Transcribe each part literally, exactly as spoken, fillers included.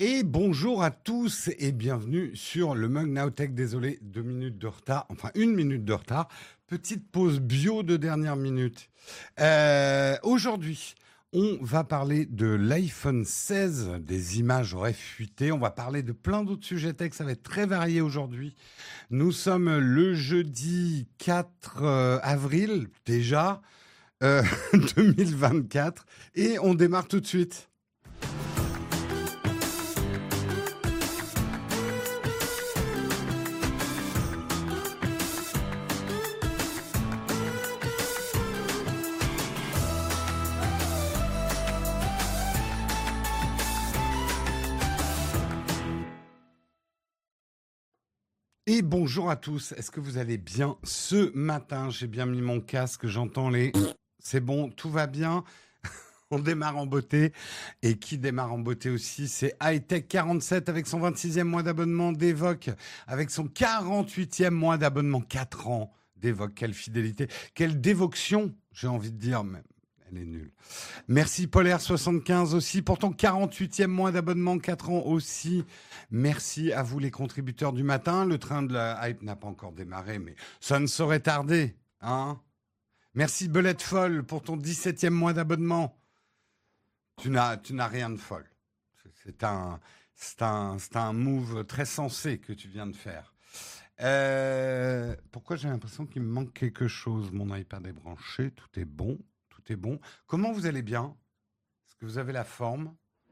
Et bonjour à tous et bienvenue sur le Mug Now Tech. Désolé, deux minutes de retard, enfin une minute de retard. Petite pause bio de dernière minute. Euh, aujourd'hui, on va parler de l'iPhone seize, des images auraient fuité. On va parler de plein d'autres sujets tech, ça va être très varié aujourd'hui. Nous sommes le jeudi quatre euh, avril déjà, euh, deux mille vingt-quatre, et on démarre tout de suite. Et bonjour à tous, est-ce que vous allez bien ce matin? J'ai bien mis mon casque, j'entends les... C'est bon, tout va bien. On démarre en beauté. Et qui démarre en beauté aussi, c'est Hightech quarante-sept avec son vingt-sixième mois d'abonnement d'Evoque, avec son quarante-huitième mois d'abonnement, quatre ans d'Evoque. Quelle fidélité, quelle dévotion, j'ai envie de dire même. Elle est nulle. Merci Polaire soixante-quinze aussi pour ton quarante-huitième mois d'abonnement, quatre ans aussi. Merci à vous les contributeurs du matin. Le train de la hype n'a pas encore démarré, mais ça ne saurait tarder. Hein. Merci Belette Folle pour ton dix-septième mois d'abonnement. Tu n'as, tu n'as rien de folle. C'est un, c'est un, c'est un move très sensé que tu viens de faire. Euh, pourquoi j'ai l'impression qu'il me manque quelque chose? Mon iPad est branché, tout est bon. Tout est bon. Comment vous allez bien? Est-ce que vous avez la forme?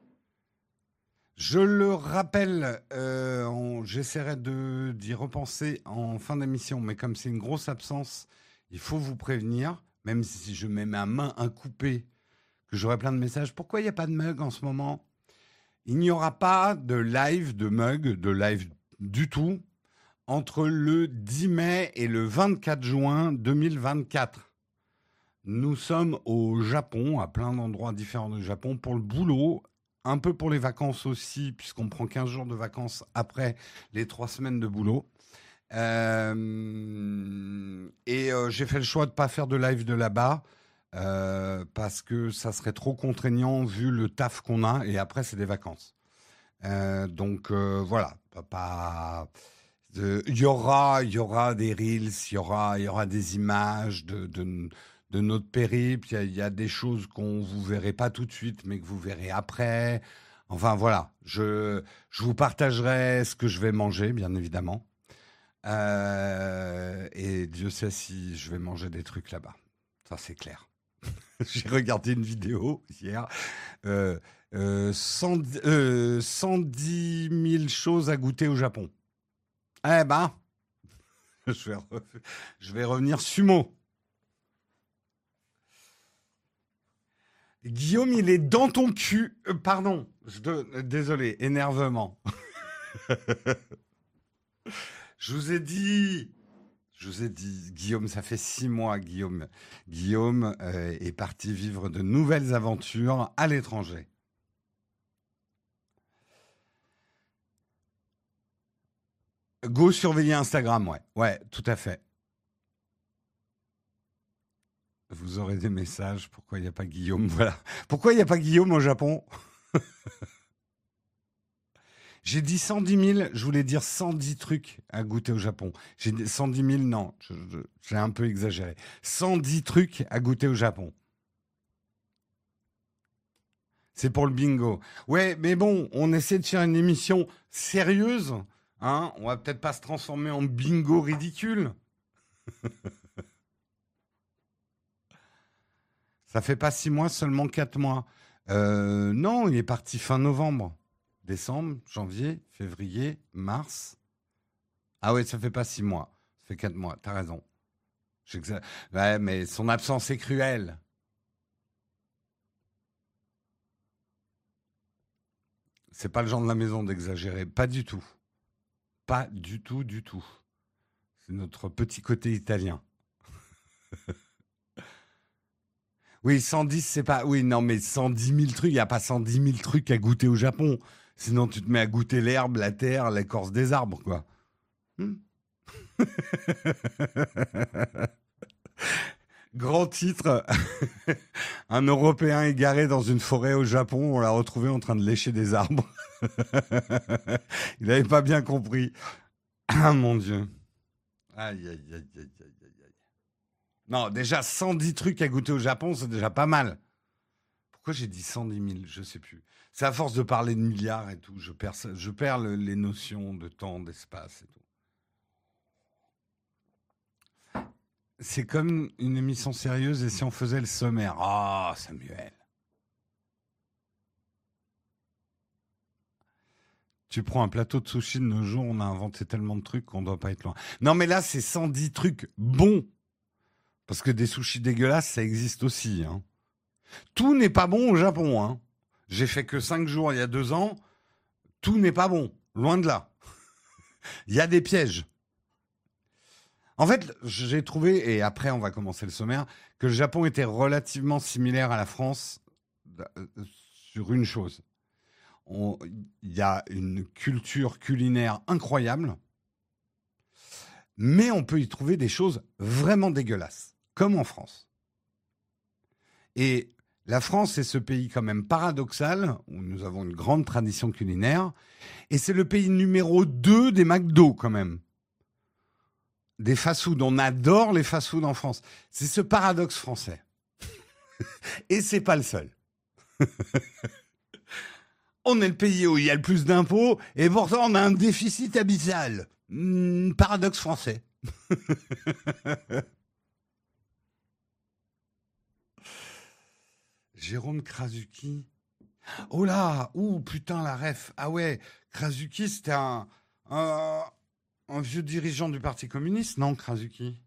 Je le rappelle, euh, on, j'essaierai de, d'y repenser en fin d'émission, mais comme c'est une grosse absence, il faut vous prévenir, même si je mets ma main à couper, que j'aurai plein de messages. Pourquoi il n'y a pas de mug en ce moment? Il n'y aura pas de live de mug, de live du tout, entre le dix mai et le vingt-quatre juin deux mille vingt-quatre. Nous sommes au Japon, à plein d'endroits différents du Japon, pour le boulot, un peu pour les vacances aussi, puisqu'on prend quinze jours de vacances après les trois semaines de boulot. Euh, et euh, j'ai fait le choix de ne pas faire de live de là-bas, euh, parce que ça serait trop contraignant vu le taf qu'on a, et après c'est des vacances. Euh, donc euh, voilà, pas... Il y aura, il y aura des reels, il y aura, il y aura des images de... de de notre périple, il y, a, il y a des choses qu'on vous verrez pas tout de suite, mais que vous verrez après. Enfin voilà, je, je vous partagerai ce que je vais manger, bien évidemment. Euh, et Dieu sait si je vais manger des trucs là-bas. Ça, c'est clair. J'ai regardé une vidéo hier. Euh, euh, cent, euh, cent dix mille choses à goûter au Japon. Eh ben, je vais, re- je vais revenir sumo. Guillaume, il est dans ton cul. Euh, pardon, je te- euh, désolé, énervement. Je vous ai dit, je vous ai dit, Guillaume, ça fait six mois, Guillaume. Guillaume euh, est parti vivre de nouvelles aventures à l'étranger. Go surveiller Instagram, ouais. Ouais, tout à fait. Vous aurez des messages. Pourquoi il n'y a pas Guillaume? Voilà. Pourquoi il n'y a pas Guillaume au Japon? J'ai dit cent dix mille, je voulais dire cent dix trucs à goûter au Japon. J'ai dit cent dix mille, non, je- je- j'ai un peu exagéré. cent dix trucs à goûter au Japon. C'est pour le bingo. Ouais, mais bon, on essaie de faire une émission sérieuse. Hein, on va peut-être pas se transformer en bingo ridicule. Ça fait pas six mois, seulement quatre mois. Euh, non, il est parti fin novembre. Décembre, janvier, février, mars. Ah ouais, ça fait pas six mois. Ça fait quatre mois, t'as raison. J'exa- Ouais, mais son absence est cruelle. C'est pas le genre de la maison d'exagérer. Pas du tout. Pas du tout, du tout. C'est notre petit côté italien. Oui, cent dix, c'est pas... Oui, non, mais cent dix mille trucs, il n'y a pas cent dix mille trucs à goûter au Japon. Sinon, tu te mets à goûter l'herbe, la terre, l'écorce des arbres, quoi. Hmm. Grand titre. Un Européen égaré dans une forêt au Japon, on l'a retrouvé en train de lécher des arbres. Il n'avait pas bien compris. Ah mon Dieu. Aïe, aïe, aïe, aïe, aïe, aïe. Non, déjà cent dix trucs à goûter au Japon, c'est déjà pas mal. Pourquoi j'ai dit cent dix mille? Je sais plus. C'est à force de parler de milliards et tout. Je perds, je perds le- les notions de temps, d'espace et tout. C'est comme une émission sérieuse et si on faisait le sommaire. Ah, Samuel. Tu prends un plateau de sushi de nos jours, on a inventé tellement de trucs qu'on doit pas être loin. Non, mais là, c'est cent dix trucs bons. Parce que des sushis dégueulasses, ça existe aussi. Hein. Tout n'est pas bon au Japon. Hein. J'ai fait que cinq jours il y a deux ans. Tout n'est pas bon. Loin de là. Il y a des pièges. En fait, j'ai trouvé, et après on va commencer le sommaire, que le Japon était relativement similaire à la France euh, sur une chose. On- Il y a une culture culinaire incroyable, mais on peut y trouver des choses vraiment dégueulasses, comme en France. Et la France est ce pays quand même paradoxal, où nous avons une grande tradition culinaire, et c'est le pays numéro deux des McDo quand même. Des fast-food, on adore les fast-food en France. C'est ce paradoxe français. Et c'est pas le seul. On est le pays où il y a le plus d'impôts, et pourtant on a un déficit abyssal. Hmm, paradoxe français. Jérôme Krasuki. Oh là, ouh putain la ref. Ah ouais, Krasuki c'était un, un, un vieux dirigeant du Parti communiste, non Krasuki?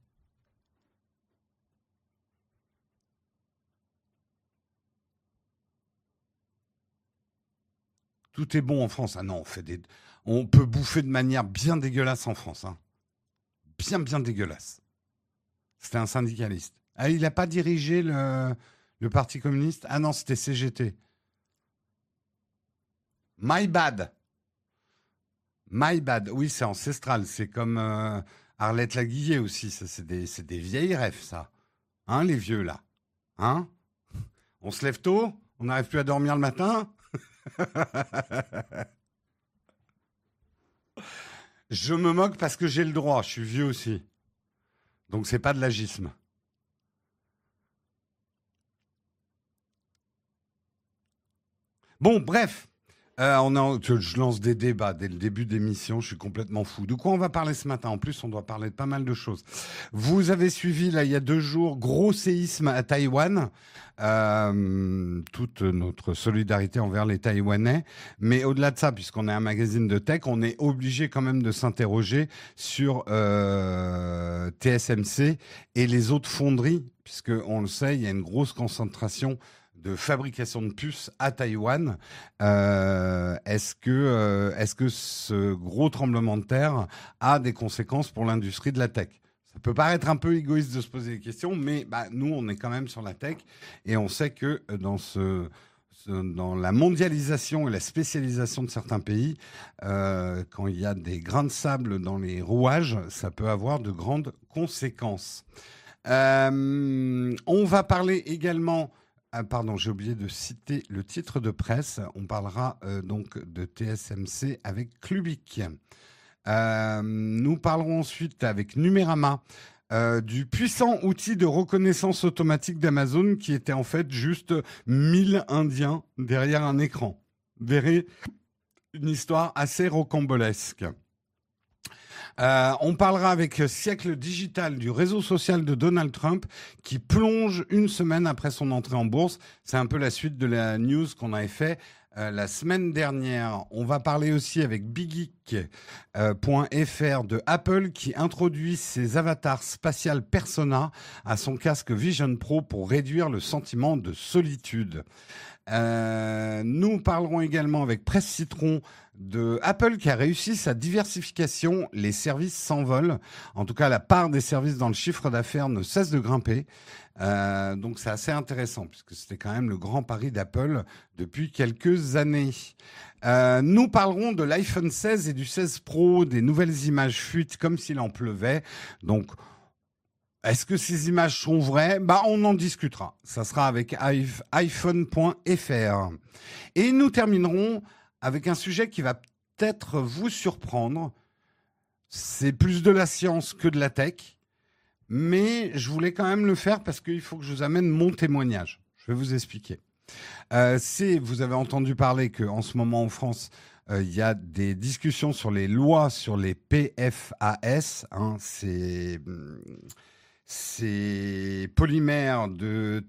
Tout est bon en France. Ah non, on fait des, on peut bouffer de manière bien dégueulasse en France, hein. Bien bien dégueulasse. C'était un syndicaliste. Ah, il n'a pas dirigé le, le Parti communiste? Ah non, c'était C G T. My bad. My bad. Oui, c'est ancestral. C'est comme euh, Arlette Laguillet aussi. Ça, c'est des, c'est des vieilles rêves, ça. Hein, les vieux, là. Hein? On se lève tôt? On n'arrive plus à dormir le matin? Je me moque parce que j'ai le droit. Je suis vieux aussi. Donc, c'est pas de l'agisme. Bon, bref. Euh, on a, je je lance des débats dès le début d'émission, je suis complètement fou. De quoi on va parler ce matin? En plus, on doit parler de pas mal de choses. Vous avez suivi, là, il y a deux jours, gros séisme à Taïwan. Euh, toute notre solidarité envers les Taïwanais. Mais au-delà de ça, puisqu'on est un magazine de tech, on est obligé quand même de s'interroger sur euh, T S M C et les autres fonderies, puisque on le sait, il y a une grosse concentration de fabrication de puces à Taïwan. Euh, est-ce que, euh, est-ce que ce gros tremblement de terre a des conséquences pour l'industrie de la tech? Ça peut paraître un peu égoïste de se poser des questions, mais bah, nous, on est quand même sur la tech et on sait que euh, dans ce, ce- dans la mondialisation et la spécialisation de certains pays, euh, quand il y a des grains de sable dans les rouages, ça peut avoir de grandes conséquences. Euh, on va parler également. Ah, pardon, j'ai oublié de citer le titre de presse. On parlera euh, donc de T S M C avec Clubic. Euh, nous parlerons ensuite avec Numérama euh, du puissant outil de reconnaissance automatique d'Amazon qui était en fait juste mille Indiens derrière un écran. Vous verrez une histoire assez rocambolesque. Euh, on parlera avec Siècle Digital du réseau social de Donald Trump qui plonge une semaine après son entrée en bourse. C'est un peu la suite de la news qu'on avait fait euh, la semaine dernière. On va parler aussi avec Biggeek point F R de Apple qui introduit ses avatars spatial persona à son casque Vision Pro pour réduire le sentiment de solitude. Euh, nous parlerons également avec Presse Citron de Apple qui a réussi sa diversification. Les services s'envolent. En tout cas, la part des services dans le chiffre d'affaires ne cesse de grimper. Euh, donc c'est assez intéressant puisque c'était quand même le grand pari d'Apple depuis quelques années. Euh, nous parlerons de l'iPhone seize et du seize Pro, des nouvelles images fuites comme s'il en pleuvait. Donc Est-ce que ces images sont vraies? Bah, on en discutera. Ça sera avec iPhone point F R. Et nous terminerons avec un sujet qui va peut-être vous surprendre. C'est plus de la science que de la tech, mais je voulais quand même le faire parce qu'il faut que je vous amène mon témoignage. Je vais vous expliquer. Euh, c'est, vous avez entendu parler qu'en ce moment en France, euh, il y a des discussions sur les lois sur les P F A S. Hein, c'est, c'est polymères de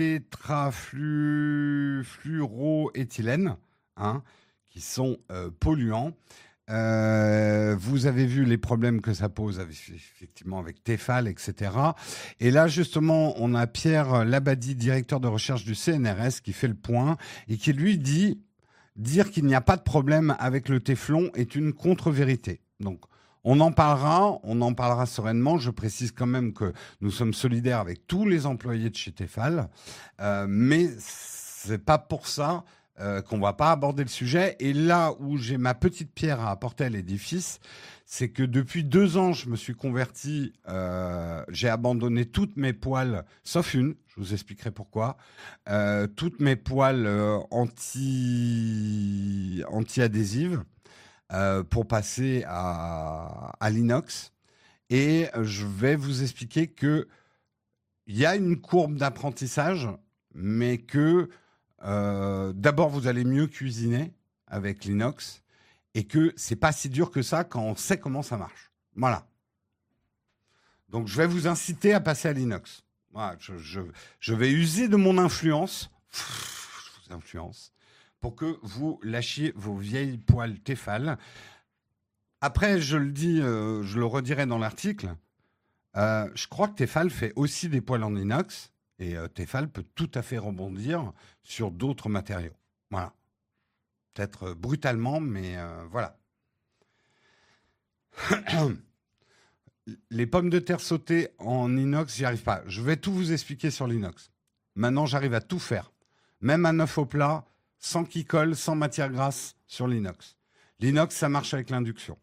tétrafluoroéthylène, hein, qui sont euh, polluants. Euh, vous avez vu les problèmes que ça pose avec, effectivement avec Tefal, et cetera. Et là, justement, on a Pierre Labadie, directeur de recherche du C N R S, qui fait le point et qui lui dit dire qu'il n'y a pas de problème avec le téflon est une contre-vérité. Donc, on en parlera, on en parlera sereinement. Je précise quand même que nous sommes solidaires avec tous les employés de chez Tefal, euh, mais c'est pas pour ça Euh, qu'on va pas aborder le sujet. Et là où j'ai ma petite pierre à apporter à l'édifice, c'est que depuis deux ans, je me suis converti, euh, j'ai abandonné toutes mes poêles, sauf une, je vous expliquerai pourquoi, euh, toutes mes poêles euh, anti, anti-adhésives euh, pour passer à, à l'inox. Et je vais vous expliquer que il y a une courbe d'apprentissage, mais que euh, d'abord, vous allez mieux cuisiner avec l'inox et que c'est pas si dur que ça quand on sait comment ça marche. Voilà. Donc, je vais vous inciter à passer à l'inox. Voilà, je, je, je vais user de mon influence, pff, je vous influence, pour que vous lâchiez vos vieilles poêles Tefal. Après, je le dis, euh, je le redirai dans l'article. Euh, je crois que Tefal fait aussi des poêles en inox. Et euh, Tefal peut tout à fait rebondir sur d'autres matériaux. Voilà. Peut-être euh, brutalement, mais euh, voilà. Les pommes de terre sautées en inox, j'y arrive pas. Je vais tout vous expliquer sur l'inox. Maintenant, j'arrive à tout faire. Même un œuf au plat, sans qui colle, sans matière grasse, sur l'inox. L'inox, ça marche avec l'induction.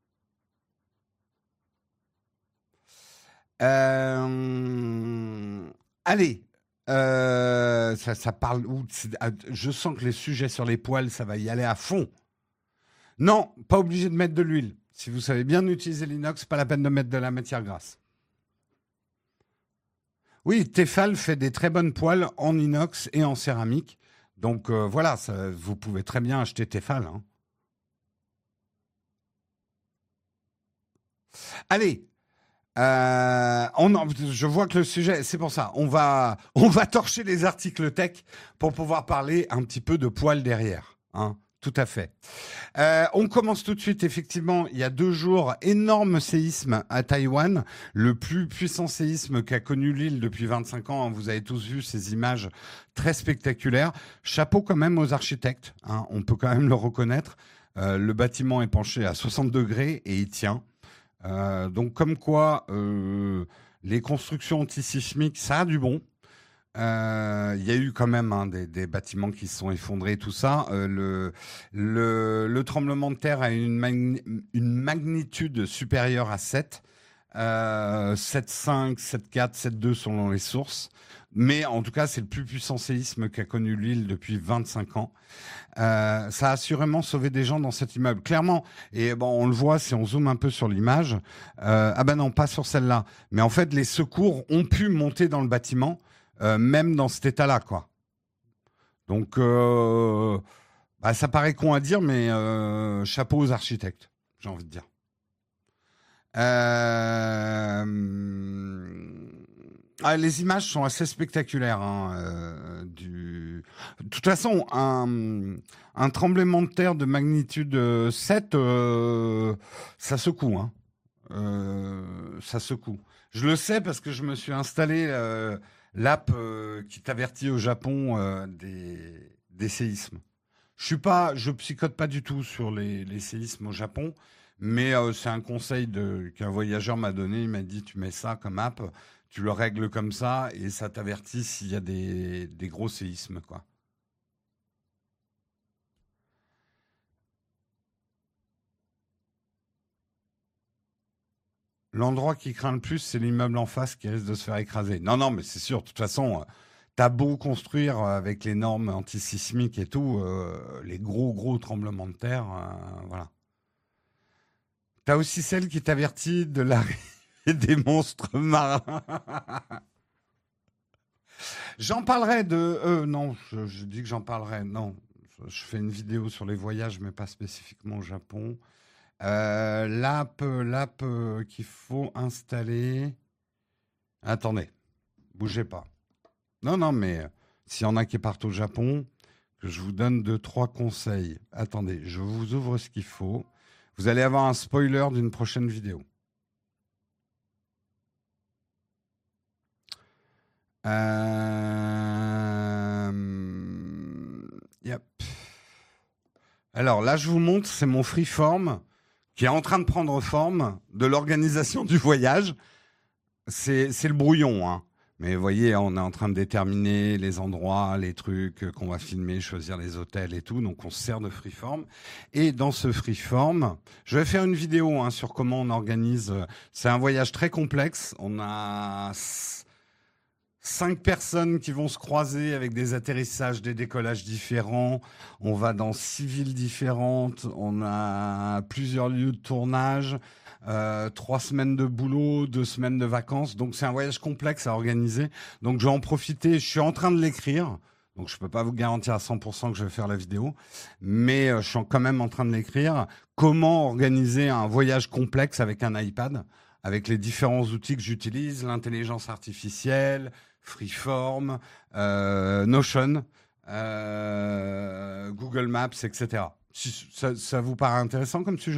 Euh... Allez, euh, ça, ça parle. Je sens que les sujets sur les poêles, ça va y aller à fond. Non, pas obligé de mettre de l'huile. Si vous savez bien utiliser l'inox, pas la peine de mettre de la matière grasse. Oui, Tefal fait des très bonnes poêles en inox et en céramique. Donc euh, voilà, ça, vous pouvez très bien acheter Tefal. Hein. Allez, Euh, on, je vois que le sujet, c'est pour ça, on va, on va torcher les articles tech pour pouvoir parler un petit peu de poils derrière. Hein, tout à fait. Euh, on commence tout de suite, effectivement, il y a deux jours, énorme séisme à Taïwan, le plus puissant séisme qu'a connu l'île depuis vingt-cinq ans. Hein, vous avez tous vu ces images très spectaculaires. Chapeau quand même aux architectes, hein, on peut quand même le reconnaître. Euh, le bâtiment est penché à soixante degrés et il tient. Euh, donc comme quoi, euh, les constructions antisismiques, ça a du bon. Euh, Il y a eu quand même hein, des, des bâtiments qui se sont effondrés, tout ça. Euh, le, le, le tremblement de terre a une, magni- une magnitude supérieure à sept. Euh, sept virgule cinq, sept virgule quatre, sept virgule deux selon les sources. Mais en tout cas, c'est le plus puissant séisme qu'a connu l'île depuis vingt-cinq ans. Euh, ça a assurément sauvé des gens dans cet immeuble, clairement. Et bon, on le voit si on zoome un peu sur l'image. Euh, ah ben non, pas sur celle-là. Mais en fait, les secours ont pu monter dans le bâtiment, euh, même dans cet état-là, quoi. Donc, euh, bah, ça paraît con à dire, mais euh, chapeau aux architectes, j'ai envie de dire. Euh... Ah, les images sont assez spectaculaires. Hein, euh, du... De toute façon, un, un tremblement de terre de magnitude sept, euh, ça secoue. Hein. Euh, ça secoue. Je le sais parce que je me suis installé euh, l'app euh, qui t'avertit au Japon euh, des, des séismes. Je suis pas, je psychote pas du tout sur les, les séismes au Japon, mais euh, c'est un conseil de, qu'un voyageur m'a donné. Il m'a dit, tu mets ça comme app, tu le règles comme ça et ça t'avertit s'il y a des, des gros séismes, quoi. L'endroit qui craint le plus, c'est l'immeuble en face qui risque de se faire écraser. Non, non, mais c'est sûr. De toute façon, euh, t'as beau construire euh, avec les normes antisismiques et tout, euh, les gros, gros tremblements de terre, euh, voilà. T'as aussi celle qui t'avertit de l'arrivée des monstres marins. J'en parlerai de... Euh, non, je, je dis que j'en parlerai. Non, je, je fais une vidéo sur les voyages, mais pas spécifiquement au Japon. Euh, l'app, l'app euh, qu'il faut installer. Attendez, bougez pas. Non, non, mais euh, s'il y en a qui partent au Japon, que je vous donne deux, trois conseils. Attendez, je vous ouvre ce qu'il faut. Vous allez avoir un spoiler d'une prochaine vidéo. Euh... Yep. Alors là, je vous montre, c'est mon freeform qui est en train de prendre forme de l'organisation du voyage. C'est, c'est le brouillon, hein. Mais vous voyez, on est en train de déterminer les endroits, les trucs qu'on va filmer, choisir les hôtels et tout. Donc, on se sert de freeform. Et dans ce freeform, je vais faire une vidéo hein, sur comment on organise. C'est un voyage très complexe. On a cinq personnes qui vont se croiser avec des atterrissages, des décollages différents. On va dans six villes différentes. On a plusieurs lieux de tournage. Euh, trois semaines de boulot, deux semaines de vacances. Donc, c'est un voyage complexe à organiser. Donc, je vais en profiter. Je suis en train de l'écrire. Donc, je peux pas vous garantir à cent pour cent que je vais faire la vidéo. Mais euh, je suis quand même en train de l'écrire. Comment organiser un voyage complexe avec un iPad, avec les différents outils que j'utilise, l'intelligence artificielle, Freeform, euh, Notion, euh, Google Maps, et cetera. Ça, ça vous paraît intéressant comme sujet ?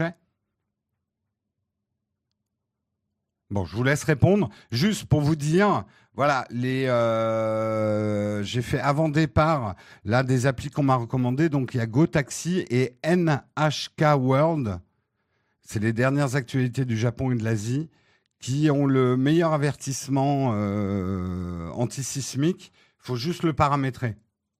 Bon, je vous laisse répondre. Juste pour vous dire, voilà, les, euh, j'ai fait avant départ là des applis qu'on m'a recommandées. Donc il y a GoTaxi et N H K World. C'est les dernières actualités du Japon et de l'Asie qui ont le meilleur avertissement euh, antisismique. Il faut juste le paramétrer.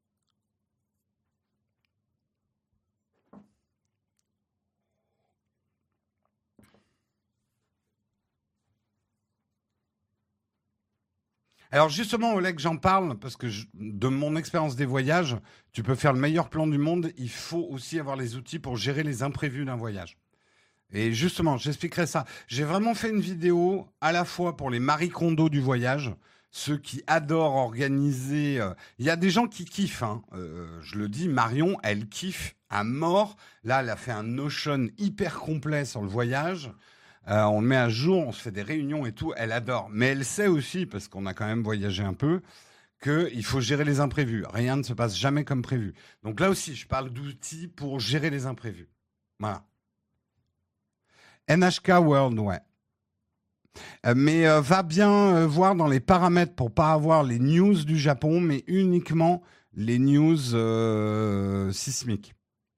Alors justement, Oleg, j'en parle parce que je- de mon expérience des voyages, tu peux faire le meilleur plan du monde. Il faut aussi avoir les outils pour gérer les imprévus d'un voyage. Et justement, j'expliquerai ça. J'ai vraiment fait une vidéo à la fois pour les Marie Kondo du voyage, ceux qui adorent organiser. euh, Il y a des gens qui kiffent, hein. Euh, je le dis, Marion, elle kiffe à mort. Là, elle a fait un Notion hyper complet sur le voyage. Euh, on le met à jour, on se fait des réunions et tout. Elle adore. Mais elle sait aussi, parce qu'on a quand même voyagé un peu, qu'il faut gérer les imprévus. Rien ne se passe jamais comme prévu. Donc là aussi, je parle d'outils pour gérer les imprévus. Voilà. N H K World, ouais. Euh, mais euh, va bien euh, voir dans les paramètres pour pas avoir les news du Japon, mais uniquement les news euh, sismiques.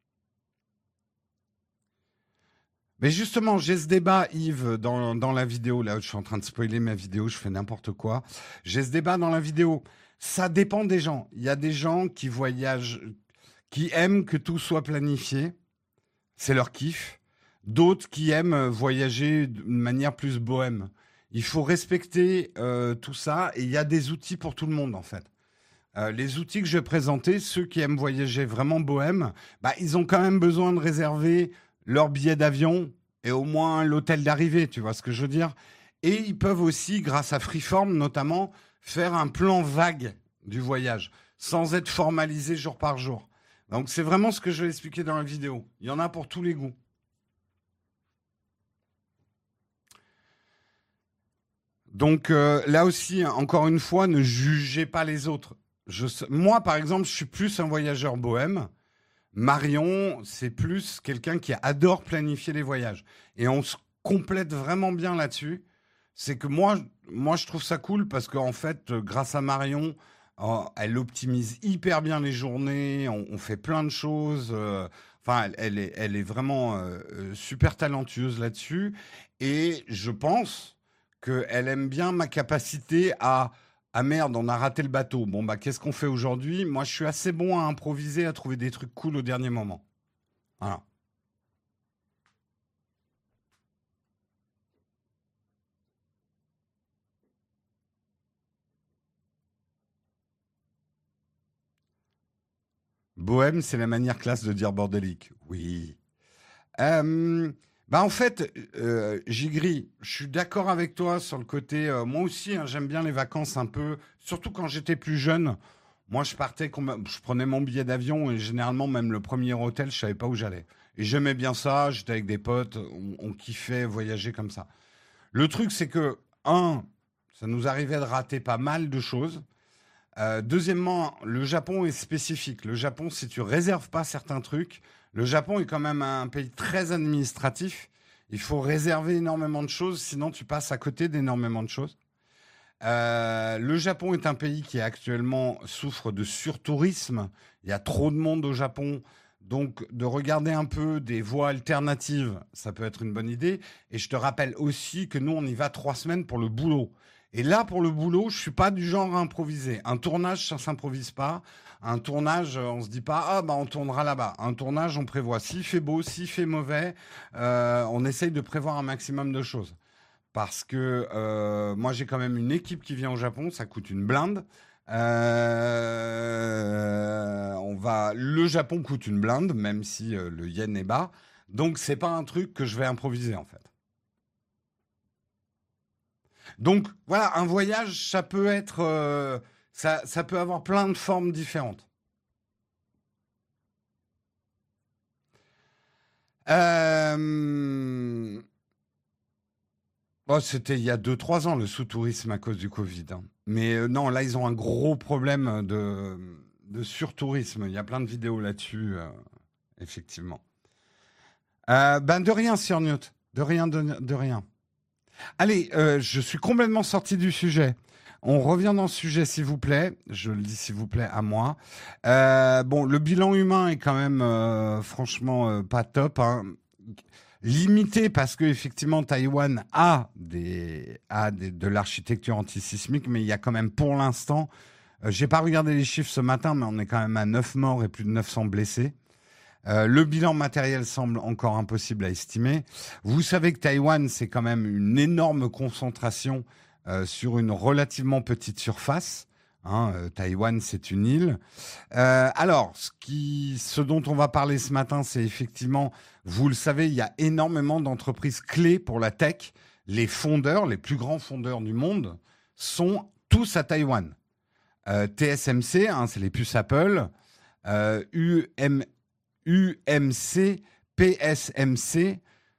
Mais justement, j'ai ce débat, Yves, dans, dans la vidéo. Là, je suis en train de spoiler ma vidéo, je fais n'importe quoi. J'ai ce débat dans la vidéo. Ça dépend des gens. Il y a des gens qui voyagent, qui aiment que tout soit planifié. C'est leur kiff. D'autres qui aiment euh, voyager d'une manière plus bohème. Il faut respecter euh, tout ça et il y a des outils pour tout le monde en fait. Euh, les outils que je vais présenter, ceux qui aiment voyager vraiment bohème, bah, ils ont quand même besoin de réserver leur billet d'avion et au moins l'hôtel d'arrivée, tu vois ce que je veux dire. Et ils peuvent aussi, grâce à Freeform notamment, faire un plan vague du voyage sans être formalisé jour par jour. Donc c'est vraiment ce que je vais expliquer dans la vidéo. Il y en a pour tous les goûts. Donc euh, là aussi, encore une fois, ne jugez pas les autres. Je, moi, par exemple, je suis plus un voyageur bohème. Marion, c'est plus quelqu'un qui adore planifier les voyages. Et on se complète vraiment bien là-dessus. C'est que moi, moi, je trouve ça cool parce qu'en fait, euh, grâce à Marion, euh, elle optimise hyper bien les journées. On, on fait plein de choses. euh, Enfin, elle, elle est, elle est vraiment euh, euh, super talentueuse là-dessus. Et je pense qu'elle aime bien ma capacité à ah merde, on a raté le bateau. Bon, bah, qu'est-ce qu'on fait aujourd'hui? Moi, je suis assez bon à improviser, à trouver des trucs cool au dernier moment. Voilà. Bohème, c'est la manière classe de dire bordélique. Oui. Euh, bah en fait, euh, Gigri, je suis d'accord avec toi sur le côté. Euh, moi aussi, hein, j'aime bien les vacances un peu, surtout quand j'étais plus jeune. Moi, je partais, comme- je prenais mon billet d'avion et généralement, même le premier hôtel, je savais pas où j'allais. Et j'aimais bien ça. J'étais avec des potes, on, on kiffait voyager comme ça. Le truc, c'est que un, ça nous arrivait de rater pas mal de choses. Euh, deuxièmement, le Japon est spécifique. Le Japon, si tu réserves pas certains trucs, le Japon est quand même un pays très administratif. Il faut réserver énormément de choses, sinon tu passes à côté d'énormément de choses. Euh, le Japon est un pays qui actuellement souffre de surtourisme. Il y a trop de monde au Japon. Donc, de regarder un peu des voies alternatives, ça peut être une bonne idée. Et je te rappelle aussi que nous, on y va trois semaines pour le boulot. Et là, pour le boulot, je suis pas du genre à improviser. Un tournage, ça s'improvise pas. Un tournage, euh, on se dit pas, ah bah on tournera là-bas. Un tournage, on prévoit. S'il fait beau, s'il fait mauvais, euh, on essaye de prévoir un maximum de choses. Parce que euh, moi, j'ai quand même une équipe qui vient au Japon, ça coûte une blinde. Euh, on va, le Japon coûte une blinde, même si euh, le yen est bas. Donc, c'est pas un truc que je vais improviser en fait. Donc, voilà, un voyage, ça peut être, euh, ça, ça peut avoir plein de formes différentes. Euh, Oh, c'était il y a deux trois ans, le sous-tourisme à cause du Covid, hein. Mais euh, non, là, ils ont un gros problème de, de surtourisme. Il y a plein de vidéos là-dessus, euh, effectivement. Euh, ben, de rien, Sir Newt. De rien, de, de rien. Allez, euh, je suis complètement sorti du sujet. On revient dans le sujet, s'il vous plaît. Je le dis, s'il vous plaît, à moi. Euh, bon, le bilan humain est quand même, euh, franchement, euh, pas top, hein. Limité parce que effectivement Taïwan a des a des, de l'architecture antisismique, mais il y a quand même pour l'instant, euh, j'ai pas regardé les chiffres ce matin, mais on est quand même à neuf morts et plus de neuf cents blessés. Euh, le bilan matériel semble encore impossible à estimer. Vous savez que Taïwan, c'est quand même une énorme concentration euh, sur une relativement petite surface. Hein, euh, Taïwan, c'est une île. Euh, alors, ce, qui, ce dont on va parler ce matin, c'est effectivement, vous le savez, il y a énormément d'entreprises clés pour la tech. Les fondeurs, les plus grands fondeurs du monde, sont tous à Taïwan. Euh, T S M C, hein, c'est les puces Apple. Euh, U M, U M C, P S M C,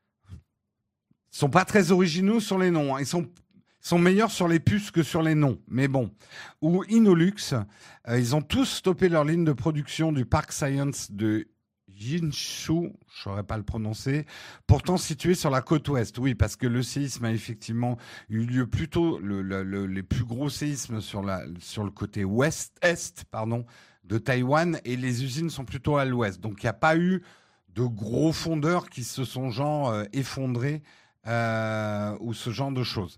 sont pas très originaux sur les noms, hein. Ils sont sont meilleurs sur les puces que sur les noms. Mais bon. Ou Inolux, euh, ils ont tous stoppé leur ligne de production du Park Science de Jinshu, je ne saurais pas le prononcer, pourtant situé sur la côte ouest. Oui, parce que le séisme a effectivement eu lieu plutôt, le, le, le, les plus gros séismes sur, la, sur le côté ouest-est pardon, de Taïwan, et les usines sont plutôt à l'ouest. Donc il n'y a pas eu de gros fondeurs qui se sont genre euh, effondrés euh, ou ce genre de choses.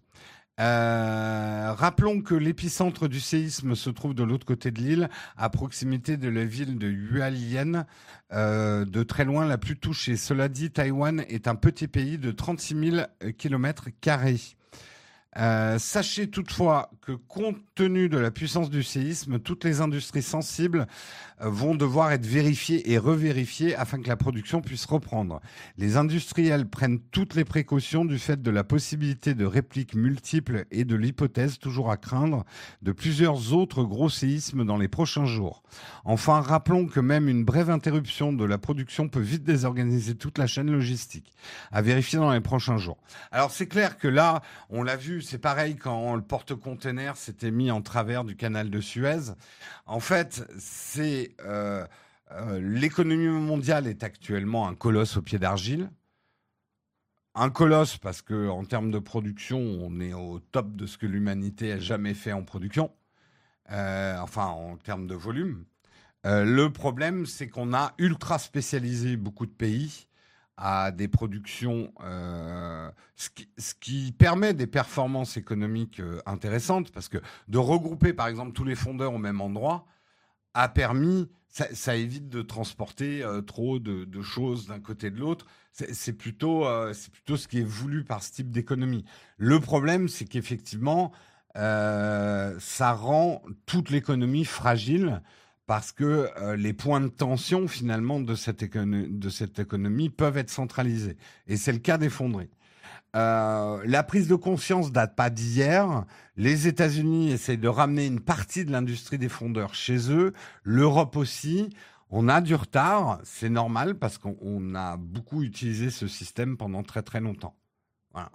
Euh, rappelons que l'épicentre du séisme se trouve de l'autre côté de l'île, à proximité de la ville de Hualien, euh, de très loin la plus touchée. Cela dit, Taïwan est un petit pays de trente-six mille kilomètres carrés. Euh, sachez toutefois que compte tenu de la puissance du séisme, toutes les industries sensibles euh, vont devoir être vérifiées et revérifiées afin que la production puisse reprendre. Les industriels prennent toutes les précautions du fait de la possibilité de répliques multiples et de l'hypothèse toujours à craindre de plusieurs autres gros séismes dans les prochains jours. Enfin, rappelons que même une brève interruption de la production peut vite désorganiser toute la chaîne logistique. À vérifier dans les prochains jours. Alors c'est clair que là, on l'a vu, c'est pareil quand le porte-container s'était mis en travers du canal de Suez. En fait, c'est euh, euh, l'économie mondiale est actuellement un colosse au pied d'argile. Un colosse parce que en termes de production, on est au top de ce que l'humanité a jamais fait en production. Euh, enfin, en termes de volume. Euh, le problème, c'est qu'on a ultra spécialisé beaucoup de pays à des productions, euh, ce, qui, ce qui permet des performances économiques euh, intéressantes, parce que de regrouper, par exemple, tous les fondeurs au même endroit a permis, ça, ça évite de transporter euh, trop de, de choses d'un côté et de l'autre. C'est, c'est plutôt, euh, c'est plutôt ce qui est voulu par ce type d'économie. Le problème, c'est qu'effectivement, euh, ça rend toute l'économie fragile parce que euh, les points de tension, finalement, de cette, écono- de cette économie peuvent être centralisés. Et c'est le cas des fonderies. Euh, la prise de conscience date pas d'hier. Les États-Unis essayent de ramener une partie de l'industrie des fondeurs chez eux. L'Europe aussi. On a du retard. C'est normal parce qu'on on a beaucoup utilisé ce système pendant très très longtemps. Voilà.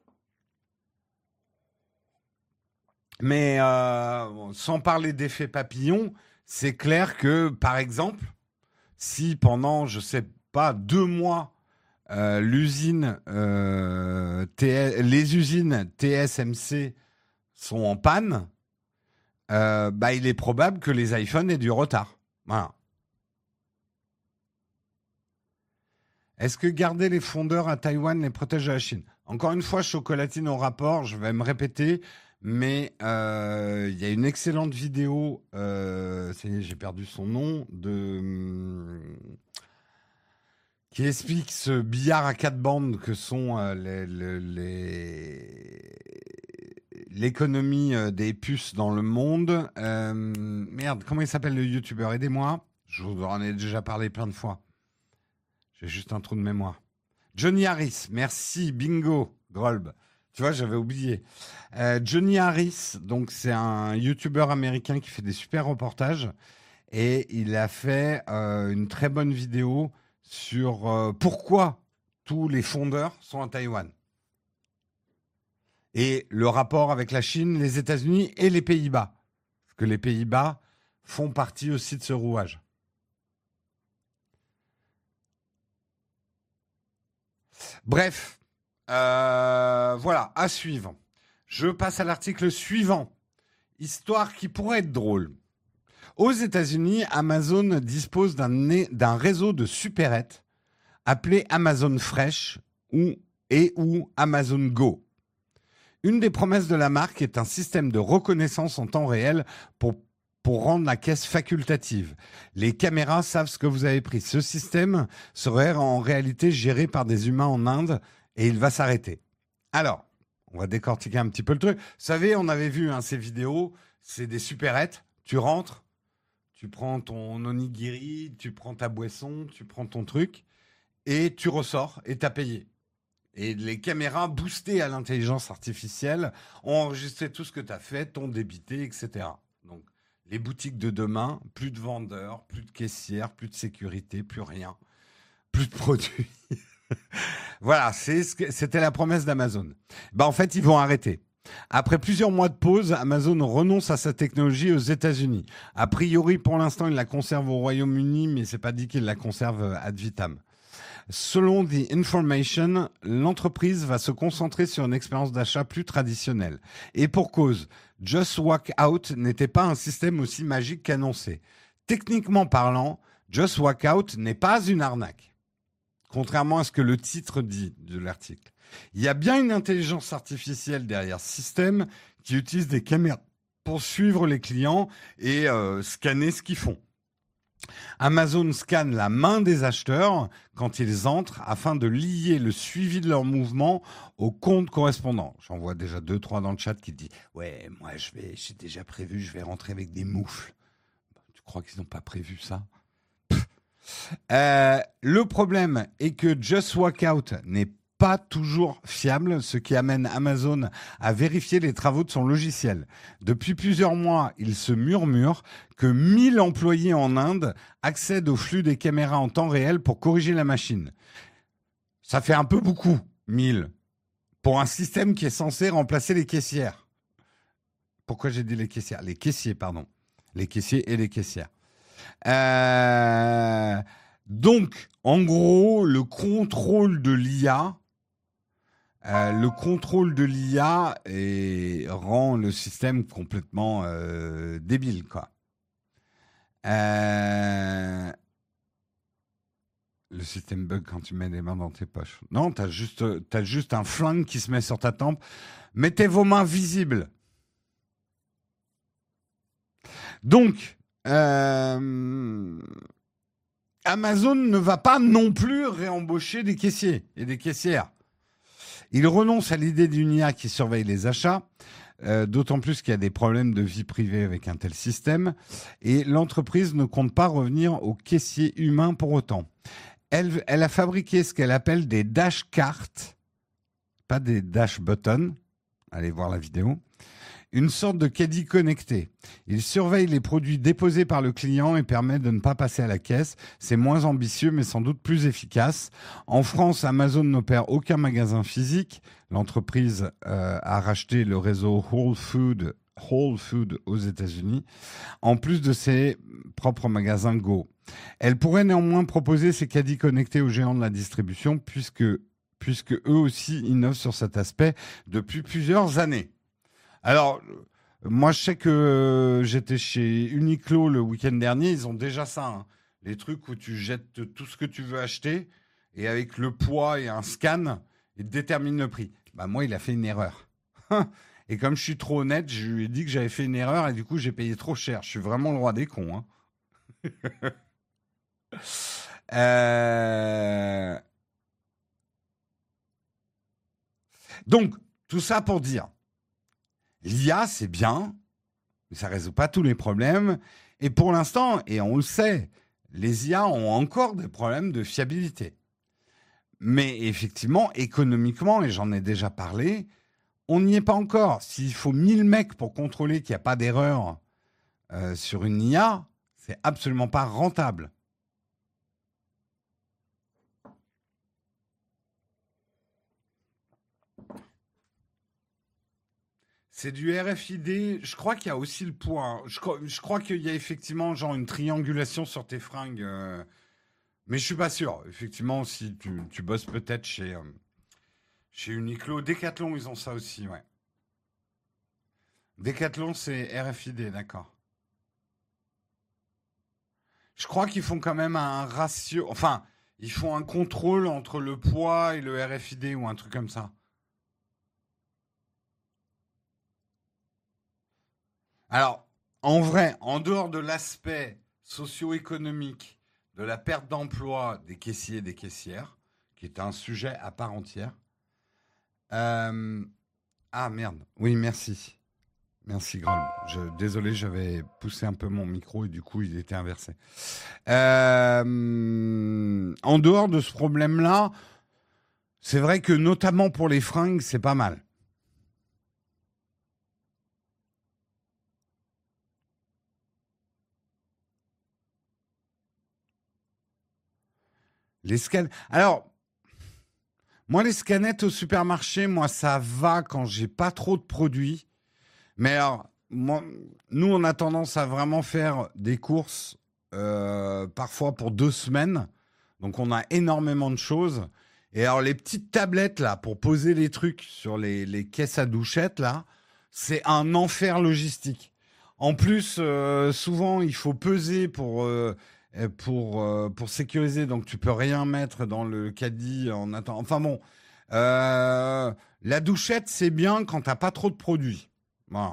Mais euh, bon, sans parler d'effet papillon, c'est clair que, par exemple, si pendant, je sais pas, deux mois, euh, l'usine, euh, T S les usines T S M C sont en panne, euh, bah, il est probable que les iPhones aient du retard. Voilà. Est-ce que garder les fondeurs à Taïwan les protège de la Chine? Encore une fois, chocolatine au rapport, je vais me répéter, mais euh, il y a une excellente vidéo, euh, ça y est, j'ai perdu son nom, de, hum, qui explique ce billard à quatre bandes que sont euh, les, les- les- l'économie euh, des puces dans le monde. Euh, merde, comment il s'appelle le youtubeur? Aidez-moi. Je vous en ai déjà parlé plein de fois. J'ai juste un trou de mémoire. Johnny Harris, merci, bingo, Grolb. Tu vois, j'avais oublié. Euh, Johnny Harris, donc c'est un youtubeur américain qui fait des super reportages et il a fait euh, une très bonne vidéo sur euh, pourquoi tous les fondeurs sont à Taïwan et le rapport avec la Chine, les États-Unis et les Pays-Bas. Parce que les Pays-Bas font partie aussi de ce rouage. Bref, euh, voilà, à suivre. Je passe à l'article suivant. Histoire qui pourrait être drôle. Aux États-Unis, Amazon dispose d'un né- d'un réseau de supérettes appelé Amazon Fresh ou, et ou Amazon Go. Une des promesses de la marque est un système de reconnaissance en temps réel pour, pour rendre la caisse facultative. Les caméras savent ce que vous avez pris. Ce système serait en réalité géré par des humains en Inde et il va s'arrêter. Alors, on va décortiquer un petit peu le truc. Vous savez, on avait vu hein, ces vidéos, c'est des supérettes. Tu rentres, tu prends ton onigiri, tu prends ta boisson, tu prends ton truc et tu ressors et t'as payé. Et les caméras boostées à l'intelligence artificielle ont enregistré tout ce que tu as fait, ton débité, et cetera. Donc, les boutiques de demain, plus de vendeurs, plus de caissières, plus de sécurité, plus rien, plus de produits. Voilà, c'est ce que, c'était la promesse d'Amazon. Ben, en fait, ils vont arrêter. Après plusieurs mois de pause, Amazon renonce à sa technologie aux États-Unis. A priori, pour l'instant, il la conserve au Royaume-Uni, mais c'est pas dit qu'il la conserve ad vitam. Selon The Information, l'entreprise va se concentrer sur une expérience d'achat plus traditionnelle. Et pour cause, Just Walk Out n'était pas un système aussi magique qu'annoncé. Techniquement parlant, Just Walk Out n'est pas une arnaque, contrairement à ce que le titre dit de l'article. Il y a bien une intelligence artificielle derrière ce système qui utilise des caméras pour suivre les clients et euh, scanner ce qu'ils font. Amazon scanne la main des acheteurs quand ils entrent afin de lier le suivi de leurs mouvements au compte correspondant. J'en vois déjà deux, trois dans le chat qui disent « Ouais, moi je vais, j'ai déjà prévu, je vais rentrer avec des moufles. » Tu crois qu'ils n'ont pas prévu ça? Euh, le problème est que Just Walk Out n'est pas toujours fiable, ce qui amène Amazon à vérifier les travaux de son logiciel. Depuis plusieurs mois, il se murmure que mille employés en Inde accèdent au flux des caméras en temps réel pour corriger la machine. Ça fait un peu beaucoup, mille, pour un système qui est censé remplacer les caissières. Pourquoi j'ai dit les caissières? Les caissiers, pardon. Les caissiers et les caissières. Euh... Donc, en gros, le contrôle de l'I A, euh, le contrôle de l'I A est- rend le système complètement euh, débile, quoi. Euh, Le système bug quand tu mets les mains dans tes poches. Non, t'as juste, t'as juste un flingue qui se met sur ta tempe. Mettez vos mains visibles. Donc, euh, Amazon ne va pas non plus réembaucher des caissiers et des caissières. Il renonce à l'idée d'une I A qui surveille les achats, euh, d'autant plus qu'il y a des problèmes de vie privée avec un tel système. Et l'entreprise ne compte pas revenir aux caissiers humains pour autant. Elle, elle a fabriqué ce qu'elle appelle des dash carts, pas des dash buttons. Allez voir la vidéo. Une sorte de caddie connecté. Il surveille les produits déposés par le client et permet de ne pas passer à la caisse. C'est moins ambitieux, mais sans doute plus efficace. En France, Amazon n'opère aucun magasin physique. L'entreprise euh, a racheté le réseau Whole Food, Whole Food aux États-Unis, en plus de ses propres magasins Go. Elle pourrait néanmoins proposer ces caddies connectés aux géants de la distribution, puisque, puisque eux aussi innovent sur cet aspect depuis plusieurs années. Alors, moi, je sais que j'étais chez Uniqlo le week-end dernier. Ils ont déjà ça, hein. Les trucs où tu jettes tout ce que tu veux acheter et avec le poids et un scan, il détermine le prix. Bah, moi, il a fait une erreur. Et comme je suis trop honnête, je lui ai dit que j'avais fait une erreur et du coup, j'ai payé trop cher. Je suis vraiment le roi des cons, hein. euh... Donc, tout ça pour dire... L'I A, c'est bien, mais ça ne résout pas tous les problèmes. Et pour l'instant, et on le sait, les I A ont encore des problèmes de fiabilité. Mais effectivement, économiquement, et j'en ai déjà parlé, on n'y est pas encore. S'il faut mille mecs pour contrôler qu'il n'y a pas d'erreur euh, sur une I A, c'est absolument pas rentable. C'est du R F I D. Je crois qu'il y a aussi le poids, hein. Je, crois- je crois qu'il y a effectivement genre une triangulation sur tes fringues. euh, Mais je suis pas sûr. Effectivement, si tu, tu bosses peut-être chez, euh, chez Uniqlo. Decathlon, ils ont ça aussi, ouais. Decathlon, c'est R F I D, d'accord. Je crois qu'ils font quand même un ratio. Enfin, ils font un contrôle entre le poids et le R F I D ou un truc comme ça. Alors, en vrai, en dehors de l'aspect socio-économique de la perte d'emploi des caissiers et des caissières, qui est un sujet à part entière. euh, Ah merde, oui, merci. Merci, Grolb. Je, désolé, j'avais poussé un peu mon micro et du coup, il était inversé. Euh, en dehors de ce problème-là, c'est vrai que notamment pour les fringues, c'est pas mal. Les scans. Alors, moi, les scanettes au supermarché, moi, ça va quand j'ai pas trop de produits. Mais alors, moi, nous, on a tendance à vraiment faire des courses euh, parfois pour deux semaines. Donc, on a énormément de choses. Et alors, les petites tablettes, là, pour poser les trucs sur les, les caisses à douchettes, là, c'est un enfer logistique. En plus, euh, souvent, il faut peser pour, euh, euh, pour, euh, pour sécuriser. Donc, tu peux rien mettre dans le caddie en attendant. Enfin bon, euh, la douchette, c'est bien quand t'as pas trop de produits. Voilà.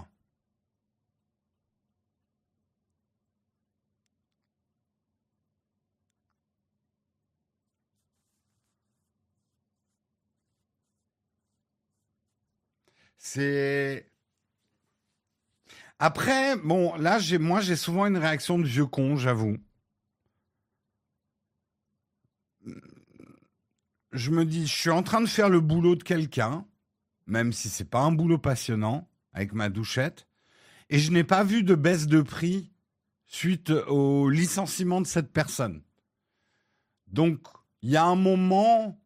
C'est après, bon, là, j'ai, moi, j'ai souvent une réaction de vieux con, j'avoue. Je me dis, je suis en train de faire le boulot de quelqu'un, même si c'est pas un boulot passionnant, avec ma douchette, et je n'ai pas vu de baisse de prix suite au licenciement de cette personne. Donc, il y a un moment,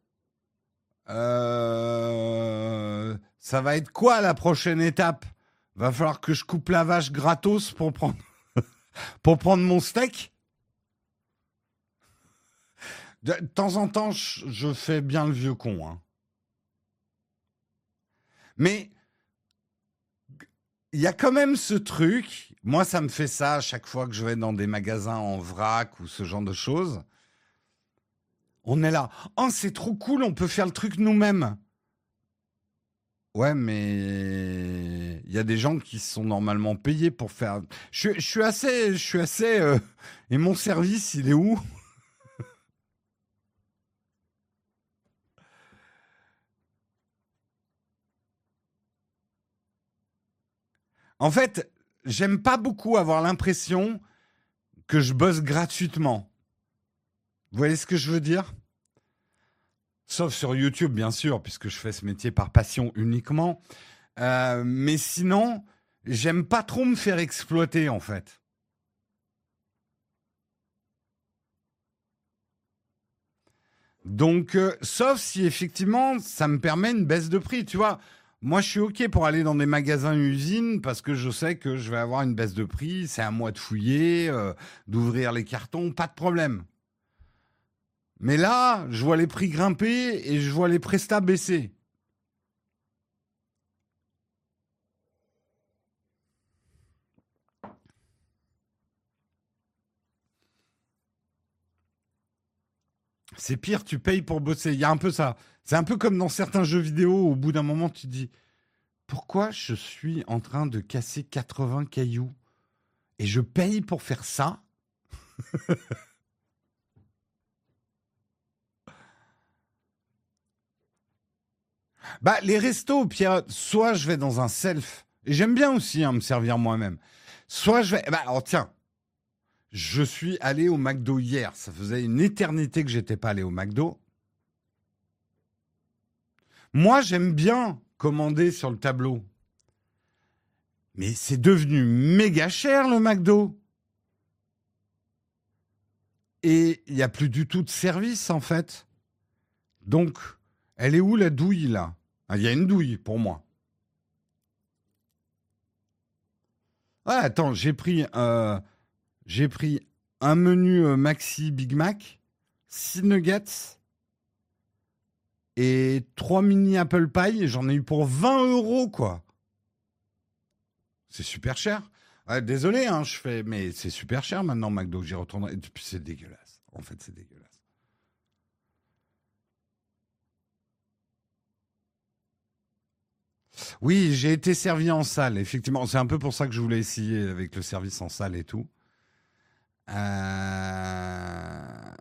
euh, ça va être quoi la prochaine étape? Va falloir que je coupe la vache gratos pour prendre, pour prendre mon steak? De, de temps en temps, je, je fais bien le vieux con, hein. Mais il y a quand même ce truc. Moi, ça me fait ça à chaque fois que je vais dans des magasins en vrac ou ce genre de choses. On est là. Oh, c'est trop cool, on peut faire le truc nous-mêmes. Ouais, mais il y a des gens qui sont normalement payés pour faire. Je, je suis assez, je suis assez. euh, Et mon service, il est où? En fait, j'aime pas beaucoup avoir l'impression que je bosse gratuitement. Vous voyez ce que je veux dire ? Sauf sur YouTube, bien sûr, puisque je fais ce métier par passion uniquement. Euh, mais sinon, j'aime pas trop me faire exploiter, en fait. Donc, euh, sauf si effectivement, ça me permet une baisse de prix, tu vois. Moi, je suis OK pour aller dans des magasins usines parce que je sais que je vais avoir une baisse de prix. C'est à moi de fouiller, euh, d'ouvrir les cartons, pas de problème. Mais là, je vois les prix grimper et je vois les prestats baisser. C'est pire, tu payes pour bosser. Il y a un peu ça. C'est un peu comme dans certains jeux vidéo, au bout d'un moment, tu te dis, pourquoi je suis en train de casser quatre-vingts cailloux et je paye pour faire ça ? Bah, les restos, Pierre, soit je vais dans un self, et j'aime bien aussi hein, me servir moi-même, soit je vais... Bah, alors tiens, je suis allé au McDo hier. Ça faisait une éternité que j'étais pas allé au McDo. Moi, j'aime bien commander sur le tableau. Mais c'est devenu méga cher, le McDo. Et il n'y a plus du tout de service, en fait. Donc, elle est où la douille, là ? Il y a une douille, pour moi. Ah, attends, j'ai pris, euh, j'ai pris un menu euh, Maxi Big Mac, six nuggets et trois mini Apple Pie. Et j'en ai eu pour vingt euros, quoi. C'est super cher. Ouais, désolé, hein, je fais, mais c'est super cher maintenant, McDo. J'y retournerai. Et puis c'est dégueulasse. En fait, c'est dégueulasse. Oui, j'ai été servi en salle, effectivement. C'est un peu pour ça que je voulais essayer avec le service en salle et tout. Euh...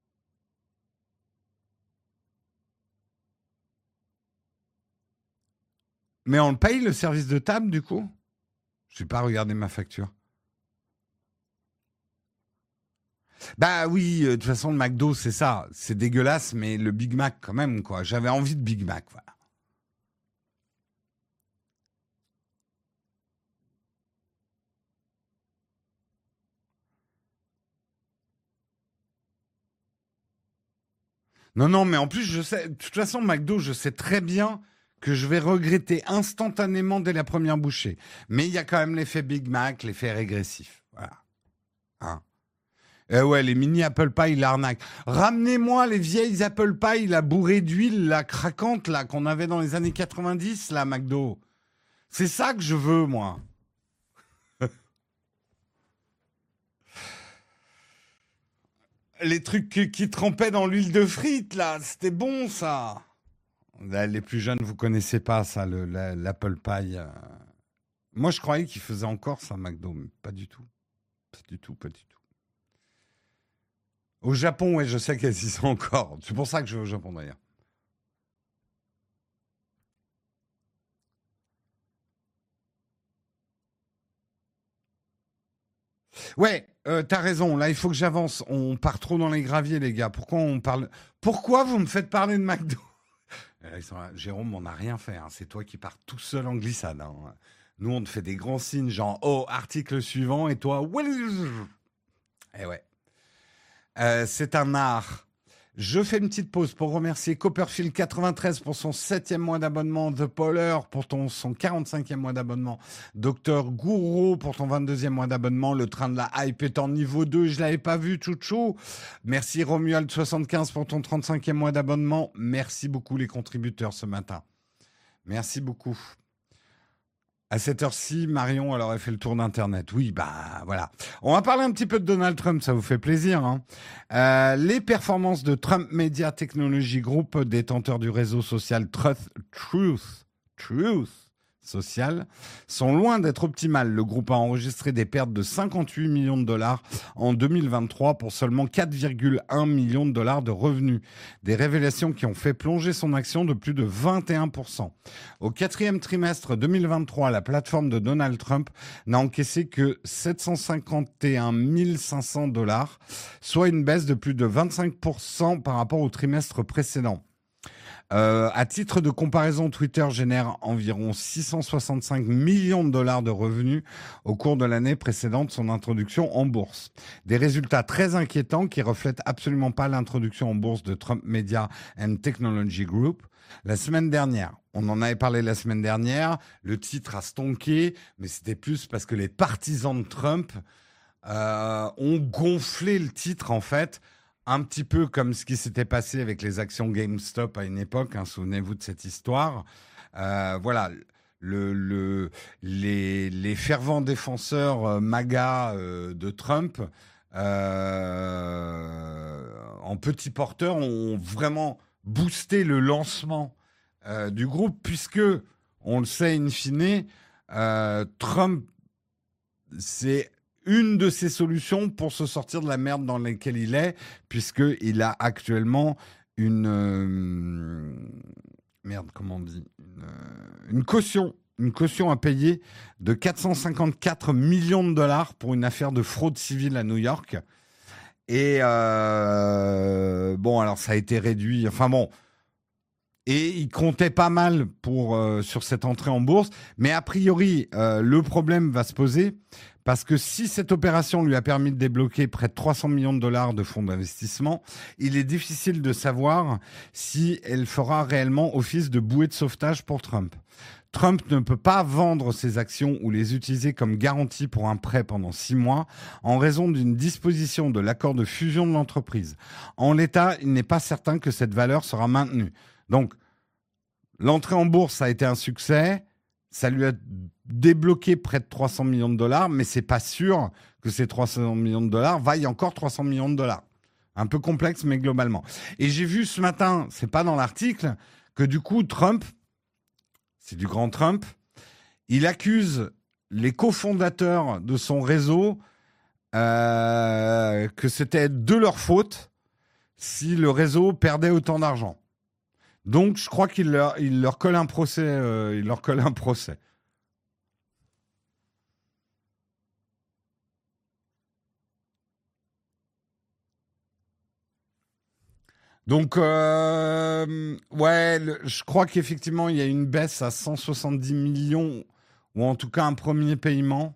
Mais on le paye le service de table, du coup ? Je n'ai pas regardé ma facture. Bah oui, euh, de toute façon, le McDo, c'est ça. C'est dégueulasse, mais le Big Mac, quand même, quoi. J'avais envie de Big Mac, voilà. Non, non, mais en plus, je sais, de toute façon, McDo, je sais très bien que je vais regretter instantanément dès la première bouchée. Mais il y a quand même l'effet Big Mac, l'effet régressif. Voilà. Hein. Eh ouais, les mini Apple Pie, l'arnaque. Ramenez-moi les vieilles Apple Pie, la bourrée d'huile, la craquante, là, qu'on avait dans les années quatre-vingt-dix, là, McDo. C'est ça que je veux, moi. Les trucs qui, qui trempaient dans l'huile de frites, là, c'était bon, ça. Là, les plus jeunes, vous connaissez pas ça, le, la- l'Apple Pie. euh. Moi, je croyais qu'ils faisaient encore ça, McDo, mais pas du tout. Pas du tout, pas du tout. Au Japon, ouais, je sais qu'elles y sont encore. C'est pour ça que je vais au Japon, d'ailleurs. Ouais, euh, t'as raison. Là, il faut que j'avance. On part trop dans les graviers, les gars. Pourquoi on parle... Pourquoi vous me faites parler de McDo? Euh, ils sont là, Jérôme, on n'a rien fait. Hein. C'est toi qui pars tout seul en glissade. Hein. Nous, on te fait des grands signes, genre, oh, article suivant, et toi, eh ouais. Euh, c'est un art. Je fais une petite pause pour remercier Copperfield quatre-vingt-treize pour son septième mois d'abonnement, The Polar pour ton, son quarante-cinquième mois d'abonnement, Docteur Gouraud pour ton vingt-deuxième mois d'abonnement, le train de la hype est en niveau deux, je l'avais pas vu, chouchou. Merci Romuald soixante-quinze pour ton trente-cinquième mois d'abonnement. Merci beaucoup les contributeurs ce matin. Merci beaucoup. À cette heure-ci, Marion, elle aurait fait le tour d'Internet. Oui, bah voilà. On va parler un petit peu de Donald Trump, ça vous fait plaisir. Hein. Euh, les performances de Trump Media Technology Group, détenteur du réseau social Truth, Truth, Truth, sociales sont loin d'être optimales. Le groupe a enregistré des pertes de cinquante-huit millions de dollars en deux mille vingt-trois pour seulement quatre virgule un millions de dollars de revenus. Des révélations qui ont fait plonger son action de plus de vingt et un pour cent. Au quatrième trimestre deux mille vingt-trois, la plateforme de Donald Trump n'a encaissé que sept cent cinquante et un mille cinq cents dollars, soit une baisse de plus de vingt-cinq pour cent par rapport au trimestre précédent. Euh, à titre de comparaison, Twitter génère environ six cent soixante-cinq millions de dollars de revenus au cours de l'année précédente son introduction en bourse. Des résultats très inquiétants qui reflètent absolument pas l'introduction en bourse de Trump Media and Technology Group. La semaine dernière, on en avait parlé la semaine dernière, le titre a stonké, mais c'était plus parce que les partisans de Trump euh, ont gonflé le titre en fait. Un petit peu comme ce qui s'était passé avec les actions GameStop à une époque, hein, souvenez-vous de cette histoire. Euh, voilà, le, le, les, les fervents défenseurs euh, MAGA euh, de Trump, euh, en petits porteurs, ont vraiment boosté le lancement euh, du groupe, puisque, on le sait in fine, euh, Trump, c'est une de ses solutions pour se sortir de la merde dans laquelle il est, puisqu'il a actuellement une... Euh, merde, comment on dit une, euh, une caution, une caution à payer de quatre cent cinquante-quatre millions de dollars pour une affaire de fraude civile à New York. Et euh, bon, alors ça a été réduit, enfin bon... Et il comptait pas mal pour, euh, sur cette entrée en bourse. Mais a priori, euh, le problème va se poser parce que si cette opération lui a permis de débloquer près de trois cents millions de dollars de fonds d'investissement, il est difficile de savoir si elle fera réellement office de bouée de sauvetage pour Trump. Trump ne peut pas vendre ses actions ou les utiliser comme garantie pour un prêt pendant six mois en raison d'une disposition de l'accord de fusion de l'entreprise. En l'état, il n'est pas certain que cette valeur sera maintenue. Donc, l'entrée en bourse a été un succès. Ça lui a débloqué près de trois cents millions de dollars, mais c'est pas sûr que ces trois cents millions de dollars vaillent encore trois cents millions de dollars. Un peu complexe, mais globalement. Et j'ai vu ce matin, c'est pas dans l'article, que du coup, Trump, c'est du grand Trump, il accuse les cofondateurs de son réseau euh, que c'était de leur faute si le réseau perdait autant d'argent. Donc, je crois qu'il leur, il leur colle un procès. Euh, il leur colle un procès. Donc, euh, ouais, le, je crois qu'effectivement, il y a une baisse à cent soixante-dix millions, ou en tout cas un premier paiement.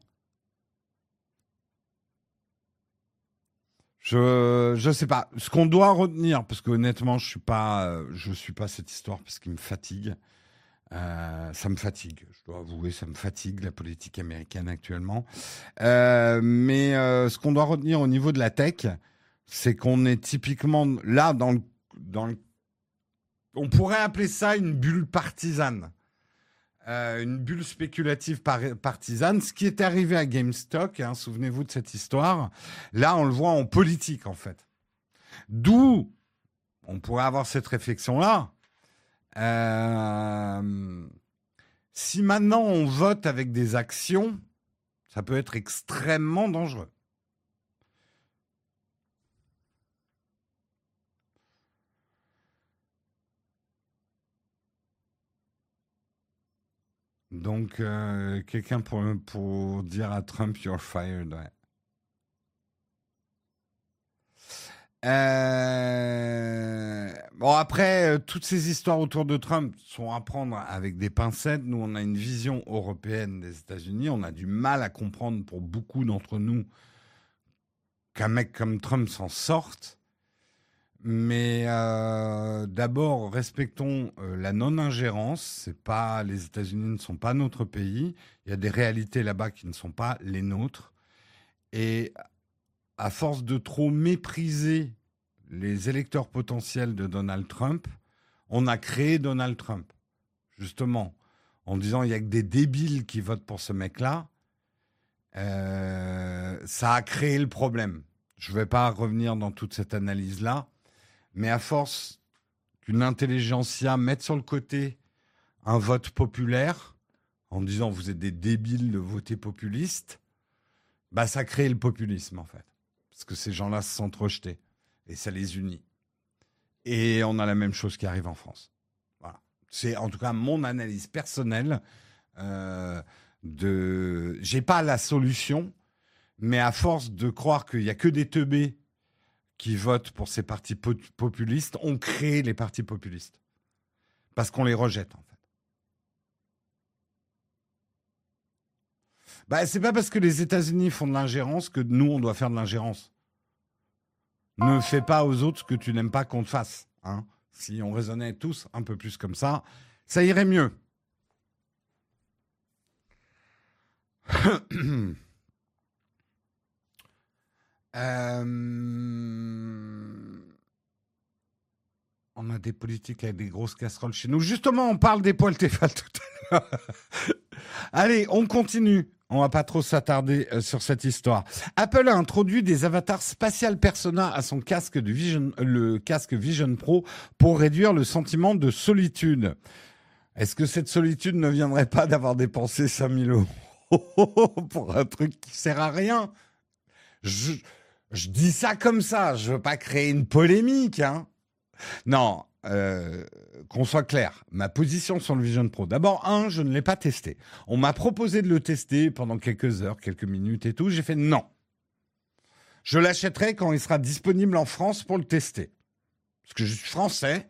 Je je sais pas. Ce qu'on doit retenir, parce que honnêtement, je suis pas, euh, je suis pas cette histoire parce qu'il me fatigue. Euh, ça me fatigue, je dois avouer, ça me fatigue la politique américaine actuellement. Euh, mais euh, ce qu'on doit retenir au niveau de la tech, c'est qu'on est typiquement là dans le, dans le- on pourrait appeler ça une bulle partisane. Euh, une bulle spéculative par- partisane, ce qui est arrivé à GameStop, hein, souvenez-vous de cette histoire. Là, on le voit en politique, en fait. D'où on pourrait avoir cette réflexion-là. Euh, si maintenant on vote avec des actions, ça peut être extrêmement dangereux. Donc, euh, quelqu'un pour, pour dire à Trump, you're fired. Ouais. Euh, Bon, après, euh, toutes ces histoires autour de Trump sont à prendre avec des pincettes. Nous, on a une vision européenne des États-Unis. On a du mal à comprendre pour beaucoup d'entre nous qu'un mec comme Trump s'en sorte. Mais euh, d'abord, respectons euh, la non-ingérence. C'est pas, les États-Unis ne sont pas notre pays. Il y a des réalités là-bas qui ne sont pas les nôtres. Et à force de trop mépriser les électeurs potentiels de Donald Trump, on a créé Donald Trump, justement, en disant il y a que des débiles qui votent pour ce mec-là. Euh, ça a créé le problème. Je ne vais pas revenir dans toute cette analyse-là, mais à force qu'une intelligentsia mette sur le côté un vote populaire, en disant vous êtes des débiles de voter populiste, bah ça crée le populisme en fait. Parce que ces gens-là se sentent rejetés et ça les unit. Et on a la même chose qui arrive en France. Voilà. C'est en tout cas mon analyse personnelle. Euh, de... J'ai pas la solution, mais à force de croire qu'il y a que des teubés qui votent pour ces partis po- populistes, on crée les partis populistes. Parce qu'on les rejette, en fait. Bah, c'est pas parce que les États-Unis font de l'ingérence que nous, on doit faire de l'ingérence. Ne fais pas aux autres ce que tu n'aimes pas qu'on te fasse. Hein. Si on raisonnait tous un peu plus comme ça, ça irait mieux. euh... On a des politiques avec des grosses casseroles chez nous. Justement, on parle des poils Tefal tout à l'heure. Allez, on continue. On va pas trop s'attarder euh, sur cette histoire. Apple a introduit des avatars spatial persona à son casque de Vision, le casque Vision Pro pour réduire le sentiment de solitude. Est-ce que cette solitude ne viendrait pas d'avoir dépensé cinq mille euros pour un truc qui sert à rien? je, je dis ça comme ça. Je veux pas créer une polémique, hein. Non, euh, qu'on soit clair, ma position sur le Vision Pro. D'abord, un, je ne l'ai pas testé. On m'a proposé de le tester pendant quelques heures, quelques minutes et tout. J'ai fait non. Je l'achèterai quand il sera disponible en France pour le tester. Parce que je suis français.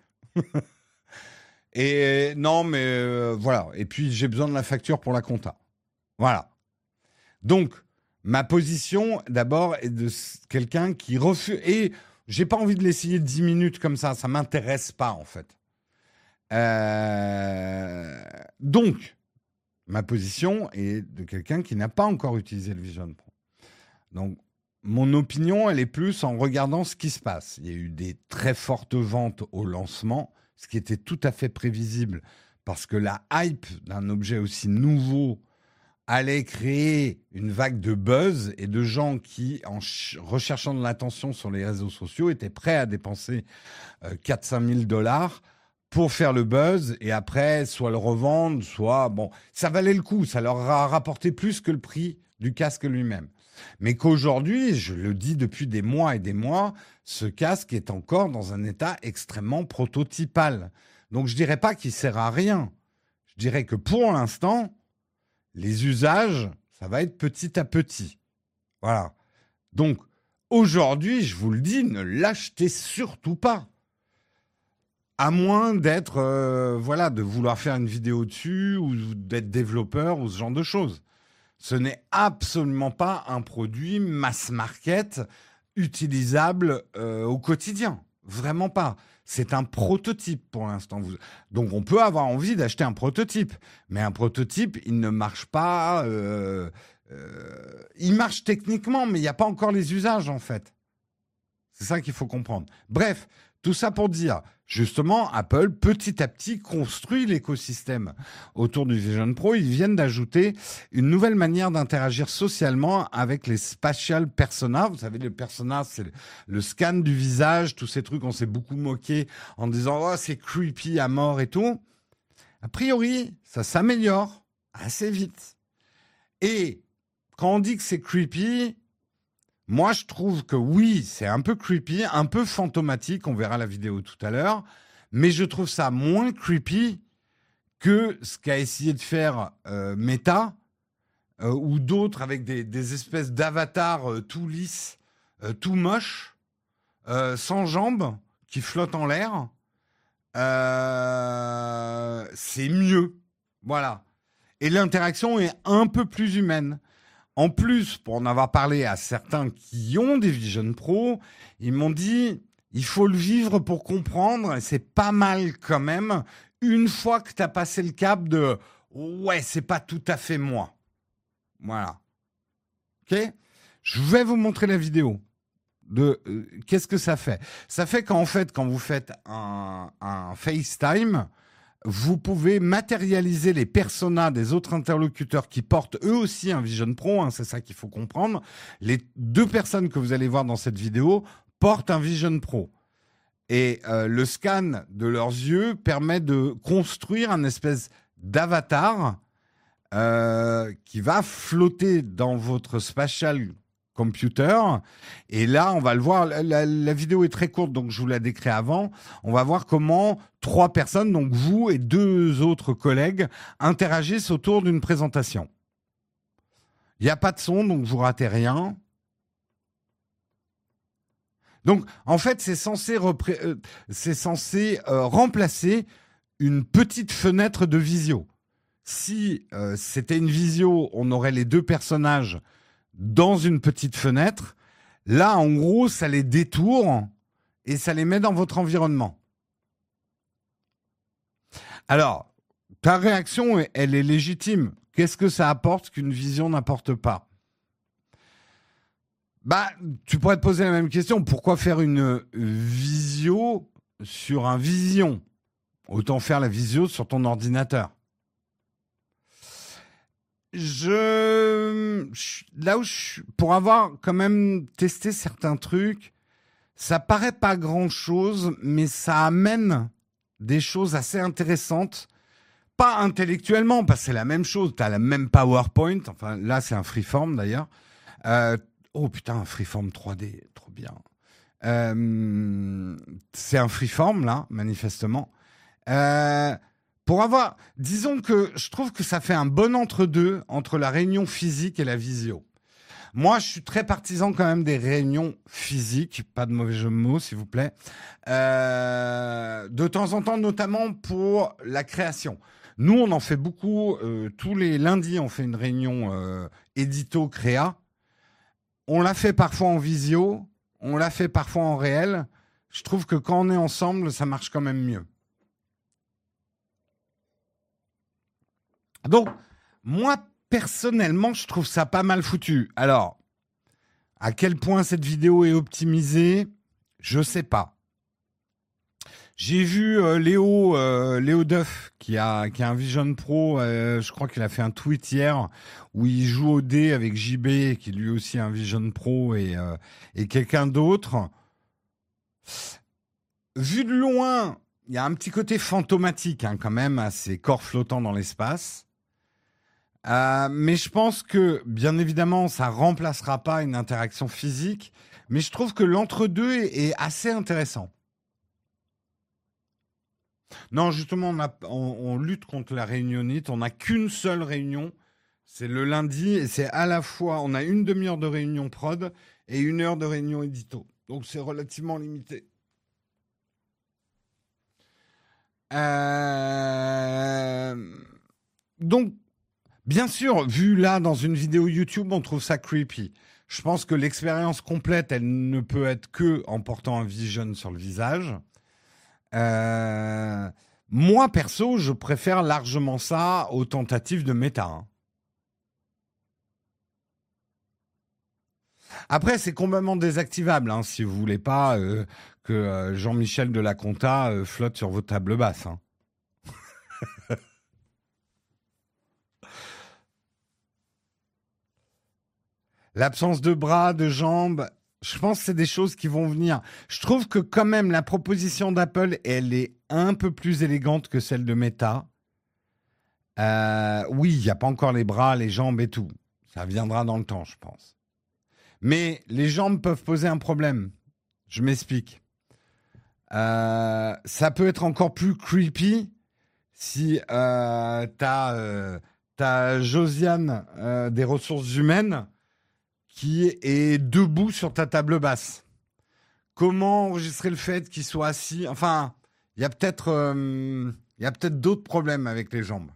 Et non, mais euh, voilà. Et puis, j'ai besoin de la facture pour la compta. Voilà. Donc, ma position, d'abord, est de quelqu'un qui refuse... Et j'ai pas envie de l'essayer dix minutes comme ça. Ça m'intéresse pas, en fait. Euh... Donc, ma position est de quelqu'un qui n'a pas encore utilisé le Vision Pro. Donc, mon opinion, elle est plus en regardant ce qui se passe. Il y a eu des très fortes ventes au lancement, ce qui était tout à fait prévisible, parce que la hype d'un objet aussi nouveau allait créer une vague de buzz et de gens qui, en ch- recherchant de l'attention sur les réseaux sociaux, étaient prêts à dépenser euh, quatre à cinq mille dollars pour faire le buzz et après, soit le revendre, soit... Bon, ça valait le coup, ça leur a rapporté plus que le prix du casque lui-même. Mais qu'aujourd'hui, je le dis depuis des mois et des mois, ce casque est encore dans un état extrêmement prototypal. Donc, je dirais pas qu'il sert à rien. Je dirais que pour l'instant, les usages, ça va être petit à petit. Voilà. Donc, aujourd'hui, je vous le dis, ne l'achetez surtout pas. À moins d'être, euh, voilà, de vouloir faire une vidéo dessus ou d'être développeur ou ce genre de choses. Ce n'est absolument pas un produit mass market utilisable euh, au quotidien. Vraiment pas. C'est un prototype pour l'instant. Donc, on peut avoir envie d'acheter un prototype. Mais un prototype, il ne marche pas... Euh, euh, il marche techniquement, mais il n'y a pas encore les usages, en fait. C'est ça qu'il faut comprendre. Bref, tout ça pour dire, justement, Apple, petit à petit, construit l'écosystème autour du Vision Pro. Ils viennent d'ajouter une nouvelle manière d'interagir socialement avec les spatial personas. Vous savez, le persona, c'est le, le scan du visage, tous ces trucs, on s'est beaucoup moqué en disant « Oh, c'est creepy à mort et tout ». A priori, ça s'améliore assez vite. Et quand on dit que c'est creepy... Moi, je trouve que oui, c'est un peu creepy, un peu fantomatique, on verra la vidéo tout à l'heure, mais je trouve ça moins creepy que ce qu'a essayé de faire euh, Meta euh, ou d'autres avec des, des espèces d'avatars euh, tout lisses, euh, tout moches, euh, sans jambes, qui flottent en l'air. Euh, c'est mieux. Voilà. Et l'interaction est un peu plus humaine. En plus, pour en avoir parlé à certains qui ont des Vision Pro, ils m'ont dit il faut le vivre pour comprendre, et c'est pas mal quand même, une fois que tu as passé le cap de ouais, c'est pas tout à fait moi. Voilà. Ok ? Je vais vous montrer la vidéo de euh, qu'est-ce que ça fait. Ça fait qu'en fait, quand vous faites un, un FaceTime, vous pouvez matérialiser les personas des autres interlocuteurs qui portent eux aussi un Vision Pro, hein, c'est ça qu'il faut comprendre. Les deux personnes que vous allez voir dans cette vidéo portent un Vision Pro. Et euh, le scan de leurs yeux permet de construire un espèce d'avatar euh, qui va flotter dans votre spatial computer. Et là, on va le voir. La, la- la vidéo est très courte, donc je vous la décris avant. On va voir comment trois personnes, donc vous et deux autres collègues, interagissent autour d'une présentation. Il n'y a pas de son, donc vous ratez rien. Donc, en fait, c'est censé, repré- euh, c'est censé euh, remplacer une petite fenêtre de visio. Si euh, c'était une visio, on aurait les deux personnages dans une petite fenêtre. Là, en gros, ça les détourne et ça les met dans votre environnement. Alors, ta réaction, elle est légitime. Qu'est-ce que ça apporte qu'une vision n'apporte pas? Bah, tu pourrais te poser la même question. Pourquoi faire une visio sur un vision? Autant faire la visio sur ton ordinateur. Je, je- là où je, pour avoir quand même testé certains trucs, ça paraît pas grand-chose, mais ça amène des choses assez intéressantes. Pas intellectuellement, parce que c'est la même chose. Tu as la même PowerPoint. Enfin, là, c'est un freeform d'ailleurs. Euh, oh putain, un freeform trois D, trop bien. Euh, c'est un freeform, là, manifestement. Euh, pour avoir, disons que je trouve que ça fait un bon entre-deux entre la réunion physique et la visio. Moi, je suis très partisan quand même des réunions physiques, pas de mauvais jeu de mots, s'il vous plaît. Euh, de temps en temps, notamment pour la création. Nous, on en fait beaucoup. Euh, tous les lundis, on fait une réunion euh, édito créa. On l'a fait parfois en visio, on l'a fait parfois en réel. Je trouve que quand on est ensemble, ça marche quand même mieux. Donc, moi, personnellement, je trouve ça pas mal foutu. Alors, à quel point cette vidéo est optimisée, je sais pas. J'ai vu euh, Léo, euh, Léo Duff, qui a, qui a un Vision Pro, euh, je crois qu'il a fait un tweet hier, où il joue au dé avec J B, qui lui aussi a un Vision Pro, et, euh, et quelqu'un d'autre. Vu de loin, il y a un petit côté fantomatique hein, quand même à ces corps flottants dans l'espace. Euh, mais je pense que, bien évidemment, ça remplacera pas une interaction physique, mais je trouve que l'entre-deux est, est assez intéressant. Non, justement, on, a- on- on lutte contre la réunionnite. On n'a qu'une seule réunion. C'est le lundi et c'est à la fois, on a une demi-heure de réunion prod et une heure de réunion édito. Donc c'est relativement limité. Euh, Donc, bien sûr, vu là dans une vidéo YouTube, on trouve ça creepy. Je pense que l'expérience complète, elle ne peut être que en portant un vision sur le visage. Euh, Moi, perso, je préfère largement ça aux tentatives de méta. Hein. Après, c'est complètement désactivable hein, si vous voulez pas euh, que euh, Jean-Michel de la Conta euh, flotte sur vos tables basses. Hein. L'absence de bras, de jambes, je pense que c'est des choses qui vont venir. Je trouve que quand même la proposition d'Apple, elle est un peu plus élégante que celle de Meta. Euh, oui, il n'y a pas encore les bras, les jambes et tout. Ça viendra dans le temps, je pense. Mais les jambes peuvent poser un problème. Je m'explique. Euh, ça peut être encore plus creepy si euh, t'as euh, t'as Josiane euh, des ressources humaines qui est debout sur ta table basse. Comment enregistrer le fait qu'il soit assis? Enfin, il y a peut-être euh, il y a peut-être d'autres problèmes avec les jambes.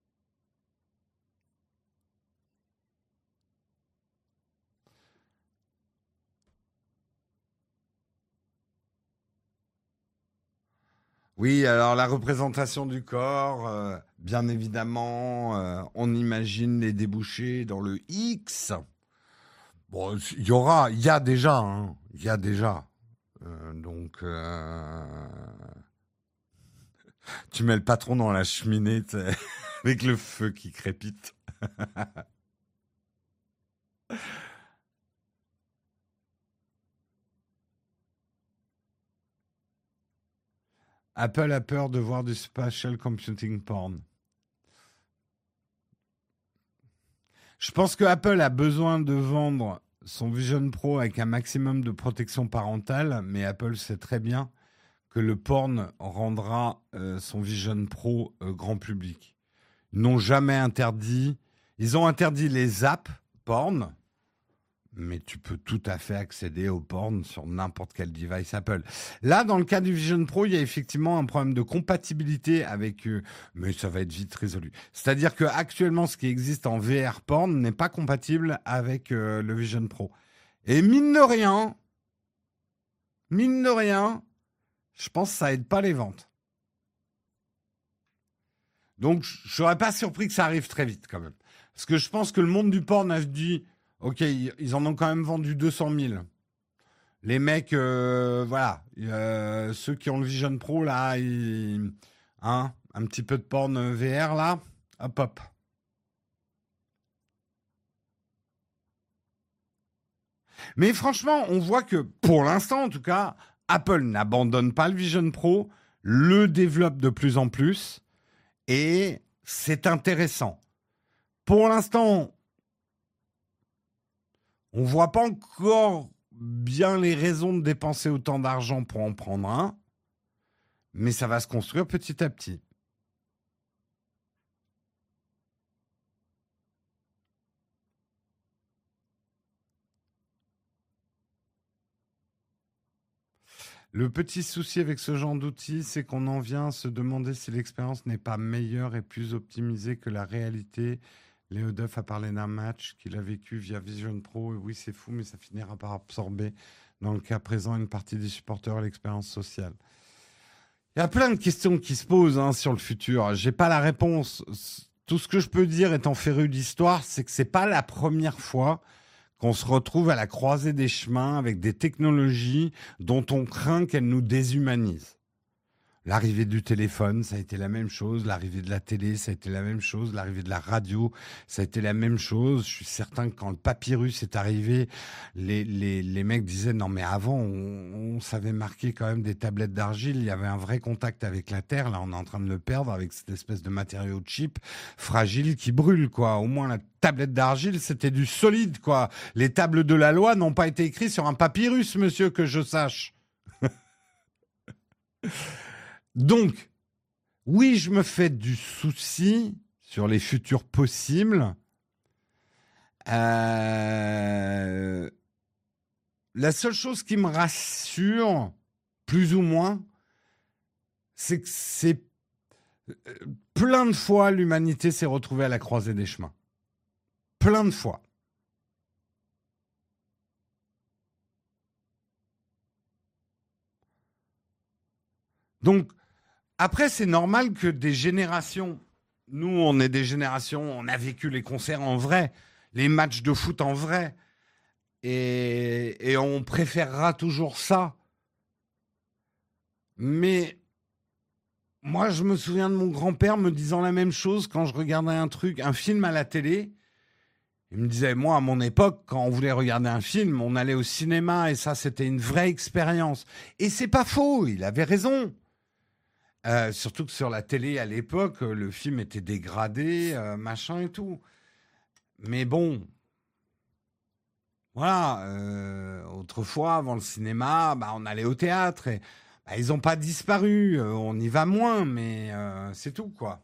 Oui, alors la représentation du corps, euh, bien évidemment, euh, on imagine les débouchés dans le X. Bon, il y aura, il y a déjà, hein, il y a déjà. Euh, donc, euh, tu mets le patron dans la cheminée t'sais, avec le feu qui crépite. Apple a peur de voir du spatial computing porn. Je pense que Apple a besoin de vendre son Vision Pro avec un maximum de protection parentale, mais Apple sait très bien que le porn rendra euh, son Vision Pro euh, grand public. Ils n'ont jamais interdit. Ils ont interdit les apps porn, mais tu peux tout à fait accéder au porn sur n'importe quel device Apple. Là, dans le cas du Vision Pro, il y a effectivement un problème de compatibilité avec eux, mais ça va être vite résolu. C'est-à-dire que actuellement, ce qui existe en V R porn n'est pas compatible avec euh, le Vision Pro. Et mine de rien, mine de rien, je pense que ça aide pas les ventes. Donc, je ne serais pas surpris que ça arrive très vite quand même. Parce que je pense que le monde du porn a dit, ok, ils en ont quand même vendu deux cent mille. Les mecs, euh, voilà, euh, ceux qui ont le Vision Pro, là, ils, hein, un petit peu de porn V R, là, hop, hop. Mais franchement, on voit que, pour l'instant en tout cas, Apple n'abandonne pas le Vision Pro, le développe de plus en plus, et c'est intéressant. Pour l'instant, on ne voit pas encore bien les raisons de dépenser autant d'argent pour en prendre un, mais ça va se construire petit à petit. Le petit souci avec ce genre d'outils, c'est qu'on en vient à se demander si l'expérience n'est pas meilleure et plus optimisée que la réalité. Léo Duff a parlé d'un match qu'il a vécu via Vision Pro. Et oui, c'est fou, mais ça finira par absorber, dans le cas présent, une partie des supporters à l'expérience sociale. Il y a plein de questions qui se posent hein, sur le futur. J'ai pas la réponse. Tout ce que je peux dire, étant féru d'histoire, c'est que c'est pas la première fois qu'on se retrouve à la croisée des chemins avec des technologies dont on craint qu'elles nous déshumanisent. L'arrivée du téléphone, ça a été la même chose. L'arrivée de la télé, ça a été la même chose. L'arrivée de la radio, ça a été la même chose. Je suis certain que quand le papyrus est arrivé, les, les, les mecs disaient non mais avant, on, on savait marquer quand même des tablettes d'argile. Il y avait un vrai contact avec la terre. Là, on est en train de le perdre avec cette espèce de matériau cheap, fragile, qui brûle, quoi. Au moins, la tablette d'argile, c'était du solide, quoi. Les tables de la loi n'ont pas été écrites sur un papyrus, monsieur, que je sache. Donc, oui, je me fais du souci sur les futurs possibles. Euh... La seule chose qui me rassure, plus ou moins, c'est que c'est plein de fois l'humanité s'est retrouvée à la croisée des chemins. Plein de fois. Donc, après, c'est normal que des générations, nous, on est des générations, on a vécu les concerts en vrai, les matchs de foot en vrai, et, et on préférera toujours ça. Mais moi, je me souviens de mon grand-père me disant la même chose quand je regardais un truc, un film à la télé. Il me disait, moi, à mon époque, quand on voulait regarder un film, on allait au cinéma, et ça, c'était une vraie expérience. Et c'est pas faux, il avait raison. Euh, surtout que sur la télé à l'époque, le film était dégradé, euh, machin et tout. Mais bon, voilà. Euh, autrefois, avant le cinéma, bah, on allait au théâtre. Et, bah, ils n'ont pas disparu. Euh, on y va moins, mais euh, c'est tout, quoi.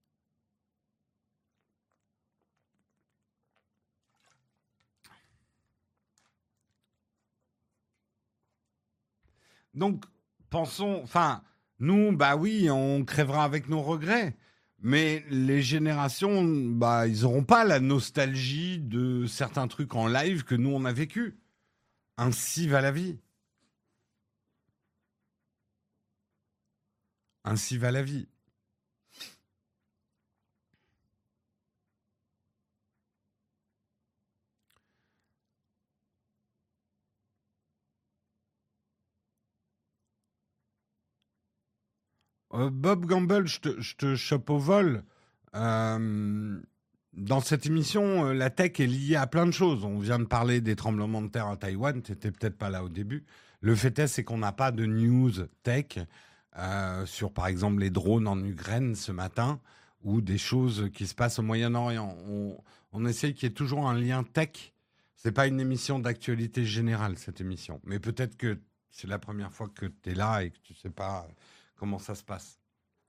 Donc, pensons, enfin, nous, bah oui, on crèvera avec nos regrets. Mais les générations, bah, ils n'auront pas la nostalgie de certains trucs en live que nous, on a vécu. Ainsi va la vie. Ainsi va la vie. Euh, Bob Gamble, je te, je te chope au vol. Euh, dans cette émission, euh, la tech est liée à plein de choses. On vient de parler des tremblements de terre à Taïwan. Tu n'étais peut-être pas là au début. Le fait est, c'est qu'on n'a pas de news tech euh, sur, par exemple, les drones en Ukraine ce matin ou des choses qui se passent au Moyen-Orient. On, on essaye qu'il y ait toujours un lien tech. C'est pas une émission d'actualité générale, cette émission. Mais peut-être que c'est la première fois que tu es là et que tu sais pas comment ça se passe.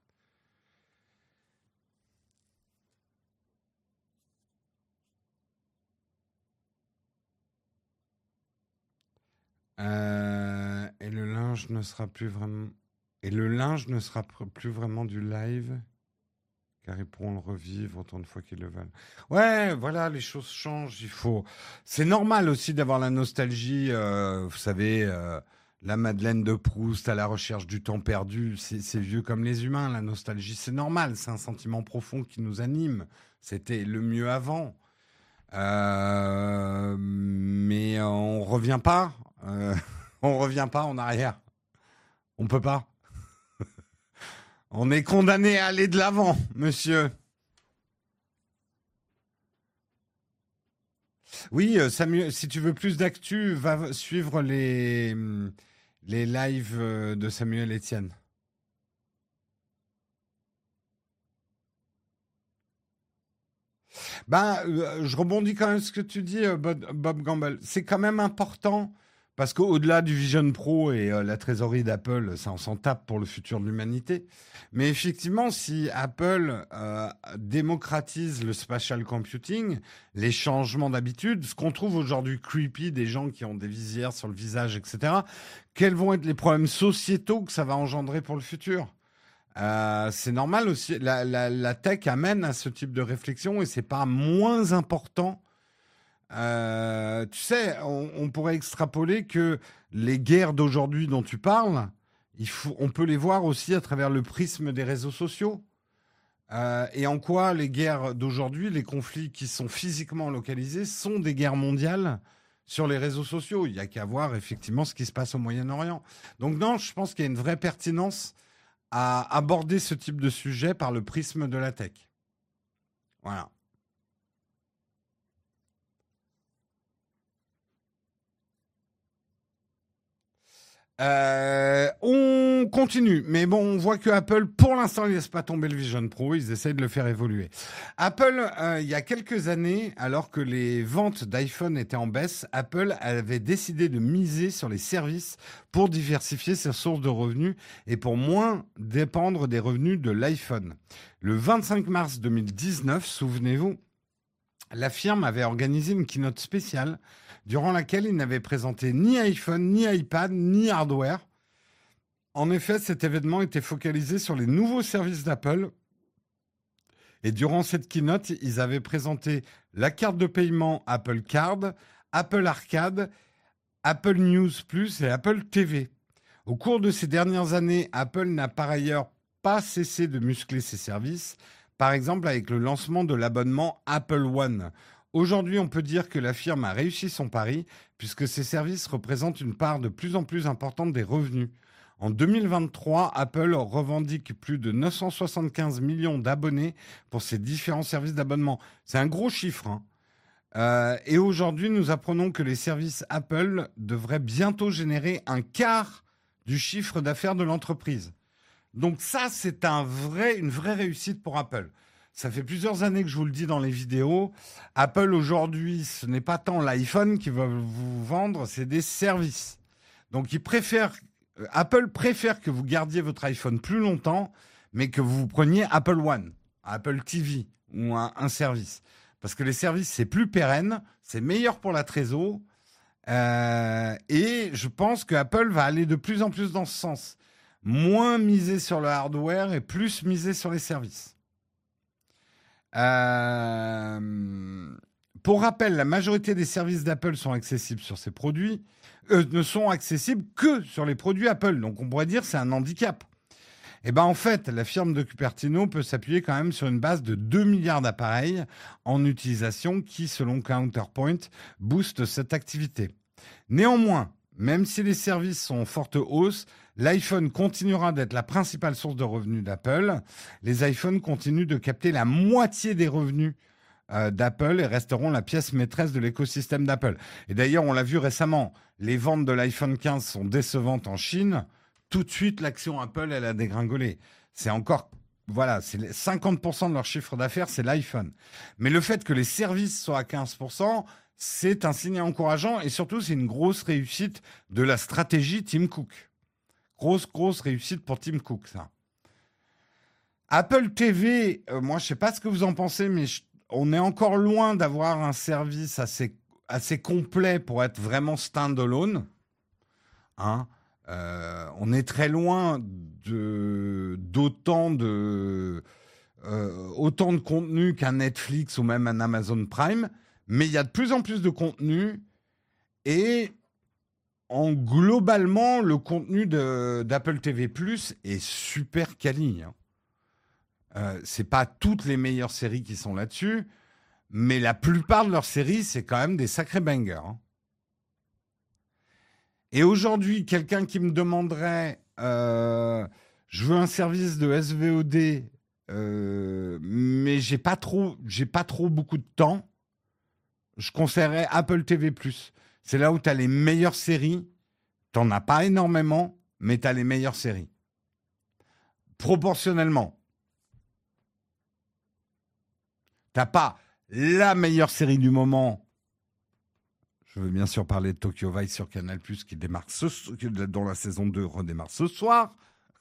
Euh, et le linge ne sera plus vraiment... Et le linge ne sera pr- plus vraiment du live, car ils pourront le revivre autant de fois qu'ils le veulent. Ouais, voilà, les choses changent. Il faut. C'est normal aussi d'avoir la nostalgie. euh, vous savez, euh, la Madeleine de Proust à la recherche du temps perdu. C'est c'est vieux comme les humains. La nostalgie, c'est normal. C'est un sentiment profond qui nous anime. C'était le mieux avant. Euh, mais on revient pas. euh, on revient pas en arrière. On peut pas. On est condamné à aller de l'avant, monsieur. Oui, euh, Samuel, si tu veux plus d'actu, va suivre les, hum, les lives euh, de Samuel Etienne. Ben, euh, je rebondis quand même sur ce que tu dis, euh, Bob, Bob Gamble. C'est quand même important parce qu'au-delà du Vision Pro et euh, la trésorerie d'Apple, ça on s'en tape pour le futur de l'humanité. Mais effectivement, si Apple euh, démocratise le spatial computing, les changements d'habitude, ce qu'on trouve aujourd'hui creepy, des gens qui ont des visières sur le visage, et cetera, quels vont être les problèmes sociétaux que ça va engendrer pour le futur? Euh, c'est normal aussi. La, la, la tech amène à ce type de réflexion et c'est pas moins important. Euh, tu sais, on, on pourrait extrapoler que les guerres d'aujourd'hui dont tu parles, il faut, on peut les voir aussi à travers le prisme des réseaux sociaux. Euh, et en quoi les guerres d'aujourd'hui, les conflits qui sont physiquement localisés, sont des guerres mondiales sur les réseaux sociaux. Il n'y a qu'à voir effectivement ce qui se passe au Moyen-Orient. Donc non, je pense qu'il y a une vraie pertinence à aborder ce type de sujet par le prisme de la tech. Voilà. Euh, on continue, mais bon, on voit que Apple, pour l'instant, ils laissent pas tomber le Vision Pro, ils essaient de le faire évoluer. Apple, euh, il y a quelques années, alors que les ventes d'iPhone étaient en baisse, Apple avait décidé de miser sur les services pour diversifier ses sources de revenus et pour moins dépendre des revenus de l'iPhone. Le vingt-cinq mars deux mille dix-neuf, souvenez-vous, la firme avait organisé une keynote spéciale durant laquelle il n'avait présenté ni iPhone, ni iPad, ni hardware. En effet, cet événement était focalisé sur les nouveaux services d'Apple. Et durant cette keynote, ils avaient présenté la carte de paiement Apple Card, Apple Arcade, Apple News Plus et Apple T V. Au cours de ces dernières années, Apple n'a par ailleurs pas cessé de muscler ses services, par exemple avec le lancement de l'abonnement Apple One. Aujourd'hui, on peut dire que la firme a réussi son pari, puisque ces services représentent une part de plus en plus importante des revenus. En deux mille vingt-trois, Apple revendique plus de neuf cent soixante-quinze millions d'abonnés pour ses différents services d'abonnement. C'est un gros chiffre, hein. Euh, et aujourd'hui, nous apprenons que les services Apple devraient bientôt générer un quart du chiffre d'affaires de l'entreprise. Donc ça, c'est un vrai, une vraie réussite pour Apple. Ça fait plusieurs années que je vous le dis dans les vidéos. Apple, aujourd'hui, ce n'est pas tant l'iPhone qui va vous vendre, c'est des services. Donc, ils préfèrent, euh, Apple préfère que vous gardiez votre iPhone plus longtemps, mais que vous preniez Apple One, Apple T V ou un, un service. Parce que les services, c'est plus pérenne, c'est meilleur pour la trésor. Euh, et je pense que Apple va aller de plus en plus dans ce sens. Moins miser sur le hardware et plus miser sur les services. Euh, pour rappel, la majorité des services d'Apple sont accessibles sur ces produits, euh, ne sont accessibles que sur les produits Apple. Donc on pourrait dire que c'est un handicap. Et ben en fait, la firme de Cupertino peut s'appuyer quand même sur une base de deux milliards d'appareils en utilisation qui, selon Counterpoint, booste cette activité. Néanmoins, même si les services sont en forte hausse, l'iPhone continuera d'être la principale source de revenus d'Apple. Les iPhones continuent de capter la moitié des revenus euh, d'Apple et resteront la pièce maîtresse de l'écosystème d'Apple. Et d'ailleurs, on l'a vu récemment, les ventes de l'iPhone quinze sont décevantes en Chine. Tout de suite, l'action Apple, elle a dégringolé. C'est encore voilà, c'est cinquante pour cent de leur chiffre d'affaires, c'est l'iPhone. Mais le fait que les services soient à quinze pour cent, c'est un signe encourageant et surtout, c'est une grosse réussite de la stratégie Tim Cook. Grosse, grosse réussite pour Tim Cook, ça. Apple T V, euh, moi, je ne sais pas ce que vous en pensez, mais je- on est encore loin d'avoir un service assez, assez complet pour être vraiment standalone. Hein. Euh, on est très loin de, d'autant de, euh, autant de contenu qu'un Netflix ou même un Amazon Prime, mais il y a de plus en plus de contenu et en globalement, le contenu de, d'Apple T V Plus est super quali. Hein. Euh, c'est pas toutes les meilleures séries qui sont là-dessus, mais la plupart de leurs séries, c'est quand même des sacrés bangers. Hein. Et aujourd'hui, quelqu'un qui me demanderait, euh, je veux un service de S V O D, euh, mais j'ai pas trop, j'ai pas trop beaucoup de temps, je conseillerais Apple T V Plus. C'est là où tu as les meilleures séries. T'en as pas énormément, mais tu as les meilleures séries. Proportionnellement. T'as pas la meilleure série du moment. Je veux bien sûr parler de Tokyo Vice sur Canal+, qui démarre ce, dont la saison deux redémarre ce soir.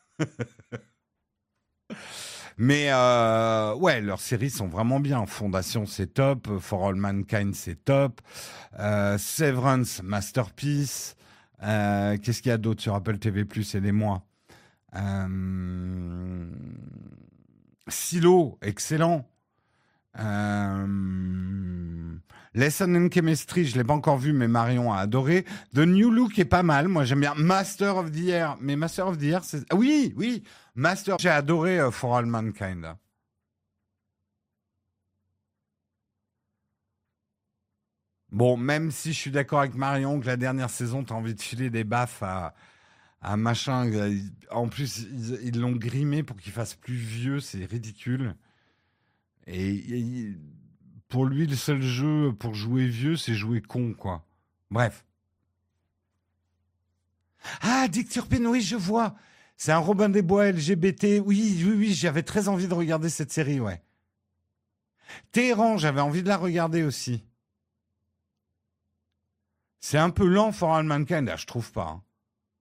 Mais euh, ouais, leurs séries sont vraiment bien. Fondation, c'est top. For All Mankind, c'est top. Euh, Severance, masterpiece. Euh, qu'est-ce qu'il y a d'autre sur Apple T V Plus, aidez-moi. Euh, Silo, excellent. Euh, Lesson in Chemistry, je ne l'ai pas encore vu, mais Marion a adoré. The New Look est pas mal. Moi, j'aime bien Master of the Year. Mais Master of the Year, c'est... Ah, oui, oui. Master. J'ai adoré uh, For All Mankind. Bon, même si je suis d'accord avec Marion que la dernière saison, tu as envie de filer des baffes à, à machin. En plus, ils, ils l'ont grimé pour qu'il fasse plus vieux. C'est ridicule. Et, et pour lui, le seul jeu pour jouer vieux, c'est jouer con, quoi. Bref. Ah, Dick Turpin, oui, je vois. C'est un Robin des Bois L G B T. Oui, oui, oui, j'avais très envie de regarder cette série, ouais. Téhéran, j'avais envie de la regarder aussi. C'est un peu lent, For All Mankind. Ah, je trouve pas. Hein.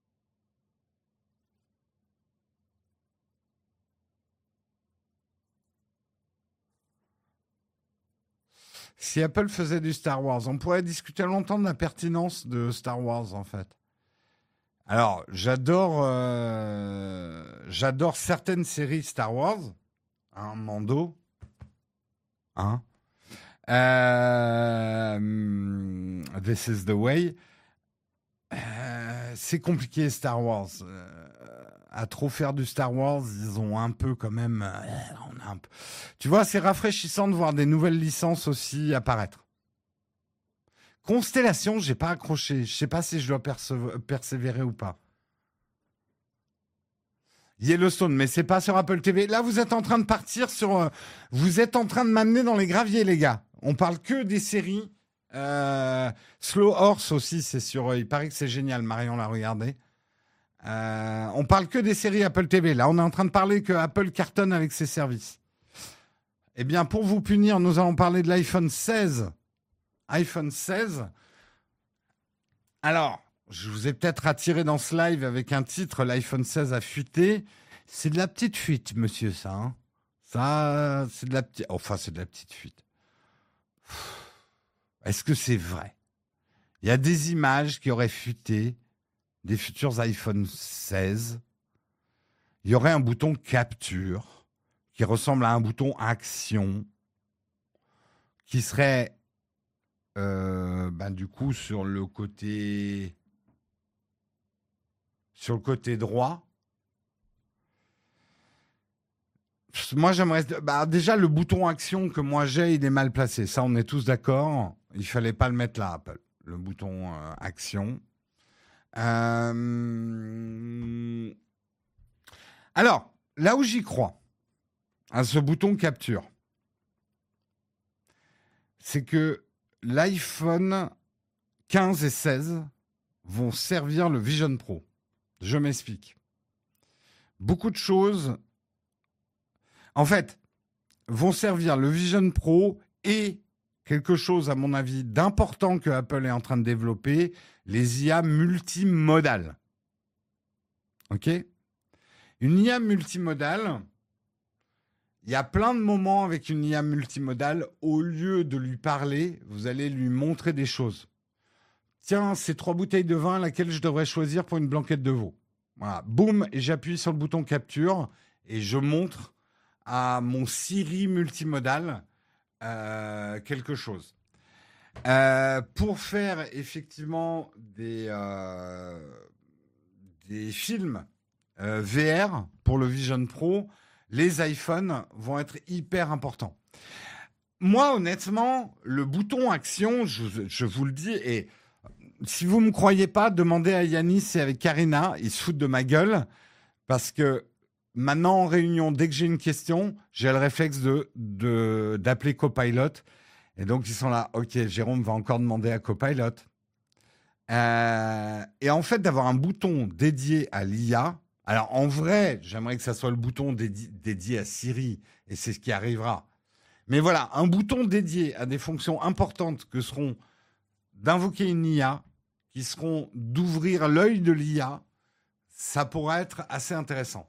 Si Apple faisait du Star Wars, on pourrait discuter longtemps de la pertinence de Star Wars, en fait. Alors, j'adore, euh, j'adore certaines séries Star Wars. Hein, Mando. Hein. Euh, This is the way. Euh, c'est compliqué Star Wars. Euh, à trop faire du Star Wars, ils ont un peu quand même. Euh, on a un peu... Tu vois, c'est rafraîchissant de voir des nouvelles licences aussi apparaître. Constellation, j'ai pas accroché. Je sais pas si je dois perse- persévérer ou pas. Yellowstone, mais c'est pas sur Apple T V. Là, vous êtes en train de partir sur. Euh, vous êtes en train de m'amener dans les graviers, les gars. On parle que des séries. Euh, Slow Horse aussi, c'est sur. Il paraît que c'est génial. Marion l'a regardé. Euh, on parle que des séries Apple T V. Là, on est en train de parler que Apple cartonne avec ses services. Eh bien, pour vous punir, nous allons parler de l'iPhone seize. iPhone seize. Alors, je vous ai peut-être attiré dans ce live avec un titre, l'iPhone seize a fuité. C'est de la petite fuite, monsieur, ça. Hein. Ça, c'est de la petite... Enfin, c'est de la petite fuite. Est-ce que c'est vrai? Il y a des images qui auraient fuité des futurs iPhone seize. Il y aurait un bouton capture qui ressemble à un bouton action qui serait euh, ben, du coup sur le côté sur le côté droit. Moi, j'aimerais. Bah, déjà, le bouton action que moi j'ai, il est mal placé. Ça, on est tous d'accord. Il fallait pas le mettre là, Apple. Le bouton euh, action. Euh... Alors, là où j'y crois, à ce bouton capture, c'est que l'iPhone quinze et seize vont servir le Vision Pro. Je m'explique. Beaucoup de choses En fait, vont servir le Vision Pro et quelque chose, à mon avis, d'important que Apple est en train de développer, les I A multimodales. OK ? Une I A multimodale, il y a plein de moments avec une I A multimodale, au lieu de lui parler, vous allez lui montrer des choses. Tiens, ces trois bouteilles de vin, laquelle je devrais choisir pour une blanquette de veau. Voilà, boum, et j'appuie sur le bouton capture et je montre à mon Siri multimodal euh, quelque chose. Euh, pour faire effectivement des, euh, des films euh, V R pour le Vision Pro, les iPhones vont être hyper importants. Moi, honnêtement, le bouton action, je, je vous le dis, et si vous ne me croyez pas, demandez à Yanis et avec Karina, ils se foutent de ma gueule, parce que maintenant, en réunion, dès que j'ai une question, j'ai le réflexe de, de, d'appeler Copilot. Et donc, ils sont là, ok, Jérôme va encore demander à Copilot. Euh, et en fait, d'avoir un bouton dédié à l'I A, alors en vrai, j'aimerais que ça soit le bouton dédi- dédié à Siri, et c'est ce qui arrivera. Mais voilà, un bouton dédié à des fonctions importantes que seront d'invoquer une I A, qui seront d'ouvrir l'œil de l'I A, ça pourrait être assez intéressant.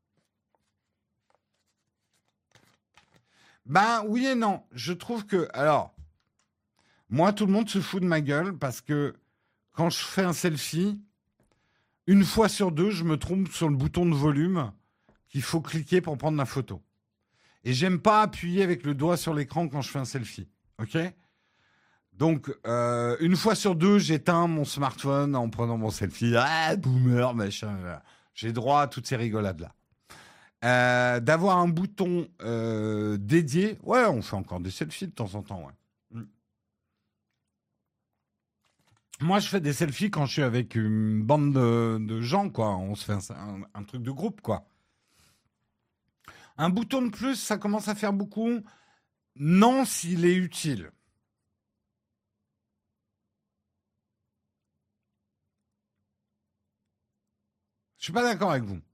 Ben oui et non. Je trouve que, alors, moi, tout le monde se fout de ma gueule parce que quand je fais un selfie, une fois sur deux, je me trompe sur le bouton de volume qu'il faut cliquer pour prendre la photo. Et j'aime pas appuyer avec le doigt sur l'écran quand je fais un selfie. OK ? Donc, euh, une fois sur deux, j'éteins mon smartphone en prenant mon selfie. Ah, boomer, machin. J'ai droit à toutes ces rigolades-là. Euh, d'avoir un bouton euh, dédié, ouais, on fait encore des selfies de temps en temps, ouais. Mm. Moi, je fais des selfies quand je suis avec une bande de, de gens, quoi. On se fait un, un, un truc de groupe, quoi. Un bouton de plus, ça commence à faire beaucoup. Non, s'il est utile. Je suis pas d'accord avec vous.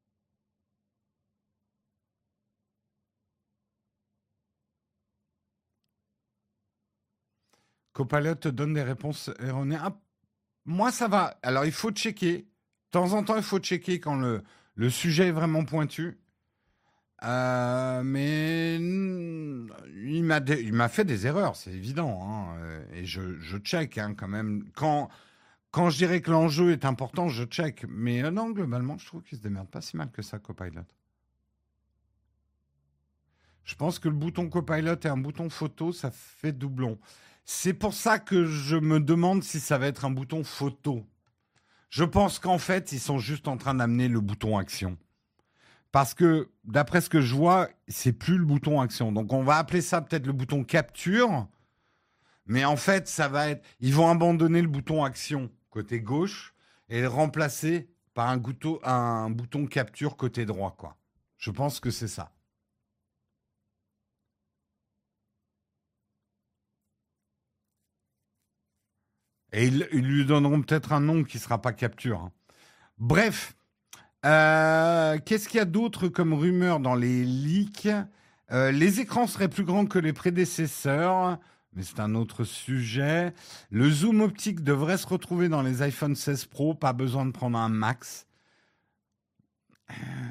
Copilot te donne des réponses erronées. Ah, moi, ça va. Alors, il faut checker. De temps en temps, il faut checker quand le, le sujet est vraiment pointu. Euh, mais mm, il m'a, dé- il m'a fait des erreurs, c'est évident. Hein, euh, et je, je check hein, quand même. Quand, quand je dirais que l'enjeu est important, je check. Mais euh, non, globalement, je trouve qu'il se démerde pas si mal que ça, Copilot. Je pense que le bouton Copilot et un bouton photo, ça fait doublon. C'est pour ça que je me demande si ça va être un bouton photo. Je pense qu'en fait, ils sont juste en train d'amener le bouton action. Parce que, d'après ce que je vois, c'est plus le bouton action. Donc, on va appeler ça peut-être le bouton capture. Mais en fait, ça va être... Ils vont abandonner le bouton action côté gauche et le remplacer par un, gouto- un bouton capture côté droit, quoi. Je pense que c'est ça. Et ils, ils lui donneront peut-être un nom qui ne sera pas capture. Hein. Bref, euh, qu'est-ce qu'il y a d'autre comme rumeur dans les leaks? Euh, Les écrans seraient plus grands que les prédécesseurs, mais c'est un autre sujet. Le zoom optique devrait se retrouver dans les iPhone seize Pro, pas besoin de prendre un max. Euh,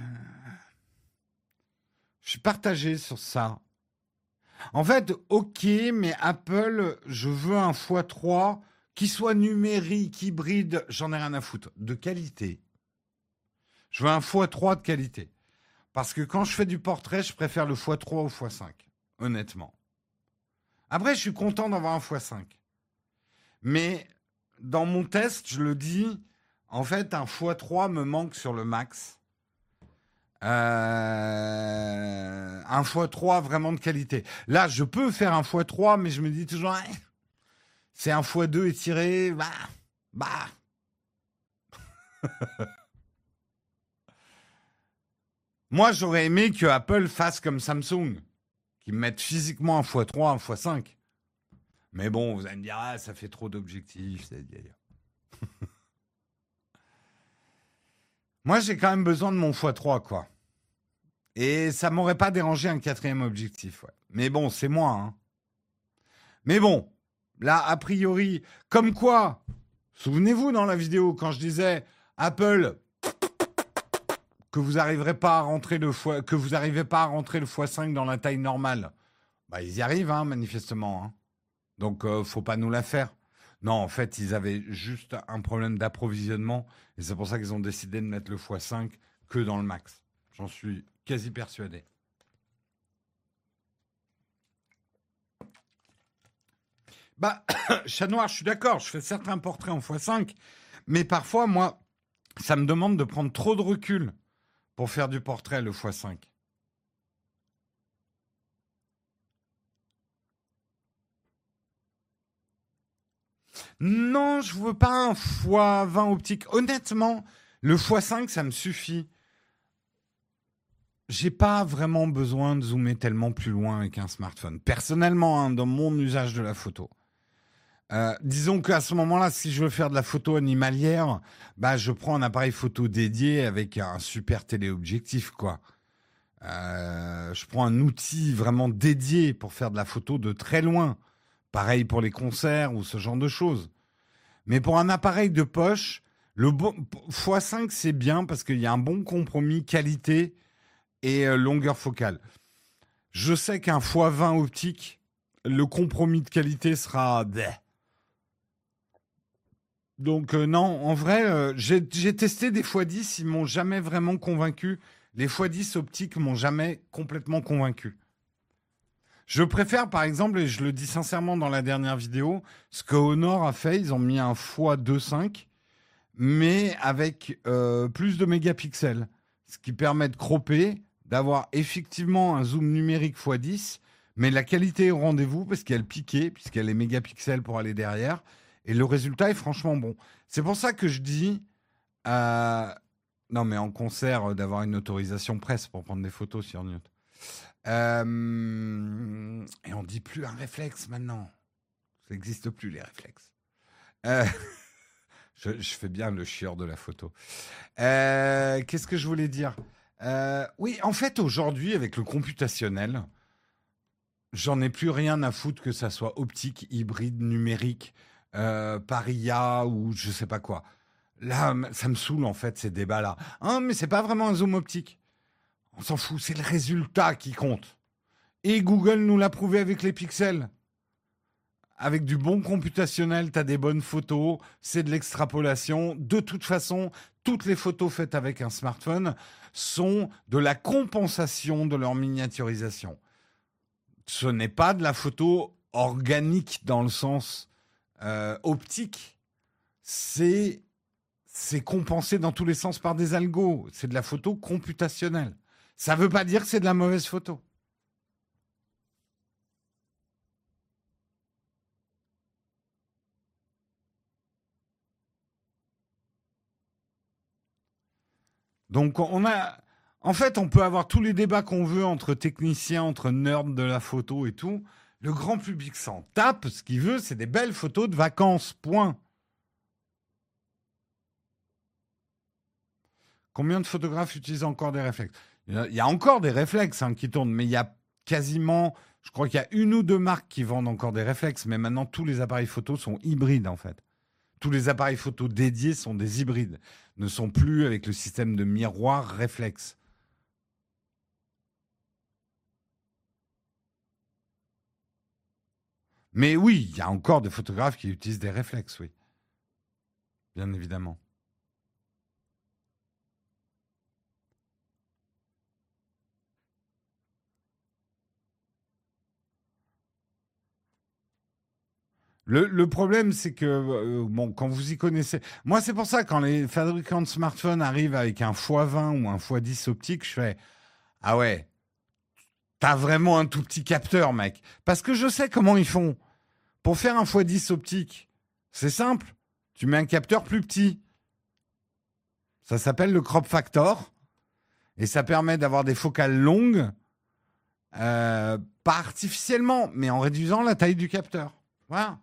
Je suis partagé sur ça. En fait, ok, mais Apple, je veux un x trois qui soit numérique, hybride, j'en ai rien à foutre. De qualité. Je veux un x trois de qualité. Parce que quand je fais du portrait, je préfère le x trois au x cinq. Honnêtement. Après, je suis content d'avoir un x cinq. Mais dans mon test, je le dis, en fait, un x trois me manque sur le max. Euh, un x trois vraiment de qualité. Là, je peux faire un x trois, mais je me dis toujours, eh, c'est un x deux étiré, bah, bah. Moi, j'aurais aimé que Apple fasse comme Samsung, qu'ils mettent physiquement un x trois, un x cinq. Mais bon, vous allez me dire, ah, ça fait trop d'objectifs. c'est- Moi, j'ai quand même besoin de mon x trois, quoi. Et ça m'aurait pas dérangé un quatrième objectif, ouais. Mais bon, c'est moi, hein. Mais bon, là, a priori, comme quoi, souvenez-vous dans la vidéo, quand je disais Apple, que vous n'arriverez pas à rentrer le fois, que vous n'arrivez pas à rentrer le fois cinq dans la taille normale, bah ils y arrivent, hein, manifestement, hein. Donc, euh, faut pas nous la faire. Non, en fait, ils avaient juste un problème d'approvisionnement, et c'est pour ça qu'ils ont décidé de mettre le fois cinq que dans le max. J'en suis quasi persuadé. Bah, chat noir, je suis d'accord, je fais certains portraits en fois cinq, mais parfois, moi, ça me demande de prendre trop de recul pour faire du portrait le fois cinq. Non, je veux pas un fois vingt optique. Honnêtement, le fois cinq, ça me suffit. J'ai pas vraiment besoin de zoomer tellement plus loin avec un smartphone. Personnellement, hein, dans mon usage de la photo. Euh, disons qu'à ce moment-là, si je veux faire de la photo animalière, bah, je prends un appareil photo dédié avec un super téléobjectif, quoi. Euh, je prends un outil vraiment dédié pour faire de la photo de très loin. Pareil pour les concerts ou ce genre de choses. Mais pour un appareil de poche, le bon, fois cinq, c'est bien parce qu'il y a un bon compromis qualité et euh, longueur focale. Je sais qu'un fois vingt optique, le compromis de qualité sera... bleh. Donc euh, non, en vrai, euh, j'ai j'ai testé des fois dix, ils m'ont jamais vraiment convaincu. Les fois dix optiques m'ont jamais complètement convaincu. Je préfère, par exemple, et je le dis sincèrement dans la dernière vidéo, ce que Honor a fait, ils ont mis un fois deux virgule cinq, mais avec euh, plus de mégapixels, ce qui permet de cropper, d'avoir effectivement un zoom numérique fois dix, mais la qualité est au rendez-vous parce qu'elle piquait, puisqu'elle est mégapixels pour aller derrière, et le résultat est franchement bon. C'est pour ça que je dis, euh, non mais en concert, euh, d'avoir une autorisation presse pour prendre des photos sur Newt. Euh, et on dit plus un réflexe maintenant. Ça n'existe plus les réflexes. Euh, je, je fais bien le chieur de la photo. Euh, Qu'est-ce que je voulais dire? Euh, Oui, en fait, aujourd'hui, avec le computationnel, j'en ai plus rien à foutre que ça soit optique, hybride, numérique, euh, par I A ou je sais pas quoi. Là, m- ça me saoule en fait ces débats-là. Hein, mais c'est pas vraiment un zoom optique. On s'en fout, c'est le résultat qui compte. Et Google nous l'a prouvé avec les pixels. Avec du bon computationnel, tu as des bonnes photos, c'est de l'extrapolation. De toute façon, toutes les photos faites avec un smartphone sont de la compensation de leur miniaturisation. Ce n'est pas de la photo organique dans le sens euh, optique. C'est c'est compensé dans tous les sens par des algos. C'est de la photo computationnelle. Ça ne veut pas dire que c'est de la mauvaise photo. Donc on a, en fait, on peut avoir tous les débats qu'on veut entre techniciens, entre nerds de la photo et tout. Le grand public s'en tape. Ce qu'il veut, c'est des belles photos de vacances. Point. Combien de photographes utilisent encore des réflexes? Il y a, il y a encore des réflexes hein, qui tournent, mais il y a quasiment, je crois qu'il y a une ou deux marques qui vendent encore des réflexes, mais maintenant tous les appareils photo sont hybrides en fait. Tous les appareils photo dédiés sont des hybrides, ne sont plus avec le système de miroir réflexe. Mais oui, il y a encore des photographes qui utilisent des réflexes, oui, bien évidemment. Le, le problème, c'est que, euh, bon, quand vous y connaissez. Moi, c'est pour ça, quand les fabricants de smartphones arrivent avec un fois vingt ou un fois dix optique, je fais ah ouais, t'as vraiment un tout petit capteur, mec. Parce que je sais comment ils font. Pour faire un fois dix optique, c'est simple. Tu mets un capteur plus petit. Ça s'appelle le crop factor. Et ça permet d'avoir des focales longues, euh, pas artificiellement, mais en réduisant la taille du capteur. Voilà.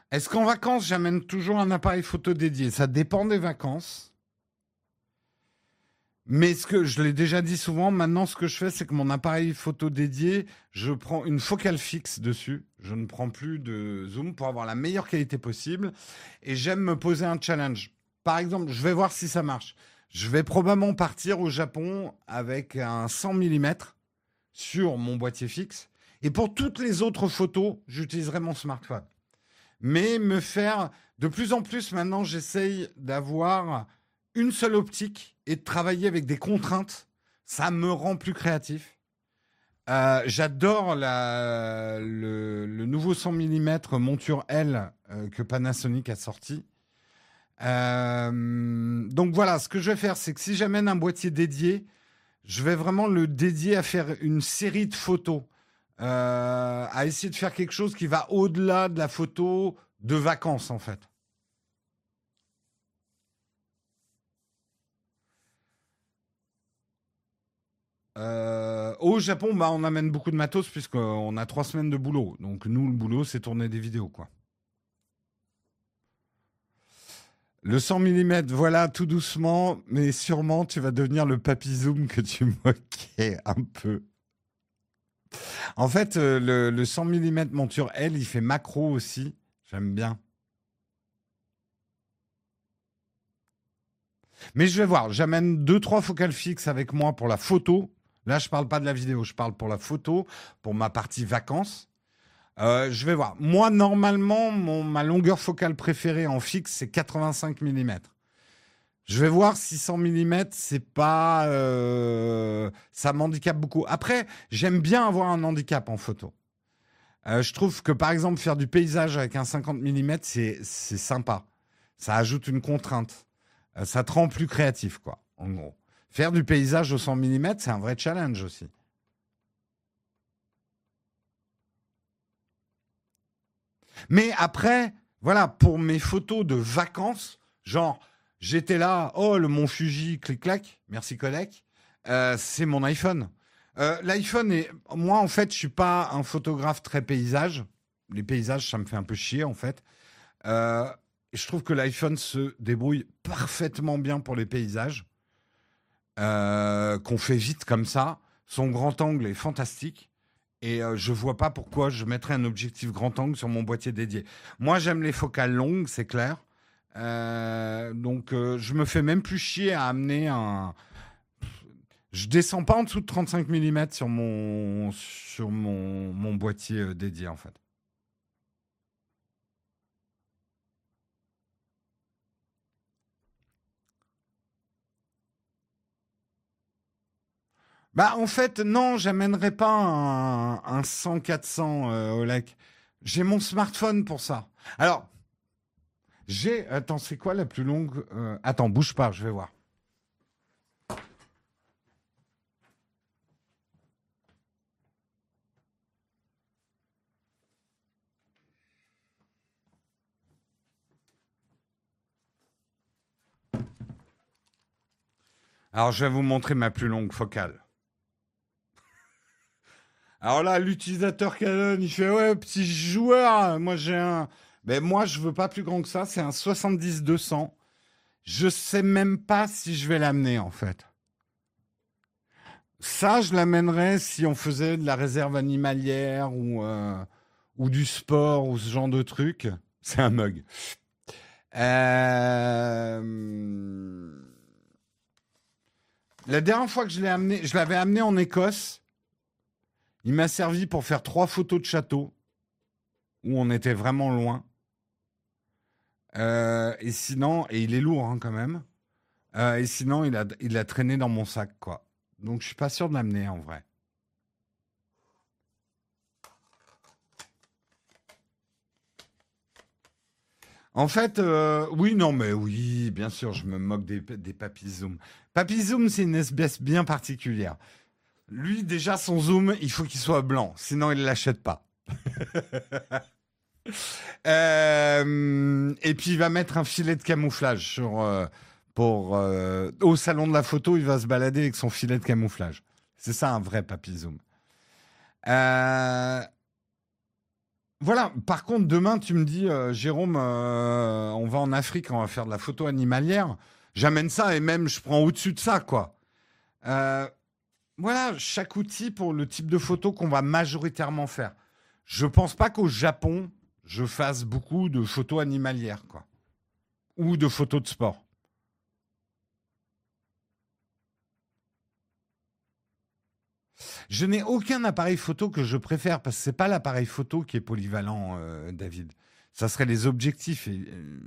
Est-ce qu'en vacances, j'amène toujours un appareil photo dédié? Ça dépend des vacances. Mais ce que je l'ai déjà dit souvent, maintenant ce que je fais, c'est que mon appareil photo dédié, je prends une focale fixe dessus. Je ne prends plus de zoom pour avoir la meilleure qualité possible. Et j'aime me poser un challenge. Par exemple, je vais voir si ça marche. Je vais probablement partir au Japon avec un cent millimètres sur mon boîtier fixe. Et pour toutes les autres photos, j'utiliserai mon smartphone. Mais me faire, de plus en plus maintenant, j'essaye d'avoir une seule optique et de travailler avec des contraintes. Ça me rend plus créatif. Euh, j'adore la, le, le nouveau cent millimètres monture L euh, que Panasonic a sorti. Euh, donc voilà, ce que je vais faire, c'est que si j'amène un boîtier dédié, je vais vraiment le dédier à faire une série de photos, euh, à essayer de faire quelque chose qui va au-delà de la photo de vacances, en fait. Euh, au Japon, bah, on amène beaucoup de matos puisqu'on a trois semaines de boulot. Donc nous, le boulot, c'est tourner des vidéos, quoi. Le cent millimètres, voilà, tout doucement, mais sûrement, tu vas devenir le papy zoom que tu moquais un peu. En fait, euh, le, le cent millimètres monture L, il fait macro aussi. J'aime bien. Mais je vais voir. J'amène deux, trois focales fixes avec moi pour la photo. Là, je parle pas de la vidéo, je parle pour la photo, pour ma partie vacances. Euh, je vais voir. Moi, normalement, mon, ma longueur focale préférée en fixe, c'est quatre-vingt-cinq millimètres. Je vais voir si cent millimètres, c'est pas... euh, ça m'handicape beaucoup. Après, j'aime bien avoir un handicap en photo. Euh, je trouve que, par exemple, faire du paysage avec un cinquante millimètres, c'est, c'est sympa. Ça ajoute une contrainte. Euh, ça te rend plus créatif, quoi, en gros. Faire du paysage au cent millimètres, c'est un vrai challenge aussi. Mais après, voilà, pour mes photos de vacances, genre, j'étais là, oh, le Mont Fuji, clic-clac, merci Kodak, euh, c'est mon iPhone. Euh, L'iPhone est... Moi, en fait, je suis pas un photographe très paysage. Les paysages, ça me fait un peu chier, en fait. Euh, je trouve que l'iPhone se débrouille parfaitement bien pour les paysages, euh, qu'on fait vite comme ça. Son grand angle est fantastique. Et euh, je vois pas pourquoi je mettrais un objectif grand angle sur mon boîtier dédié. Moi, j'aime les focales longues, c'est clair. Euh, donc, euh, je me fais même plus chier à amener un. Je descends pas en dessous de trente-cinq millimètres sur mon sur mon, mon boîtier euh, dédié en fait. Bah en fait non, j'amènerai pas un, un cent quatre cents euh, au lac. J'ai mon smartphone pour ça. Alors j'ai attends c'est quoi la plus longue euh, Attends bouge pas, je vais voir. Alors je vais vous montrer ma plus longue focale. Alors là, l'utilisateur Canon, il fait ouais, petit joueur, moi j'ai un. Mais moi, je veux pas plus grand que ça, c'est un soixante-dix deux cents. Je sais même pas si je vais l'amener en fait. Ça, je l'amènerais si on faisait de la réserve animalière ou, euh, ou du sport ou ce genre de truc. C'est un mug. Euh, La dernière fois que je l'ai amené, je l'avais amené en Écosse. Il m'a servi pour faire trois photos de château où on était vraiment loin. Euh, et sinon, et il est lourd hein, quand même. Euh, et sinon, il a, il a traîné dans mon sac, quoi. Donc, je suis pas sûr de l'amener en vrai. En fait, euh, oui, non, mais oui, bien sûr, je me moque des, des Papy Zoom. Papy Zoom, c'est une espèce bien particulière. Lui, déjà, son zoom, il faut qu'il soit blanc, sinon il ne l'achète pas. Euh, et puis, il va mettre un filet de camouflage sur, euh, pour, euh, au salon de la photo, il va se balader avec son filet de camouflage. C'est ça un vrai Papy Zoom. Euh, Voilà, par contre, demain, tu me dis, euh, Jérôme, euh, on va en Afrique, on va faire de la photo animalière. J'amène ça et même je prends au-dessus de ça, quoi. Euh, voilà, chaque outil pour le type de photo qu'on va majoritairement faire. Je pense pas qu'au Japon, je fasse beaucoup de photos animalières, quoi. Ou de photos de sport. Je n'ai aucun appareil photo que je préfère parce que c'est pas l'appareil photo qui est polyvalent, euh, David. Ça serait les objectifs. Et, euh,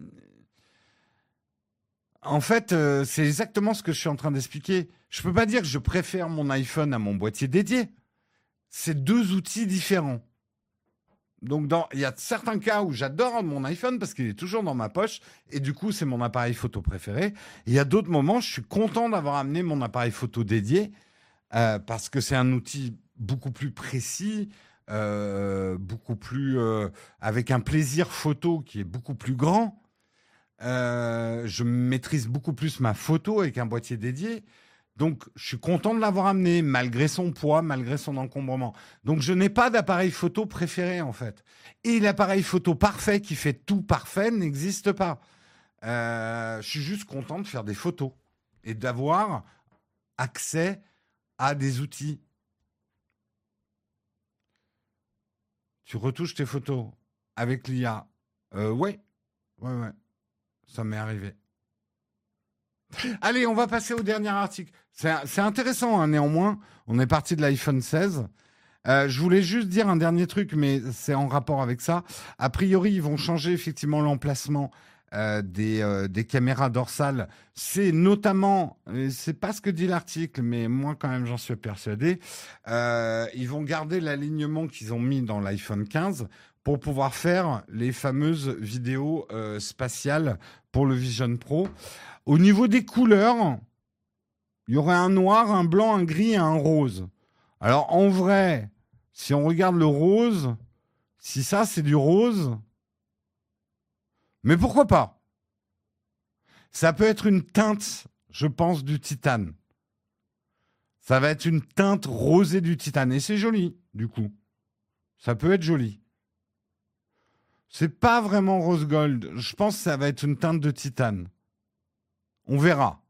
en fait, euh, c'est exactement ce que je suis en train d'expliquer. Je peux pas dire que je préfère mon iPhone à mon boîtier dédié. C'est deux outils différents. Donc, dans- il y a certains cas où j'adore mon iPhone parce qu'il est toujours dans ma poche et du coup, c'est mon appareil photo préféré. Et il y a d'autres moments, je suis content d'avoir amené mon appareil photo dédié euh, parce que c'est un outil beaucoup plus précis, euh, beaucoup plus euh, avec un plaisir photo qui est beaucoup plus grand. Euh, je maîtrise beaucoup plus ma photo avec un boîtier dédié. Donc, je suis content de l'avoir amené, malgré son poids, malgré son encombrement. Donc, je n'ai pas d'appareil photo préféré, en fait. Et l'appareil photo parfait qui fait tout parfait n'existe pas. Euh, je suis juste content de faire des photos et d'avoir accès à des outils. Tu retouches tes photos avec l'I A. Euh, ouais, ouais, ouais, ça m'est arrivé. Allez, on va passer au dernier article. C'est c'est intéressant, hein, néanmoins. On est parti de l'iPhone seize. Euh, je voulais juste dire un dernier truc, mais c'est en rapport avec ça. A priori, ils vont changer effectivement l'emplacement euh, des, euh, des caméras dorsales. C'est notamment, euh, c'est pas ce que dit l'article, mais moi quand même j'en suis persuadé. Euh, ils vont garder l'alignement qu'ils ont mis dans l'iPhone quinze pour pouvoir faire les fameuses vidéos euh, spatiales pour le Vision Pro. Au niveau des couleurs, il y aurait un noir, un blanc, un gris et un rose. Alors en vrai, si on regarde le rose, si ça c'est du rose, mais pourquoi pas? Ça peut être une teinte, je pense, du titane. Ça va être une teinte rosée du titane et c'est joli, du coup. Ça peut être joli. C'est pas vraiment rose gold. Je pense que ça va être une teinte de titane. On verra.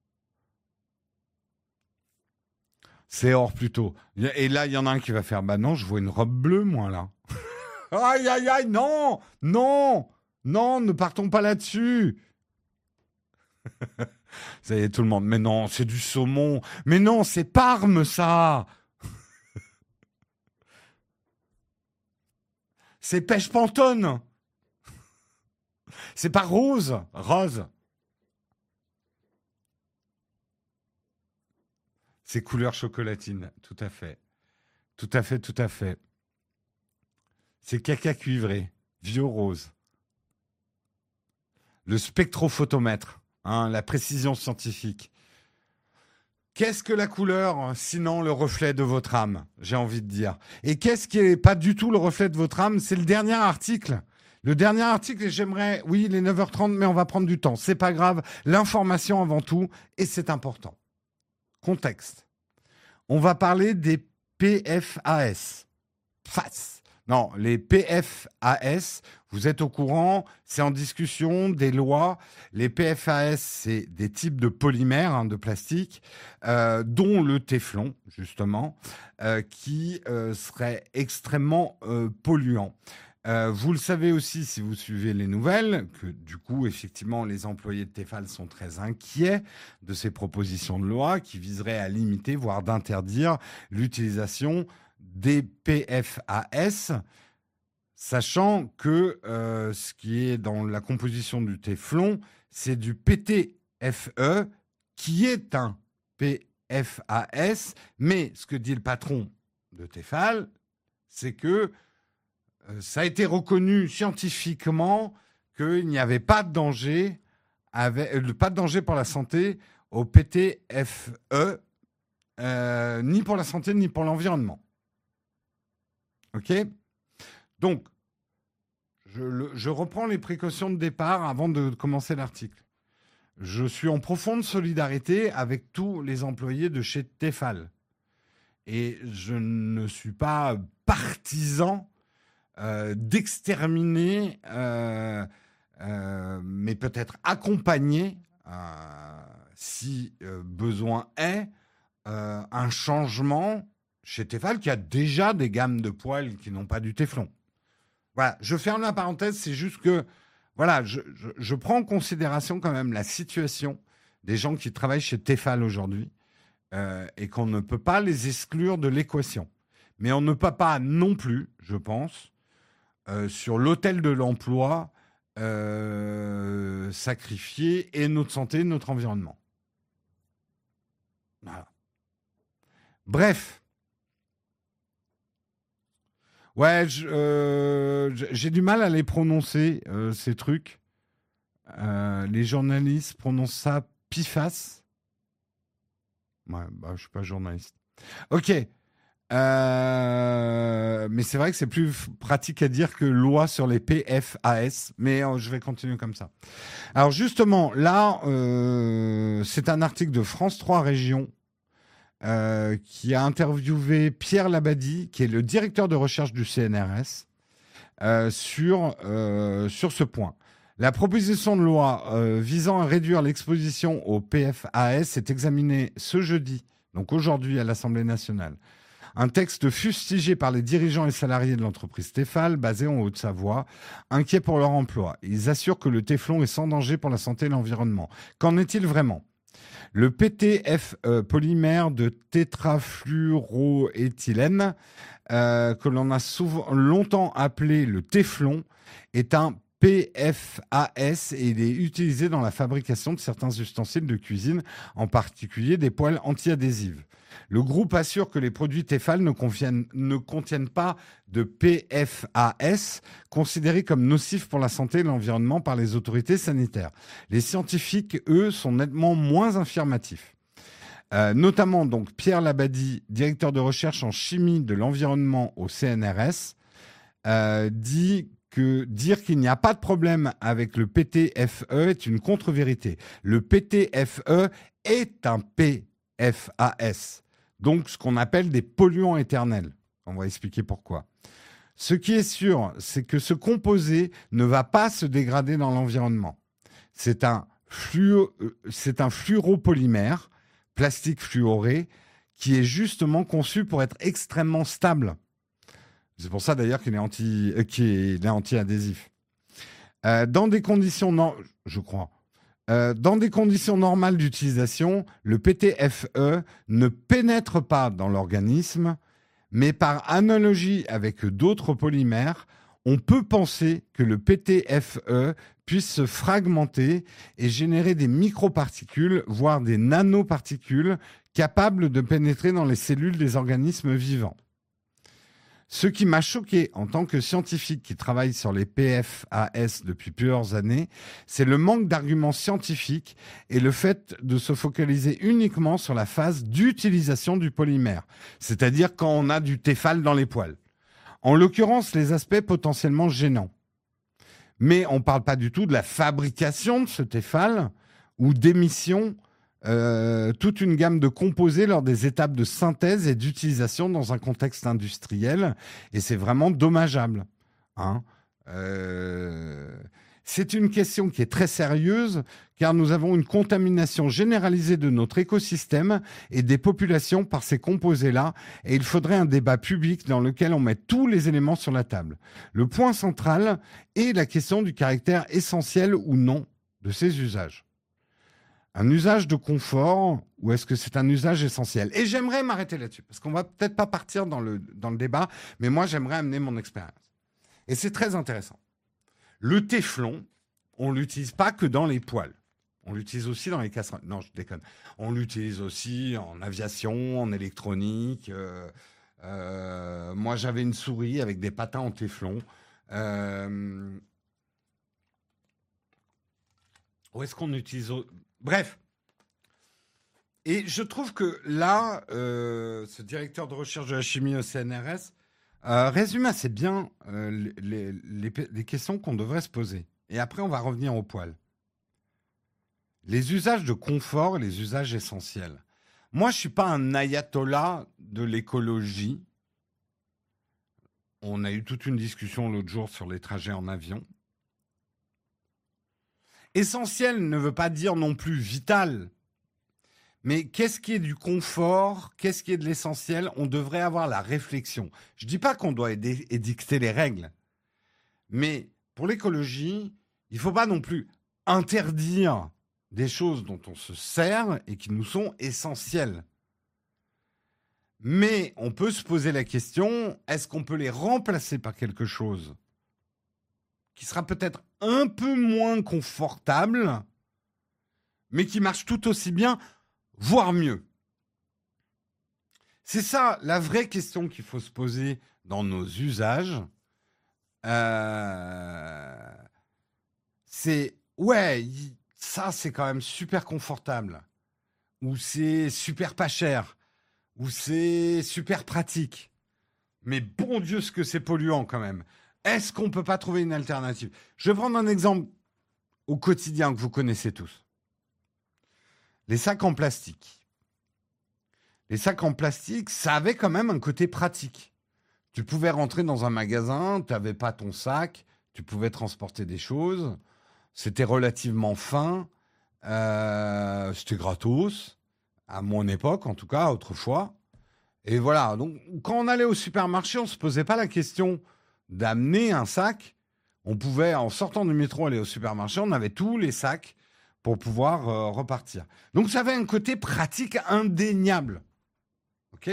C'est or plutôt. Et là, il y en a un qui va faire, bah non, je vois une robe bleue, moi, là. Aïe, aïe, aïe, non, non, non, ne partons pas là-dessus. Ça y est, tout le monde. Mais non, c'est du saumon. Mais non, c'est Parme, ça. C'est pêche pantonne. C'est pas rose. Rose. C'est couleur chocolatine. Tout à fait. Tout à fait, tout à fait. C'est caca cuivré. Vieux rose. Le spectrophotomètre. Hein, la précision scientifique. Qu'est-ce que la couleur, sinon le reflet de votre âme, j'ai envie de dire. Et qu'est-ce qui n'est pas du tout le reflet de votre âme? C'est le dernier article. Le dernier article, et j'aimerais, oui, il est neuf heures trente, mais on va prendre du temps. C'est pas grave, l'information avant tout, et c'est important. Contexte. On va parler des P F A S. F A S. Non, les P F A S, vous êtes au courant, c'est en discussion des lois. Les P F A S, c'est des types de polymères, hein, de plastique, euh, dont le téflon, justement, euh, qui euh, serait extrêmement euh, polluant. Euh, vous le savez aussi si vous suivez les nouvelles, que du coup, effectivement, les employés de Tefal sont très inquiets de ces propositions de loi qui viseraient à limiter, voire d'interdire l'utilisation des P F A S, sachant que euh, ce qui est dans la composition du téflon, c'est du P T F E, qui est un P F A S, mais ce que dit le patron de Tefal, c'est que euh, ça a été reconnu scientifiquement qu'il n'y avait pas de danger, avec, euh, pas de danger pour la santé au P T F E, euh, ni pour la santé ni pour l'environnement. OK? Donc, je, le, je reprends les précautions de départ avant de commencer l'article. Je suis en profonde solidarité avec tous les employés de chez Tefal. Et je ne suis pas partisan euh, d'exterminer, euh, euh, mais peut-être accompagner, euh, si euh, besoin est, euh, un changement chez Tefal qui a déjà des gammes de poils qui n'ont pas du téflon. Voilà, je ferme la parenthèse, c'est juste que, voilà, je, je, je prends en considération quand même la situation des gens qui travaillent chez Tefal aujourd'hui euh, et qu'on ne peut pas les exclure de l'équation. Mais on ne peut pas non plus, je pense, euh, sur l'autel de l'emploi, euh, sacrifier et notre santé, et notre environnement. Voilà. Bref. Ouais, je, euh, j'ai du mal à les prononcer, euh, ces trucs. Euh, les journalistes prononcent ça PFAS. Ouais, bah, je suis pas journaliste. Ok. Euh, mais c'est vrai que c'est plus f- pratique à dire que loi sur les P F A S. Mais euh, je vais continuer comme ça. Alors justement, là, euh, c'est un article de France trois Régions euh, qui a interviewé Pierre Labadie, qui est le directeur de recherche du C N R S, euh, sur, euh, sur ce point. La proposition de loi euh, visant à réduire l'exposition au P F A S est examinée ce jeudi, donc aujourd'hui à l'Assemblée nationale. Un texte fustigé par les dirigeants et salariés de l'entreprise Tefal, basée en Haute-Savoie, inquiets pour leur emploi. Ils assurent que le téflon est sans danger pour la santé et l'environnement. Qu'en est-il vraiment ? Le P T F E, polymère de tétrafluoroéthylène, euh, que l'on a souvent, longtemps appelé le téflon, est un P F A S et il est utilisé dans la fabrication de certains ustensiles de cuisine, en particulier des poêles anti-adhésives. Le groupe assure que les produits Tefal ne, contiennent, ne contiennent pas de P F A S, considérés comme nocifs pour la santé et l'environnement par les autorités sanitaires. Les scientifiques, eux, sont nettement moins affirmatifs. Euh, notamment donc Pierre Labadie, directeur de recherche en chimie de l'environnement au C N R S, euh, dit que dire qu'il n'y a pas de problème avec le P T F E est une contre-vérité. Le P T F E est un P F A S, donc ce qu'on appelle des polluants éternels. On va expliquer pourquoi. Ce qui est sûr, c'est que ce composé ne va pas se dégrader dans l'environnement. C'est un, fluo, c'est un fluoropolymère, plastique fluoré, qui est justement conçu pour être extrêmement stable. C'est pour ça d'ailleurs qu'il est, anti, euh, qu'il est anti-adhésif. Euh, dans des conditions, no- je crois, euh, dans des conditions normales d'utilisation, le P T F E ne pénètre pas dans l'organisme, mais par analogie avec d'autres polymères, on peut penser que le P T F E puisse se fragmenter et générer des microparticules, voire des nanoparticules, capables de pénétrer dans les cellules des organismes vivants. Ce qui m'a choqué en tant que scientifique qui travaille sur les P F A S depuis plusieurs années, c'est le manque d'arguments scientifiques et le fait de se focaliser uniquement sur la phase d'utilisation du polymère, c'est-à-dire quand on a du Tefal dans les poêles. En l'occurrence, les aspects potentiellement gênants. Mais on ne parle pas du tout de la fabrication de ce Tefal ou d'émission, euh, toute une gamme de composés lors des étapes de synthèse et d'utilisation dans un contexte industriel. Et c'est vraiment dommageable. Hein. Euh, c'est une question qui est très sérieuse car nous avons une contamination généralisée de notre écosystème et des populations par ces composés-là et il faudrait un débat public dans lequel on met tous les éléments sur la table. Le point central est la question du caractère essentiel ou non de ces usages. Un usage de confort ou est-ce que c'est un usage essentiel ? Et j'aimerais m'arrêter là-dessus parce qu'on va peut-être pas partir dans le, dans le débat, mais moi j'aimerais amener mon expérience. Et c'est très intéressant. Le téflon, on l'utilise pas que dans les poêles. On l'utilise aussi dans les casseroles. Non, je déconne. On l'utilise aussi en aviation, en électronique. Euh, euh, moi, j'avais une souris avec des patins en téflon. Euh, où est-ce qu'on utilise... au- Bref. Et je trouve que là, euh, ce directeur de recherche de la chimie au C N R S euh, résume assez bien euh, les, les, les questions qu'on devrait se poser. Et après, on va revenir au poil. Les usages de confort et les usages essentiels. Moi, je ne suis pas un ayatollah de l'écologie. On a eu toute une discussion l'autre jour sur les trajets en avion. Essentiel ne veut pas dire non plus vital. Mais qu'est-ce qui est du confort? Qu'est-ce qui est de l'essentiel? On devrait avoir la réflexion. Je ne dis pas qu'on doit édi- édicter les règles. Mais pour l'écologie, il ne faut pas non plus interdire des choses dont on se sert et qui nous sont essentielles. Mais on peut se poser la question, est-ce qu'on peut les remplacer par quelque chose qui sera peut-être un peu moins confortable, mais qui marche tout aussi bien, voire mieux? C'est ça la vraie question qu'il faut se poser dans nos usages. Euh, c'est, ouais, y- ça c'est quand même super confortable, ou c'est super pas cher, ou c'est super pratique. Mais bon Dieu, ce que c'est polluant quand même. Est-ce qu'on peut pas trouver une alternative? Je vais prendre un exemple au quotidien que vous connaissez tous. Les sacs en plastique. Les sacs en plastique, ça avait quand même un côté pratique. Tu pouvais rentrer dans un magasin, tu n'avais pas ton sac, tu pouvais transporter des choses. C'était relativement fin. euh, c'était gratos, à mon époque en tout cas, autrefois. Et voilà, donc quand on allait au supermarché, on ne se posait pas la question d'amener un sac. On pouvait, en sortant du métro, aller au supermarché, on avait tous les sacs pour pouvoir euh, repartir. Donc ça avait un côté pratique indéniable. OK?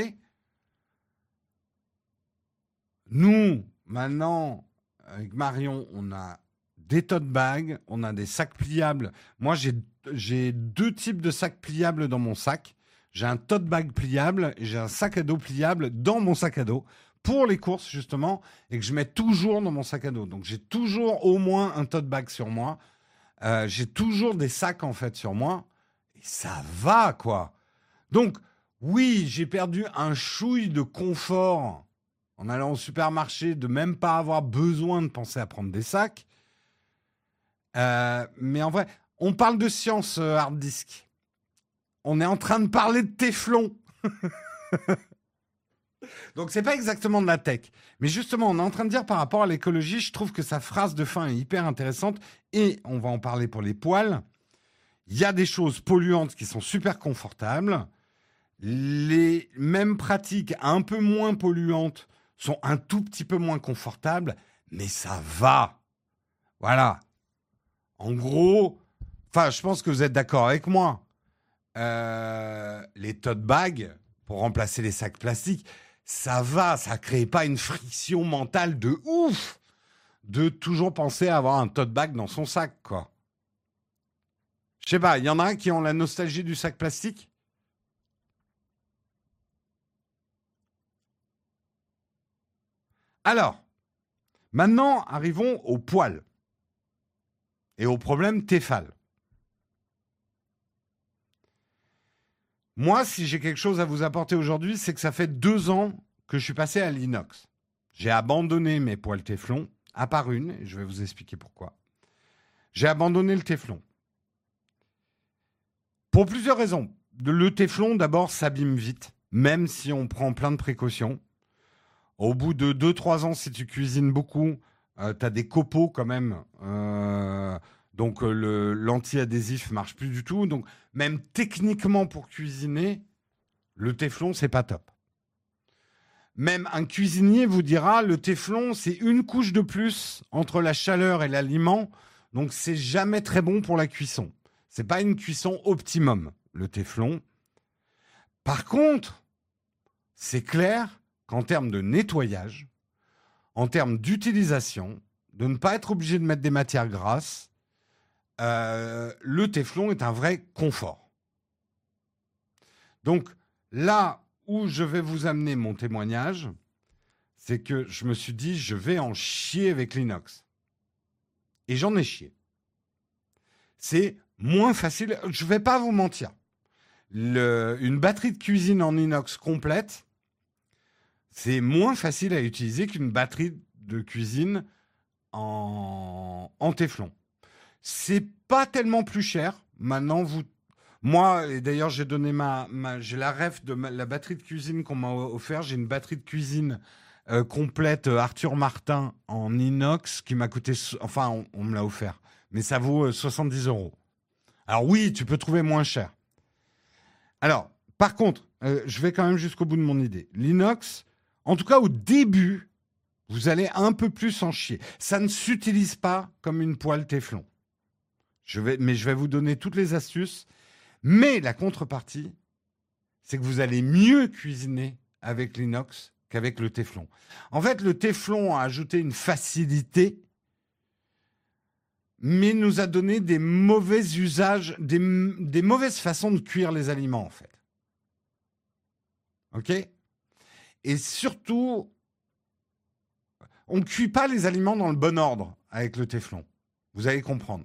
Nous, maintenant, avec Marion, on a des tote bags, on a des sacs pliables. Moi, j'ai, j'ai deux types de sacs pliables dans mon sac. J'ai un tote bag pliable et j'ai un sac à dos pliable dans mon sac à dos pour les courses, justement, et que je mets toujours dans mon sac à dos. Donc, j'ai toujours au moins un tote bag sur moi. Euh, j'ai toujours des sacs, en fait, sur moi. Et ça va, quoi. Donc, oui, j'ai perdu un chouille de confort en allant au supermarché, de même pas avoir besoin de penser à prendre des sacs. Euh, mais en vrai, on parle de science, euh, hard disk. On est en train de parler de téflon. Donc, c'est pas exactement de la tech. Mais justement, on est en train de dire par rapport à l'écologie, je trouve que sa phrase de fin est hyper intéressante. Et on va en parler pour les poils. Il y a des choses polluantes qui sont super confortables. Les mêmes pratiques un peu moins polluantes sont un tout petit peu moins confortables, mais ça va. Voilà. En gros, enfin, je pense que vous êtes d'accord avec moi. Euh, les tote bags, pour remplacer les sacs plastiques, ça va, ça crée pas une friction mentale de ouf de toujours penser à avoir un tote bag dans son sac, quoi. Je sais pas, il y en a qui ont la nostalgie du sac plastique? Alors, maintenant, arrivons au poil et au problème Tefal. Moi, si j'ai quelque chose à vous apporter aujourd'hui, c'est que ça fait deux ans que je suis passé à l'inox. J'ai abandonné mes poêles Téflon, à part une, et je vais vous expliquer pourquoi. J'ai abandonné le Téflon. Pour plusieurs raisons. Le Téflon, d'abord, s'abîme vite, même si on prend plein de précautions. Au bout de deux trois ans, si tu cuisines beaucoup, euh, tu as des copeaux quand même. Euh, donc euh, le, l'anti-adhésif marche plus du tout. Donc même techniquement pour cuisiner, le téflon, c'est pas top. Même un cuisinier vous dira, le téflon, c'est une couche de plus entre la chaleur et l'aliment. Donc c'est jamais très bon pour la cuisson. C'est pas une cuisson optimum, le téflon. Par contre, c'est clair qu'en termes de nettoyage, en termes d'utilisation, de ne pas être obligé de mettre des matières grasses, euh, le téflon est un vrai confort. Donc là où je vais vous amener mon témoignage, c'est que je me suis dit, je vais en chier avec l'inox. Et j'en ai chié. C'est moins facile, je ne vais pas vous mentir. Le, une batterie de cuisine en inox complète, c'est moins facile à utiliser qu'une batterie de cuisine en, en téflon. C'est pas tellement plus cher. Maintenant, vous, moi, et d'ailleurs, j'ai donné ma, ma j'ai la ref de ma- la batterie de cuisine qu'on m'a offert. J'ai une batterie de cuisine euh, complète euh, Arthur Martin en inox qui m'a coûté, so- enfin on, on me l'a offert, mais ça vaut euh, soixante-dix euros. Alors oui, tu peux trouver moins cher. Alors, par contre, euh, je vais quand même jusqu'au bout de mon idée. L'inox, en tout cas au début, vous allez un peu plus en chier. Ça ne s'utilise pas comme une poêle Téflon. Je vais, mais je vais vous donner toutes les astuces. Mais la contrepartie, c'est que vous allez mieux cuisiner avec l'inox qu'avec le téflon. En fait, le téflon a ajouté une facilité, mais nous a donné des mauvais usages, des, des mauvaises façons de cuire les aliments, en fait. OK ? Et surtout, on ne cuit pas les aliments dans le bon ordre avec le téflon. Vous allez comprendre.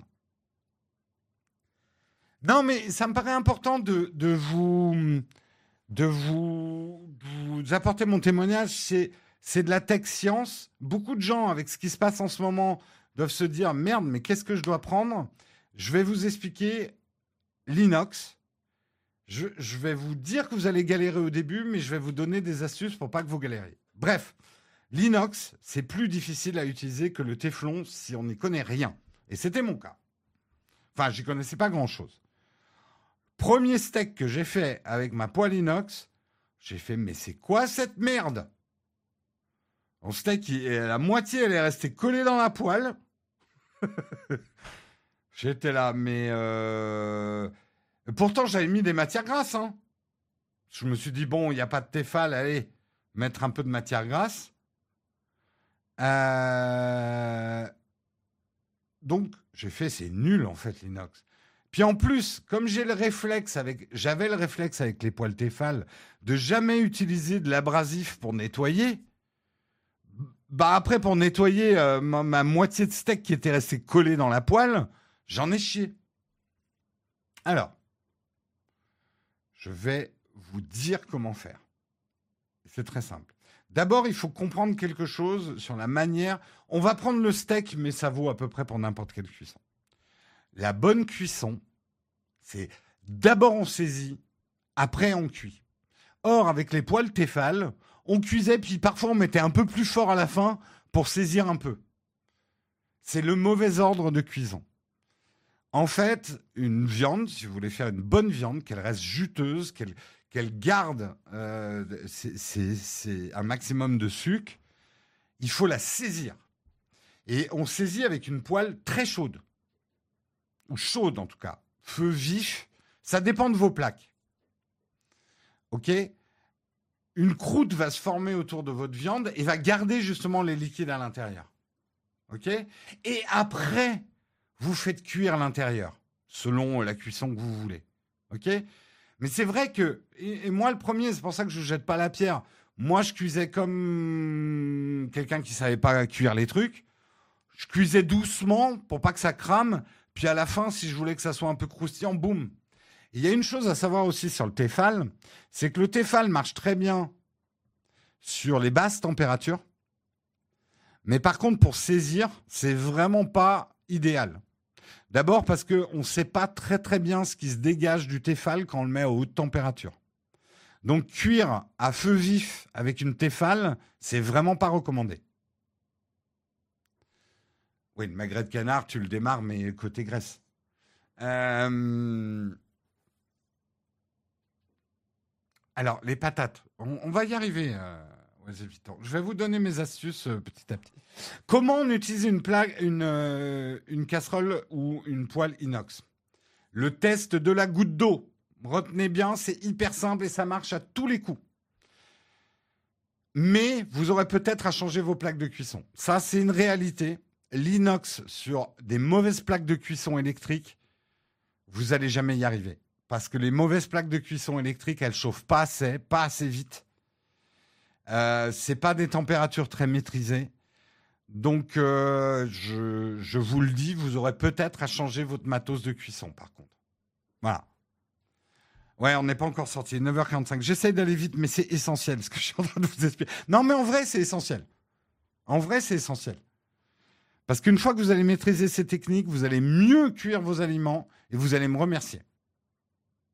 Non, mais ça me paraît important de, de vous... de vous, vous apporter mon témoignage, c'est, c'est de la tech science. Beaucoup de gens, avec ce qui se passe en ce moment, doivent se dire « Merde, mais qu'est-ce que je dois prendre ?» Je vais vous expliquer l'inox. Je, je vais vous dire que vous allez galérer au début, mais je vais vous donner des astuces pour pas que vous galériez. Bref, l'inox, c'est plus difficile à utiliser que le téflon si on n'y connaît rien. Et c'était mon cas. Enfin, j'y connaissais pas grand-chose. Premier steak que j'ai fait avec ma poêle inox, j'ai fait, mais c'est quoi cette merde? Mon steak, il, la moitié, elle est restée collée dans la poêle. J'étais là, mais... Euh... Pourtant, j'avais mis des matières grasses. Hein. Je me suis dit, bon, il n'y a pas de Tefal, allez, mettre un peu de matière grasse. Euh... Donc, j'ai fait, c'est nul, en fait, l'inox. Puis en plus, comme j'ai le réflexe avec, j'avais le réflexe avec les poêles Tefal de jamais utiliser de l'abrasif pour nettoyer. Bah après, pour nettoyer euh, ma, ma moitié de steak qui était restée collée dans la poêle, j'en ai chié. Alors, je vais vous dire comment faire. C'est très simple. D'abord, il faut comprendre quelque chose sur la manière. On va prendre le steak, mais ça vaut à peu près pour n'importe quelle cuisson. La bonne cuisson, c'est d'abord on saisit, après on cuit. Or, avec les poêles Tefal, on cuisait, puis parfois on mettait un peu plus fort à la fin pour saisir un peu. C'est le mauvais ordre de cuisson. En fait, une viande, si vous voulez faire une bonne viande, qu'elle reste juteuse, qu'elle, qu'elle garde euh, c'est, c'est, c'est un maximum de sucre, il faut la saisir. Et on saisit avec une poêle très chaude. Ou chaude en tout cas, feu vif, ça dépend de vos plaques. Ok ? Une croûte va se former autour de votre viande et va garder justement les liquides à l'intérieur. Ok ? Et après, vous faites cuire l'intérieur, selon la cuisson que vous voulez. Ok ? Mais c'est vrai que, et, et moi le premier, c'est pour ça que je ne jette pas la pierre. Moi, je cuisais comme quelqu'un qui ne savait pas cuire les trucs. Je cuisais doucement pour pas que ça crame. Puis à la fin, si je voulais que ça soit un peu croustillant, boum. Il y a une chose à savoir aussi sur le Tefal, c'est que le Tefal marche très bien sur les basses températures. Mais par contre, pour saisir, c'est vraiment pas idéal. D'abord parce qu'on ne sait pas très très bien ce qui se dégage du Tefal quand on le met à haute température. Donc cuire à feu vif avec une Tefal, c'est vraiment pas recommandé. Oui, le magret de canard, tu le démarres, mais côté graisse. Euh... Alors, les patates, on, on va y arriver. Euh... Ouais, je vais vous donner mes astuces euh, petit à petit. Comment on utilise une, plaque, une, euh, une casserole ou une poêle inox? Le test de la goutte d'eau. Retenez bien, c'est hyper simple et ça marche à tous les coups. Mais vous aurez peut-être à changer vos plaques de cuisson. Ça, c'est une réalité. L'inox sur des mauvaises plaques de cuisson électriques, vous n'allez jamais y arriver. Parce que les mauvaises plaques de cuisson électriques, elles chauffent pas assez, pas assez vite. Euh, c'est pas des températures très maîtrisées. Donc, euh, je, je vous le dis, vous aurez peut-être à changer votre matos de cuisson, par contre. Voilà. Ouais, on n'est pas encore sorti. neuf heures quarante-cinq. J'essaye d'aller vite, mais c'est essentiel, ce que je suis en train de vous expliquer. Non, mais en vrai, c'est essentiel. En vrai, c'est essentiel. Parce qu'une fois que vous allez maîtriser ces techniques, vous allez mieux cuire vos aliments et vous allez me remercier. OK ?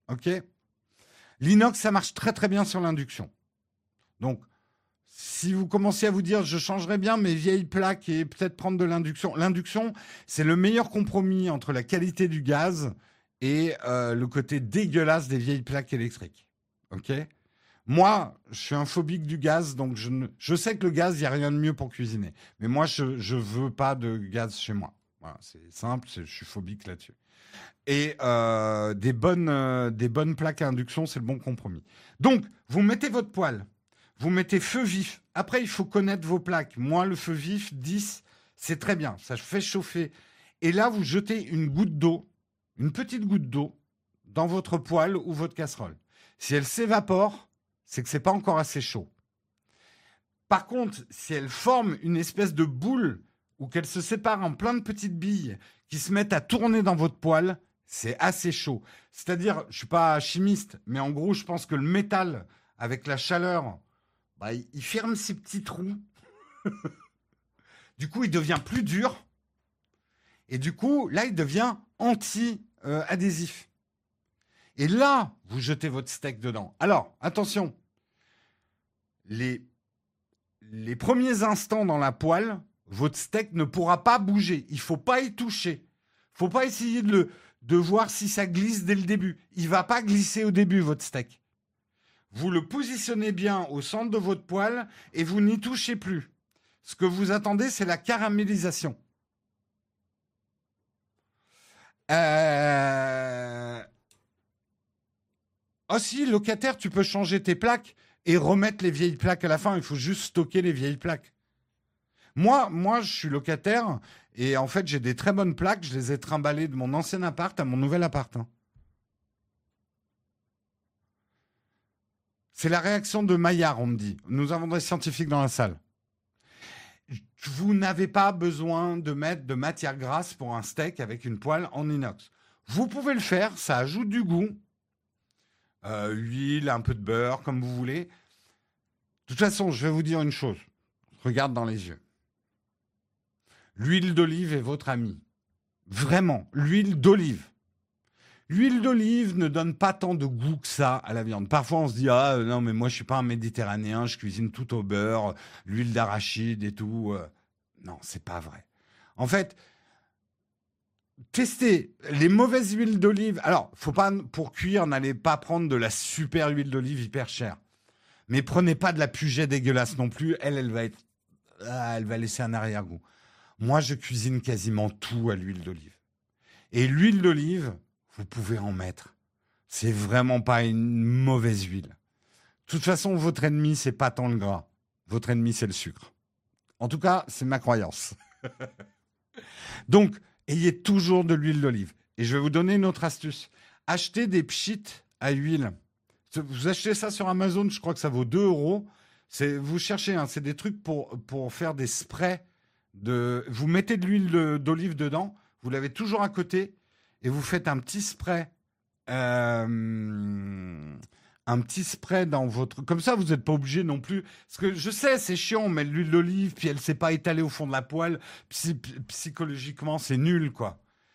L'inox, ça marche très très bien sur l'induction. Donc, Si vous commencez à vous dire, je changerais bien mes vieilles plaques et peut-être prendre de l'induction. L'induction, c'est le meilleur compromis entre la qualité du gaz et euh, le côté dégueulasse des vieilles plaques électriques. Ok ? Moi, je suis un phobique du gaz, donc je, ne, je sais que le gaz, il n'y a rien de mieux pour cuisiner. Mais moi, je ne veux pas de gaz chez moi. Voilà, c'est simple, c'est, je suis phobique là-dessus. Et euh, des, bonnes, euh, des bonnes plaques à induction, c'est le bon compromis. Donc, vous mettez votre poêle, vous mettez feu vif. Après, il faut connaître vos plaques. Moi, le feu vif, dix, c'est très bien. Ça fait chauffer. Et là, vous jetez une goutte d'eau, une petite goutte d'eau, dans votre poêle ou votre casserole. Si elle s'évapore, c'est que c'est pas encore assez chaud. Par contre, si elle forme une espèce de boule ou qu'elle se sépare en plein de petites billes qui se mettent à tourner dans votre poêle, c'est assez chaud. C'est-à-dire, je suis pas chimiste, mais en gros, je pense que le métal, avec la chaleur, bah, il ferme ses petits trous. Du coup, il devient plus dur. Et du coup, là, il devient anti-adhésif. Et là, vous jetez votre steak dedans. Alors, attention. Les, les premiers instants dans la poêle, votre steak ne pourra pas bouger. Il ne faut pas y toucher. Il ne faut pas essayer de, le, de voir si ça glisse dès le début. Il ne va pas glisser au début, votre steak. Vous le positionnez bien au centre de votre poêle et vous n'y touchez plus. Ce que vous attendez, c'est la caramélisation. Euh... Ah si, locataire, tu peux changer tes plaques et remettre les vieilles plaques à la fin. Il faut juste stocker les vieilles plaques. Moi, moi, je suis locataire et en fait, j'ai des très bonnes plaques. Je les ai trimballées de mon ancien appart à mon nouvel appart. Hein. C'est la réaction de Maillard, on me dit. Nous avons des scientifiques dans la salle. Vous n'avez pas besoin de mettre de matière grasse pour un steak avec une poêle en inox. Vous pouvez le faire, ça ajoute du goût. Euh, huile, un peu de beurre, comme vous voulez. De toute façon, je vais vous dire une chose. Regarde dans les yeux. L'huile d'olive est votre amie. Vraiment, l'huile d'olive. L'huile d'olive ne donne pas tant de goût que ça à la viande. Parfois, on se dit « Ah, non, mais moi, je ne suis pas un Méditerranéen, je cuisine tout au beurre, l'huile d'arachide et tout. » Non, c'est pas vrai. En fait, testez les mauvaises huiles d'olive. Alors, faut pas, pour cuire, n'allez pas prendre de la super huile d'olive hyper chère. Mais prenez pas de la Puget dégueulasse non plus. Elle, elle va être, ah, elle va laisser un arrière-goût. Moi, je cuisine quasiment tout à l'huile d'olive. Et l'huile d'olive, vous pouvez en mettre. C'est vraiment pas une mauvaise huile. De toute façon, votre ennemi, c'est pas tant le gras. Votre ennemi, c'est le sucre. En tout cas, c'est ma croyance. Donc, ayez toujours de l'huile d'olive. Et je vais vous donner une autre astuce. Achetez des pchits à huile. Vous achetez ça sur Amazon, je crois que ça vaut deux euros. C'est, vous cherchez, hein, c'est des trucs pour, pour faire des sprays. De, vous mettez de l'huile de, d'olive dedans, vous l'avez toujours à côté, et vous faites un petit spray. Euh, un petit spray dans votre... Comme ça, vous n'êtes pas obligé non plus... Parce que je sais, c'est chiant, on met de l'huile d'olive, puis elle ne s'est pas étalée au fond de la poêle. Psy- psychologiquement, c'est nul, quoi.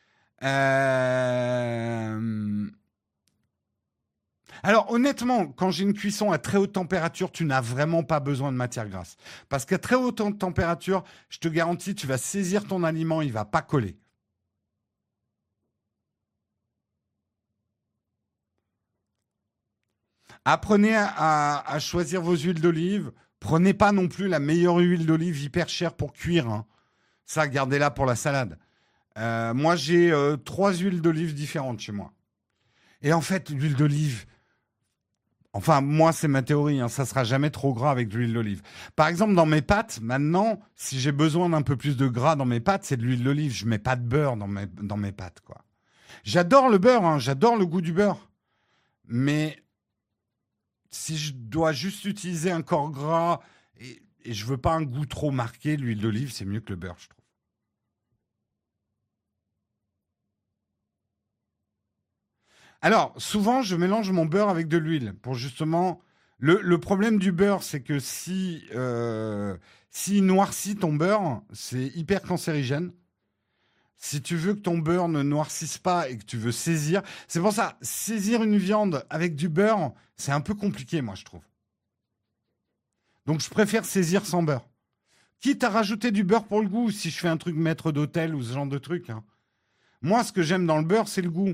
Euh... Alors, honnêtement, quand j'ai une cuisson à très haute température, tu n'as vraiment pas besoin de matière grasse. Parce qu'à très haute température, je te garantis, tu vas saisir ton aliment, il ne va pas coller. Apprenez à, à, à choisir vos huiles d'olive. Prenez pas non plus la meilleure huile d'olive hyper chère pour cuire. Hein. Ça, gardez-la pour la salade. Euh, moi, j'ai euh, trois huiles d'olive différentes chez moi. Et en fait, l'huile d'olive... Enfin, moi, c'est ma théorie. Hein, ça sera jamais trop gras avec de l'huile d'olive. Par exemple, dans mes pâtes, maintenant, si j'ai besoin d'un peu plus de gras dans mes pâtes, c'est de l'huile d'olive. Je mets pas de beurre dans mes, dans mes pâtes, quoi. J'adore le beurre. Hein, j'adore le goût du beurre. Mais... si je dois juste utiliser un corps gras et, et je veux pas un goût trop marqué, l'huile d'olive, c'est mieux que le beurre, je trouve. Alors, souvent, je mélange mon beurre avec de l'huile pour justement... Le, le problème du beurre, c'est que si, euh, si noircit ton beurre, c'est hyper cancérigène. Si tu veux que ton beurre ne noircisse pas et que tu veux saisir... C'est pour ça, saisir une viande avec du beurre, c'est un peu compliqué, moi, je trouve. Donc, je préfère saisir sans beurre. Quitte à rajouter du beurre pour le goût, si je fais un truc maître d'hôtel ou ce genre de truc. Hein. Moi, ce que j'aime dans le beurre, c'est le goût.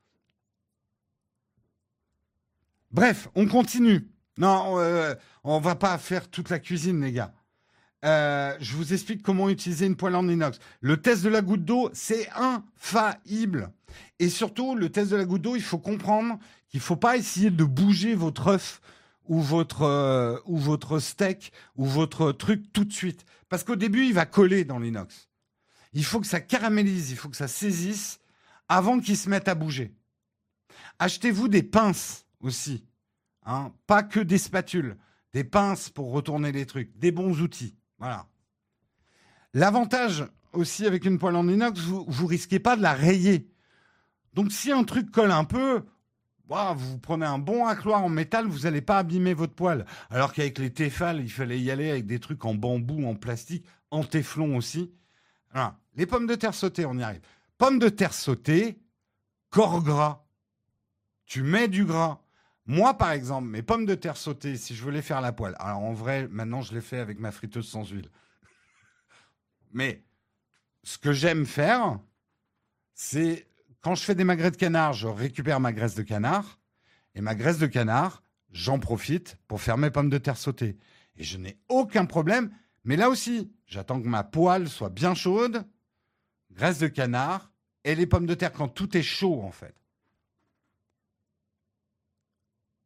Bref, on continue. Non, euh, on va pas faire toute la cuisine, les gars. Euh, je vous explique comment utiliser une poêle en inox. Le test de la goutte d'eau, c'est infaillible. Et surtout, le test de la goutte d'eau, il faut comprendre qu'il ne faut pas essayer de bouger votre œuf ou votre, euh, ou votre steak ou votre truc tout de suite. Parce qu'au début, il va coller dans l'inox. Il faut que ça caramélise, il faut que ça saisisse avant qu'il se mette à bouger. Achetez-vous des pinces aussi. Hein, pas que des spatules. Des pinces pour retourner les trucs. Des bons outils. Voilà. L'avantage aussi avec une poêle en inox, vous ne risquez pas de la rayer. Donc si un truc colle un peu, wow, vous prenez un bon racloir en métal, vous n'allez pas abîmer votre poêle. Alors qu'avec les Tefal, il fallait y aller avec des trucs en bambou, en plastique, en téflon aussi. Voilà. Les pommes de terre sautées, on y arrive. Pommes de terre sautées, corps gras. Tu mets du gras. Moi, par exemple, mes pommes de terre sautées, si je veux les faire à la poêle, alors en vrai, maintenant, je les fais avec ma friteuse sans huile. Mais ce que j'aime faire, c'est quand je fais des magrets de canard, je récupère ma graisse de canard. Et ma graisse de canard, j'en profite pour faire mes pommes de terre sautées. Et je n'ai aucun problème. Mais là aussi, j'attends que ma poêle soit bien chaude, graisse de canard et les pommes de terre quand tout est chaud, en fait. OK ?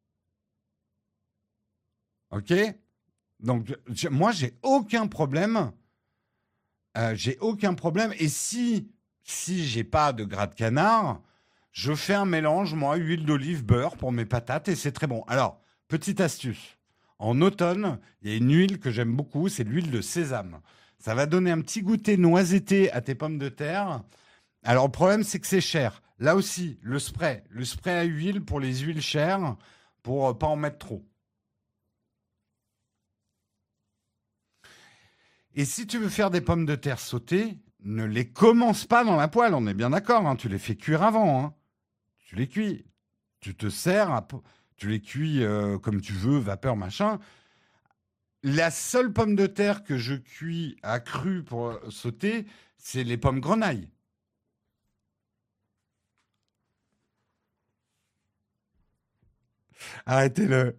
Donc, je, moi, j'ai aucun problème. Euh, j'ai aucun problème. Et si, si j'ai pas de gras de canard, je fais un mélange, moi, huile d'olive, beurre pour mes patates et c'est très bon. Alors, petite astuce. En automne, il y a une huile que j'aime beaucoup, c'est l'huile de sésame. Ça va donner un petit goûter noisetté à tes pommes de terre. Alors, le problème, c'est que c'est cher. Là aussi, le spray. Le spray à huile pour les huiles chères, pour ne pas en mettre trop. Et si tu veux faire des pommes de terre sautées, ne les commence pas dans la poêle, on est bien d'accord. Hein, tu les fais cuire avant. Hein. Tu les cuis. Tu te sers, à, tu les cuis euh, comme tu veux, vapeur, machin. La seule pomme de terre que je cuis à cru pour sauter, c'est les pommes grenailles. Arrêtez-le.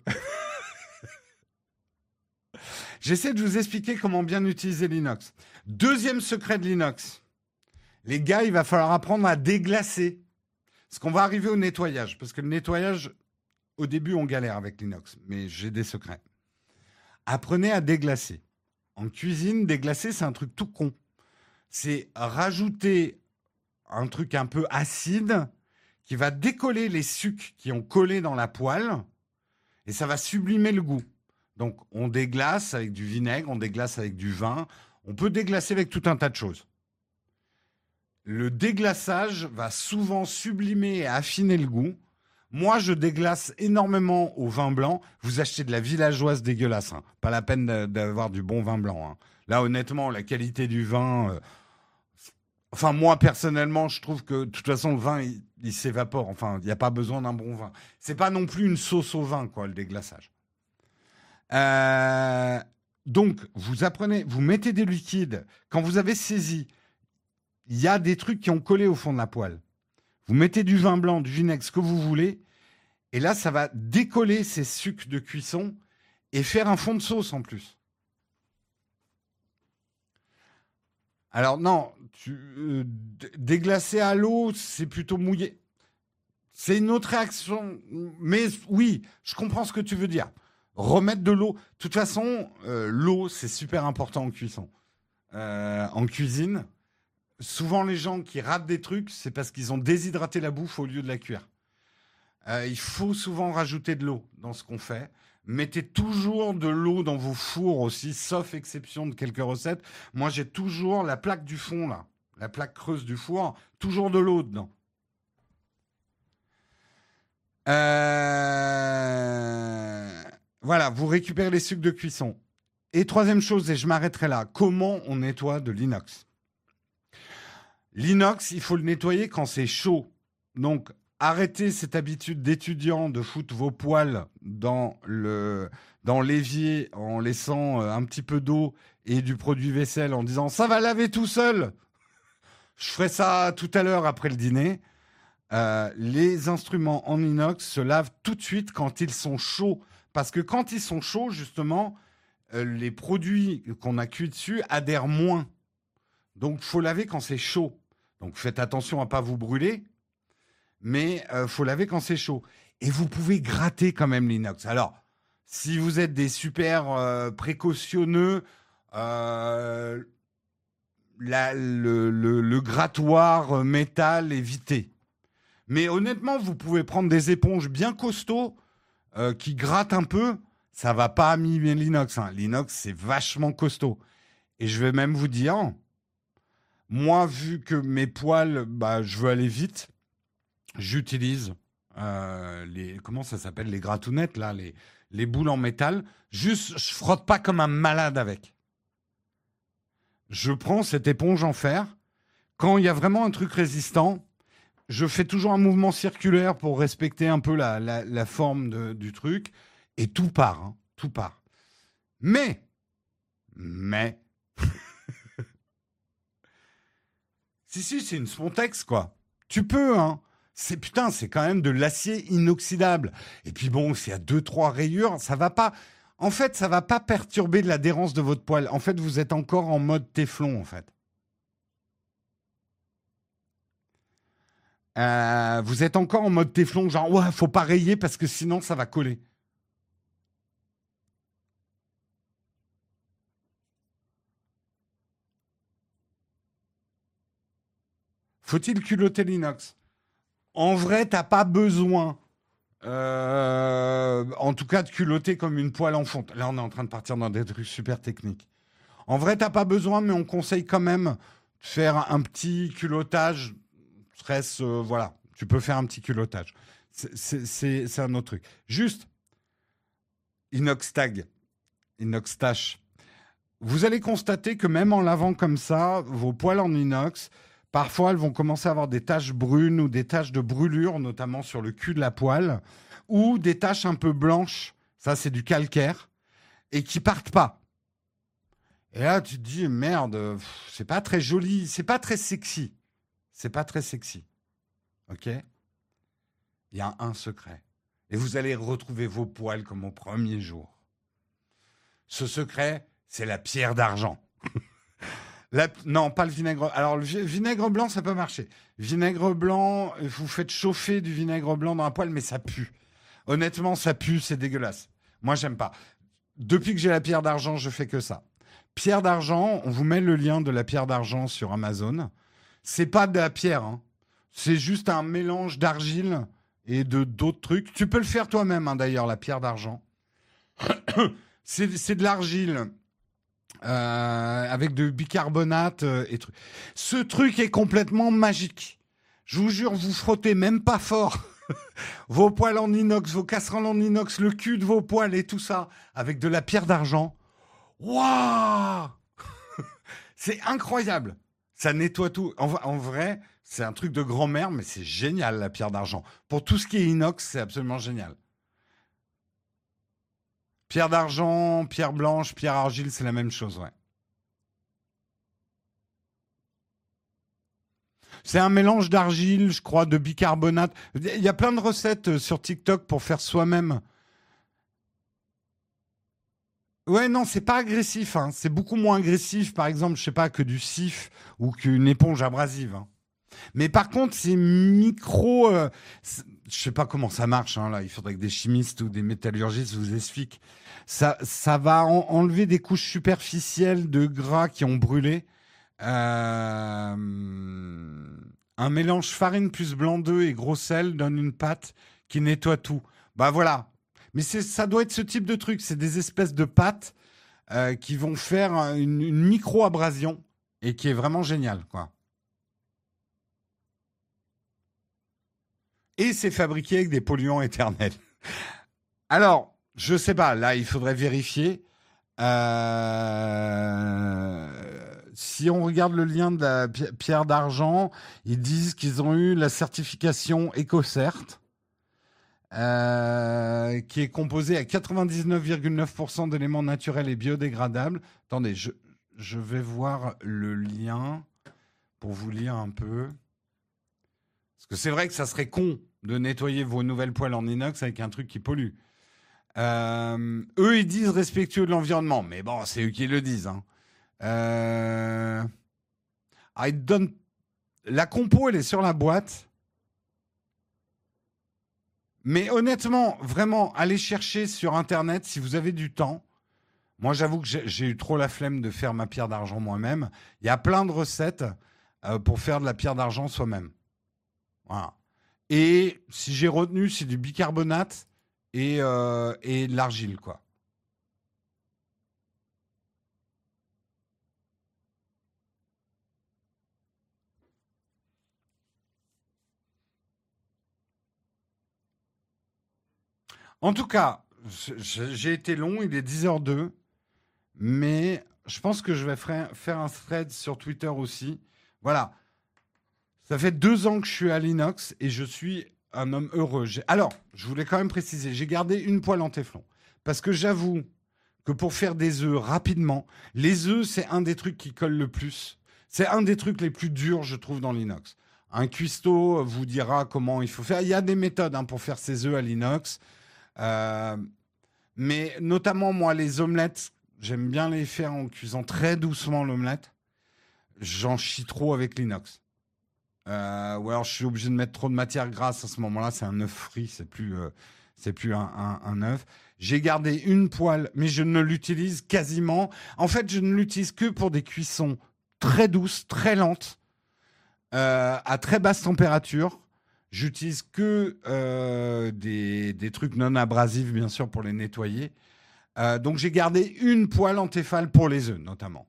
J'essaie de vous expliquer comment bien utiliser l'inox. Deuxième secret de l'inox. Les gars, il va falloir apprendre à déglacer. Parce qu'on va arriver au nettoyage. Parce que le nettoyage, au début, on galère avec l'inox. Mais j'ai des secrets. Apprenez à déglacer. En cuisine, déglacer, c'est un truc tout con. C'est rajouter un truc un peu acide qui va décoller les sucs qui ont collé dans la poêle. Et ça va sublimer le goût. Donc, on déglace avec du vinaigre, on déglace avec du vin. On peut déglacer avec tout un tas de choses. Le déglaçage va souvent sublimer et affiner le goût. Moi, je déglace énormément au vin blanc. Vous achetez de la villageoise dégueulasse. Hein. Pas la peine d'avoir du bon vin blanc. Hein. Là, honnêtement, la qualité du vin... Euh... Enfin, moi, personnellement, je trouve que, de toute façon, le vin, il, il s'évapore. Enfin, il n'y a pas besoin d'un bon vin. C'est pas non plus une sauce au vin, quoi, le déglaçage. Euh, donc, vous apprenez, vous mettez des liquides. Quand vous avez saisi, il y a des trucs qui ont collé au fond de la poêle. Vous mettez du vin blanc, du vinaigre, ce que vous voulez. Et là, ça va décoller ces sucs de cuisson et faire un fond de sauce en plus. Alors non, tu, euh, déglacer à l'eau, c'est plutôt mouillé. C'est une autre réaction. Mais oui, je comprends ce que tu veux dire. Remettre de l'eau. De toute façon, euh, l'eau, c'est super important en cuisson. Euh, en cuisine, souvent les gens qui ratent des trucs, c'est parce qu'ils ont déshydraté la bouffe au lieu de la cuire. Euh, il faut souvent rajouter de l'eau dans ce qu'on fait. Mettez toujours de l'eau dans vos fours aussi, sauf exception de quelques recettes. Moi, j'ai toujours la plaque du fond, là, la plaque creuse du four, toujours de l'eau dedans. Euh... Voilà, vous récupérez les sucs de cuisson. Et troisième chose, et je m'arrêterai là, comment on nettoie de l'inox ? L'inox, il faut le nettoyer quand c'est chaud. Donc, arrêtez cette habitude d'étudiant de foutre vos poils dans le dans l'évier en laissant euh, un petit peu d'eau et du produit vaisselle en disant ça va laver tout seul. Je ferai ça tout à l'heure après le dîner. Euh, les instruments en inox se lavent tout de suite quand ils sont chauds. Parce que quand ils sont chauds, justement, euh, les produits qu'on a cuits dessus adhèrent moins. Donc, il faut laver quand c'est chaud. Donc, faites attention à ne pas vous brûler. Mais il euh, faut laver quand c'est chaud. Et vous pouvez gratter quand même l'inox. Alors, si vous êtes des super euh, précautionneux, euh, la, le, le, le grattoir métal, évitez. Mais honnêtement, vous pouvez prendre des éponges bien costauds euh, qui grattent un peu. Ça va pas amimer l'inox. Hein. L'inox, c'est vachement costaud. Et je vais même vous dire, moi, vu que mes poils, bah, je veux aller vite, j'utilise euh, les, comment ça s'appelle, les gratounettes, là, les, les boules en métal. Juste, je frotte pas comme un malade avec. Je prends cette éponge en fer. Quand il y a vraiment un truc résistant, je fais toujours un mouvement circulaire pour respecter un peu la, la, la forme de, du truc. Et tout part, hein, tout part. Mais, mais, si, si, c'est une Spontex, quoi. Tu peux, hein. C'est, putain, c'est quand même de l'acier inoxydable. Et puis bon, s'il y a deux, trois rayures, ça va pas... En fait, ça va pas perturber l'adhérence de votre poêle. En fait, vous êtes encore en mode téflon, en fait. Euh, vous êtes encore en mode téflon, genre, ouais, faut pas rayer parce que sinon, ça va coller. Faut-il culotter l'inox ? En vrai, t'as pas besoin, euh, en tout cas, de culotter comme une poêle en fonte. Là, on est en train de partir dans des trucs super techniques. En vrai, t'as pas besoin, mais on conseille quand même de faire un petit culottage. Stress, euh, voilà, tu peux faire un petit culottage. C'est, c'est, c'est, c'est un autre truc. Juste, inox tag, inox tache. Vous allez constater que même en lavant comme ça, vos poêles en inox, parfois elles vont commencer à avoir des taches brunes ou des taches de brûlure, notamment sur le cul de la poêle, ou des taches un peu blanches, ça c'est du calcaire, et qui partent pas. Et là tu te dis, merde, pff, c'est pas très joli, c'est pas très sexy. C'est pas très sexy. Ok ? Il y a un secret. Et vous allez retrouver vos poils comme au premier jour. Ce secret, c'est la pierre d'argent. la... Non, pas le vinaigre. Alors, le vinaigre blanc, ça peut marcher. Vinaigre blanc, vous faites chauffer du vinaigre blanc dans la poêle, mais ça pue. Honnêtement, ça pue, c'est dégueulasse. Moi, j'aime pas. Depuis que j'ai la pierre d'argent, je fais que ça. Pierre d'argent, on vous met le lien de la pierre d'argent sur Amazon. C'est pas de la pierre, hein. C'est juste un mélange d'argile et de d'autres trucs. Tu peux le faire toi-même, hein, d'ailleurs, la pierre d'argent. c'est, c'est de l'argile euh, avec de bicarbonate euh, et trucs. Ce truc est complètement magique. Je vous jure, vous frottez même pas fort. Vos poêles en inox, vos casseroles en inox, le cul de vos poêles et tout ça, avec de la pierre d'argent. Waouh. C'est incroyable. Ça nettoie tout. En, en vrai, c'est un truc de grand-mère, mais c'est génial, la pierre d'argent. Pour tout ce qui est inox, c'est absolument génial. Pierre d'argent, pierre blanche, pierre argile, c'est la même chose, ouais. C'est un mélange d'argile, je crois, de bicarbonate. Il y a plein de recettes sur TikTok pour faire soi-même. Ouais, non, c'est pas agressif. Hein. C'est beaucoup moins agressif, par exemple, je sais pas, que du sif ou qu'une éponge abrasive. Hein. Mais par contre, c'est micro... Euh, c'est, je sais pas comment ça marche. Hein, là, il faudrait que des chimistes ou des métallurgistes vous expliquent. Ça, ça va en, enlever des couches superficielles de gras qui ont brûlé. Euh, un mélange farine plus blanc d'œuf et gros sel donne une pâte qui nettoie tout. Bah voilà. Mais c'est, ça doit être ce type de truc. C'est des espèces de pâtes euh, qui vont faire une, une micro-abrasion et qui est vraiment génial, quoi. Et c'est fabriqué avec des polluants éternels. Alors, je sais pas. Là, il faudrait vérifier. Euh... si on regarde le lien de la pi- pierre d'argent, ils disent qu'ils ont eu la certification EcoCert, euh, qui est composée à quatre-vingt-dix-neuf virgule neuf pour cent d'éléments naturels et biodégradables. Attendez, je, je vais voir le lien pour vous lire un peu. Parce que c'est vrai que ça serait con de nettoyer vos nouvelles poêles en inox avec un truc qui pollue. Euh, eux, ils disent respectueux de l'environnement. Mais bon, c'est eux qui le disent. Hein. Euh... I don't... La compo, elle est sur la boîte. Mais honnêtement, vraiment, allez chercher sur Internet si vous avez du temps. Moi, j'avoue que j'ai, j'ai eu trop la flemme de faire ma pierre d'argent moi-même. Il y a plein de recettes euh, pour faire de la pierre d'argent soi-même. Voilà. Et si j'ai retenu, c'est du bicarbonate et, euh, et de l'argile, quoi. En tout cas, j'ai été long, il est dix heures zéro deux, mais je pense que je vais faire un thread sur Twitter aussi. Voilà, ça fait deux ans que je suis à l'inox et je suis un homme heureux. J'ai... Alors, je voulais quand même préciser, j'ai gardé une poêle en téflon. Parce que j'avoue que pour faire des œufs rapidement, les œufs, c'est un des trucs qui colle le plus. C'est un des trucs les plus durs, je trouve, dans l'inox. Un cuistot vous dira comment il faut faire. Il y a des méthodes hein, pour faire ses œufs à l'inox. Euh, mais notamment, moi, les omelettes, j'aime bien les faire en cuisant très doucement l'omelette. J'en chie trop avec l'inox. Euh, ou alors, je suis obligé de mettre trop de matière grasse. À ce moment-là, c'est un œuf frit, c'est plus, euh, c'est plus un, un, un œuf. J'ai gardé une poêle, mais je ne l'utilise quasiment. En fait, je ne l'utilise que pour des cuissons très douces, très lentes, euh, à très basse température. J'utilise que euh, des, des trucs non abrasifs, bien sûr, pour les nettoyer. Euh, donc, j'ai gardé une poêle en Tefal pour les œufs, notamment.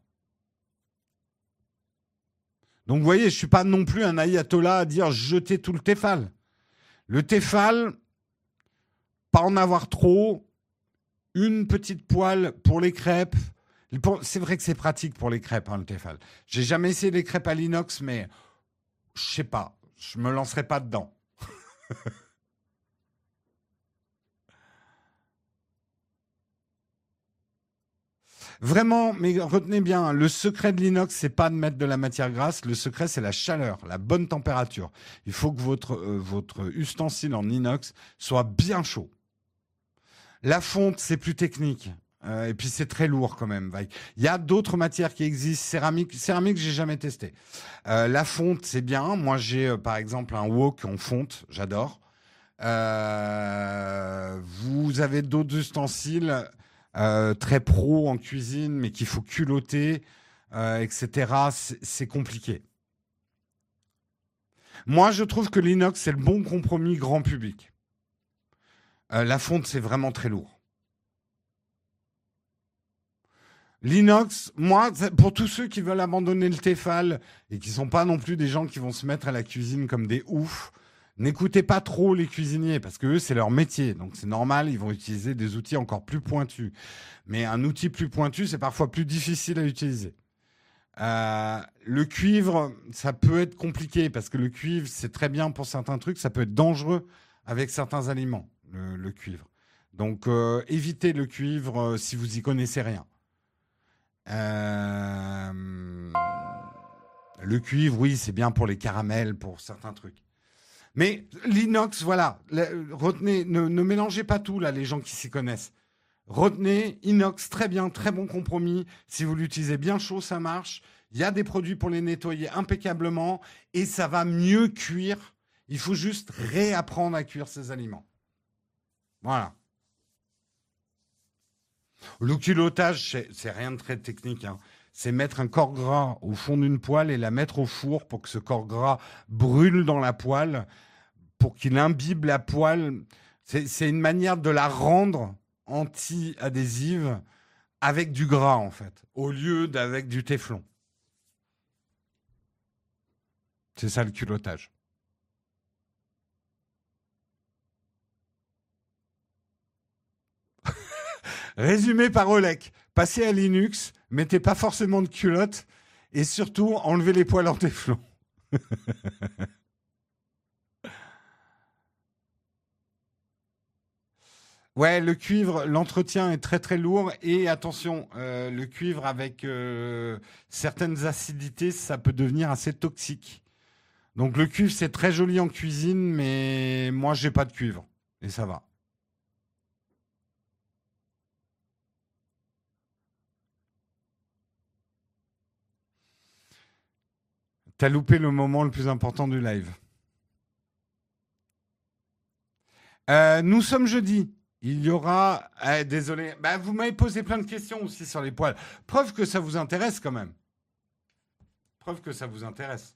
Donc, vous voyez, je ne suis pas non plus un ayatollah à dire jetez tout le Tefal. Le Tefal, pas en avoir trop, une petite poêle pour les crêpes. C'est vrai que c'est pratique pour les crêpes, hein, le Tefal. J'ai jamais essayé les crêpes à l'inox, mais je sais pas, je me lancerai pas dedans. Vraiment, mais retenez bien, le secret de l'inox, c'est pas de mettre de la matière grasse. Le secret, c'est la chaleur, la bonne température. Il faut que votre, euh, votre ustensile en inox soit bien chaud. La fonte, c'est plus technique. Euh, et puis, c'est très lourd quand même. Il y a d'autres matières qui existent. Céramique, céramique, j'ai jamais testé. Euh, la fonte, c'est bien. Moi, j'ai euh, par exemple un wok en fonte. J'adore. Euh, vous avez d'autres ustensiles euh, très pro en cuisine, mais qu'il faut culotter, euh, et cetera. C'est, c'est compliqué. Moi, je trouve que l'inox, c'est le bon compromis grand public. Euh, la fonte, c'est vraiment très lourd. L'inox, moi, pour tous ceux qui veulent abandonner le Tefal et qui sont pas non plus des gens qui vont se mettre à la cuisine comme des oufs, n'écoutez pas trop les cuisiniers parce que eux, c'est leur métier. Donc, c'est normal, ils vont utiliser des outils encore plus pointus. Mais un outil plus pointu, c'est parfois plus difficile à utiliser. Euh, le cuivre, ça peut être compliqué parce que le cuivre, c'est très bien pour certains trucs. Ça peut être dangereux avec certains aliments, le, le cuivre. Donc, euh, évitez le cuivre euh, si vous y connaissez rien. Euh, le cuivre, oui, c'est bien pour les caramels, pour certains trucs. Mais l'inox, voilà, le- retenez, ne, ne mélangez pas tout, là, les gens qui s'y connaissent. Retenez, inox, très bien, très bon compromis. Si vous l'utilisez bien chaud, ça marche. Il y a des produits pour les nettoyer impeccablement et ça va mieux cuire. Il faut juste réapprendre à cuire ces aliments. Voilà. Le culottage, c'est, c'est rien de très technique, hein. C'est mettre un corps gras au fond d'une poêle et la mettre au four pour que ce corps gras brûle dans la poêle, pour qu'il imbibe la poêle. C'est, c'est une manière de la rendre anti-adhésive avec du gras, en fait, au lieu d'avec du téflon. C'est ça le culottage. Résumé par Olek, passez à Linux, mettez pas forcément de culotte Et surtout, enlever les poils en téflon. Ouais, le cuivre, l'entretien est très très lourd et attention, euh, le cuivre avec euh, certaines acidités, ça peut devenir assez toxique. Donc le cuivre, c'est très joli en cuisine, mais moi, j'ai pas de cuivre et ça va. T'as loupé le moment le plus important du live. Euh, nous sommes jeudi. Il y aura, eh, désolé, bah, vous m'avez posé plein de questions aussi sur les poils. Preuve que ça vous intéresse quand même. Preuve que ça vous intéresse.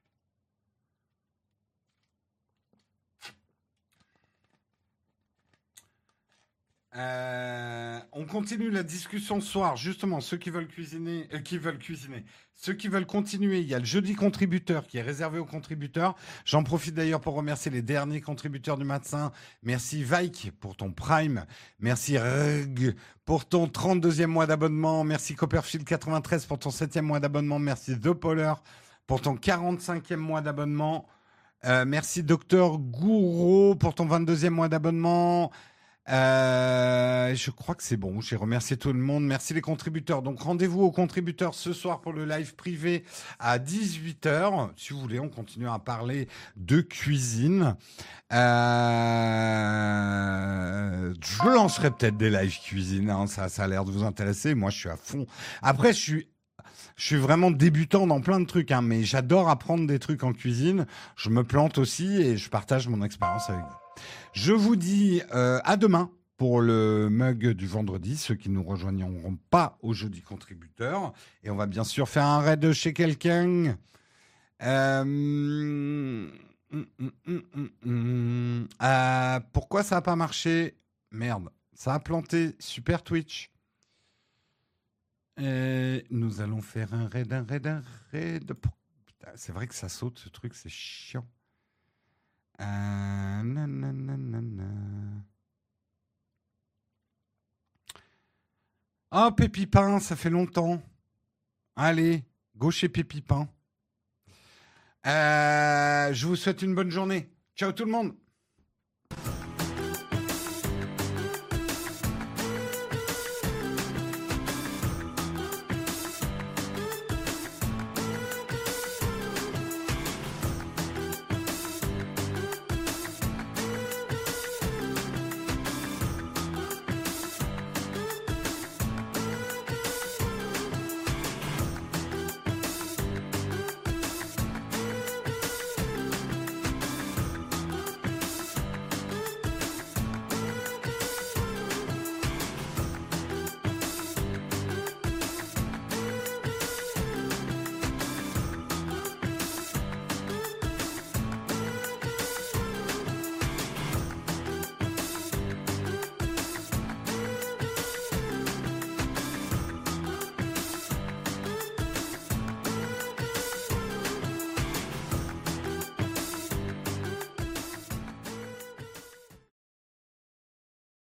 Euh, on continue la discussion ce soir. Justement, ceux qui veulent cuisiner, euh, qui veulent cuisiner, ceux qui veulent continuer, il y a le jeudi contributeur qui est réservé aux contributeurs. J'en profite d'ailleurs pour remercier les derniers contributeurs du matin. Merci Vaik pour ton Prime. Merci Rug pour ton trente-deuxième mois d'abonnement. Merci Copperfield quatre-vingt-treize pour ton septième mois d'abonnement. Merci The Polar pour ton quarante-cinquième mois d'abonnement. Euh, merci Docteur Gouraud pour ton vingt-deuxième mois d'abonnement. Euh, je crois que c'est bon. J'ai remercié tout le monde. Merci les contributeurs. Donc rendez-vous aux contributeurs ce soir pour le live privé à dix-huit heures. Si vous voulez, on continue à parler de cuisine. Euh, je lancerai peut-être des lives cuisine. Hein. Ça, ça a l'air de vous intéresser. Moi, je suis à fond. Après, je suis je suis vraiment débutant dans plein de trucs, hein, mais j'adore apprendre des trucs en cuisine. Je me plante aussi et je partage mon expérience avec vous. Je vous dis euh, à demain pour le mug du vendredi, ceux qui ne nous rejoigneront pas au jeudi contributeur. Et on va bien sûr faire un raid chez quelqu'un. Euh... hum, hum, hum, hum, hum. Euh, pourquoi ça n'a pas marché? Merde, ça a planté. Super Twitch. Et nous allons faire un raid, un raid, un raid. Putain, c'est vrai que ça saute ce truc, c'est chiant. Euh, nananana. Oh, Pépipin, ça fait longtemps. Allez, go chez Pépipin. Euh, je vous souhaite une bonne journée. Ciao tout le monde.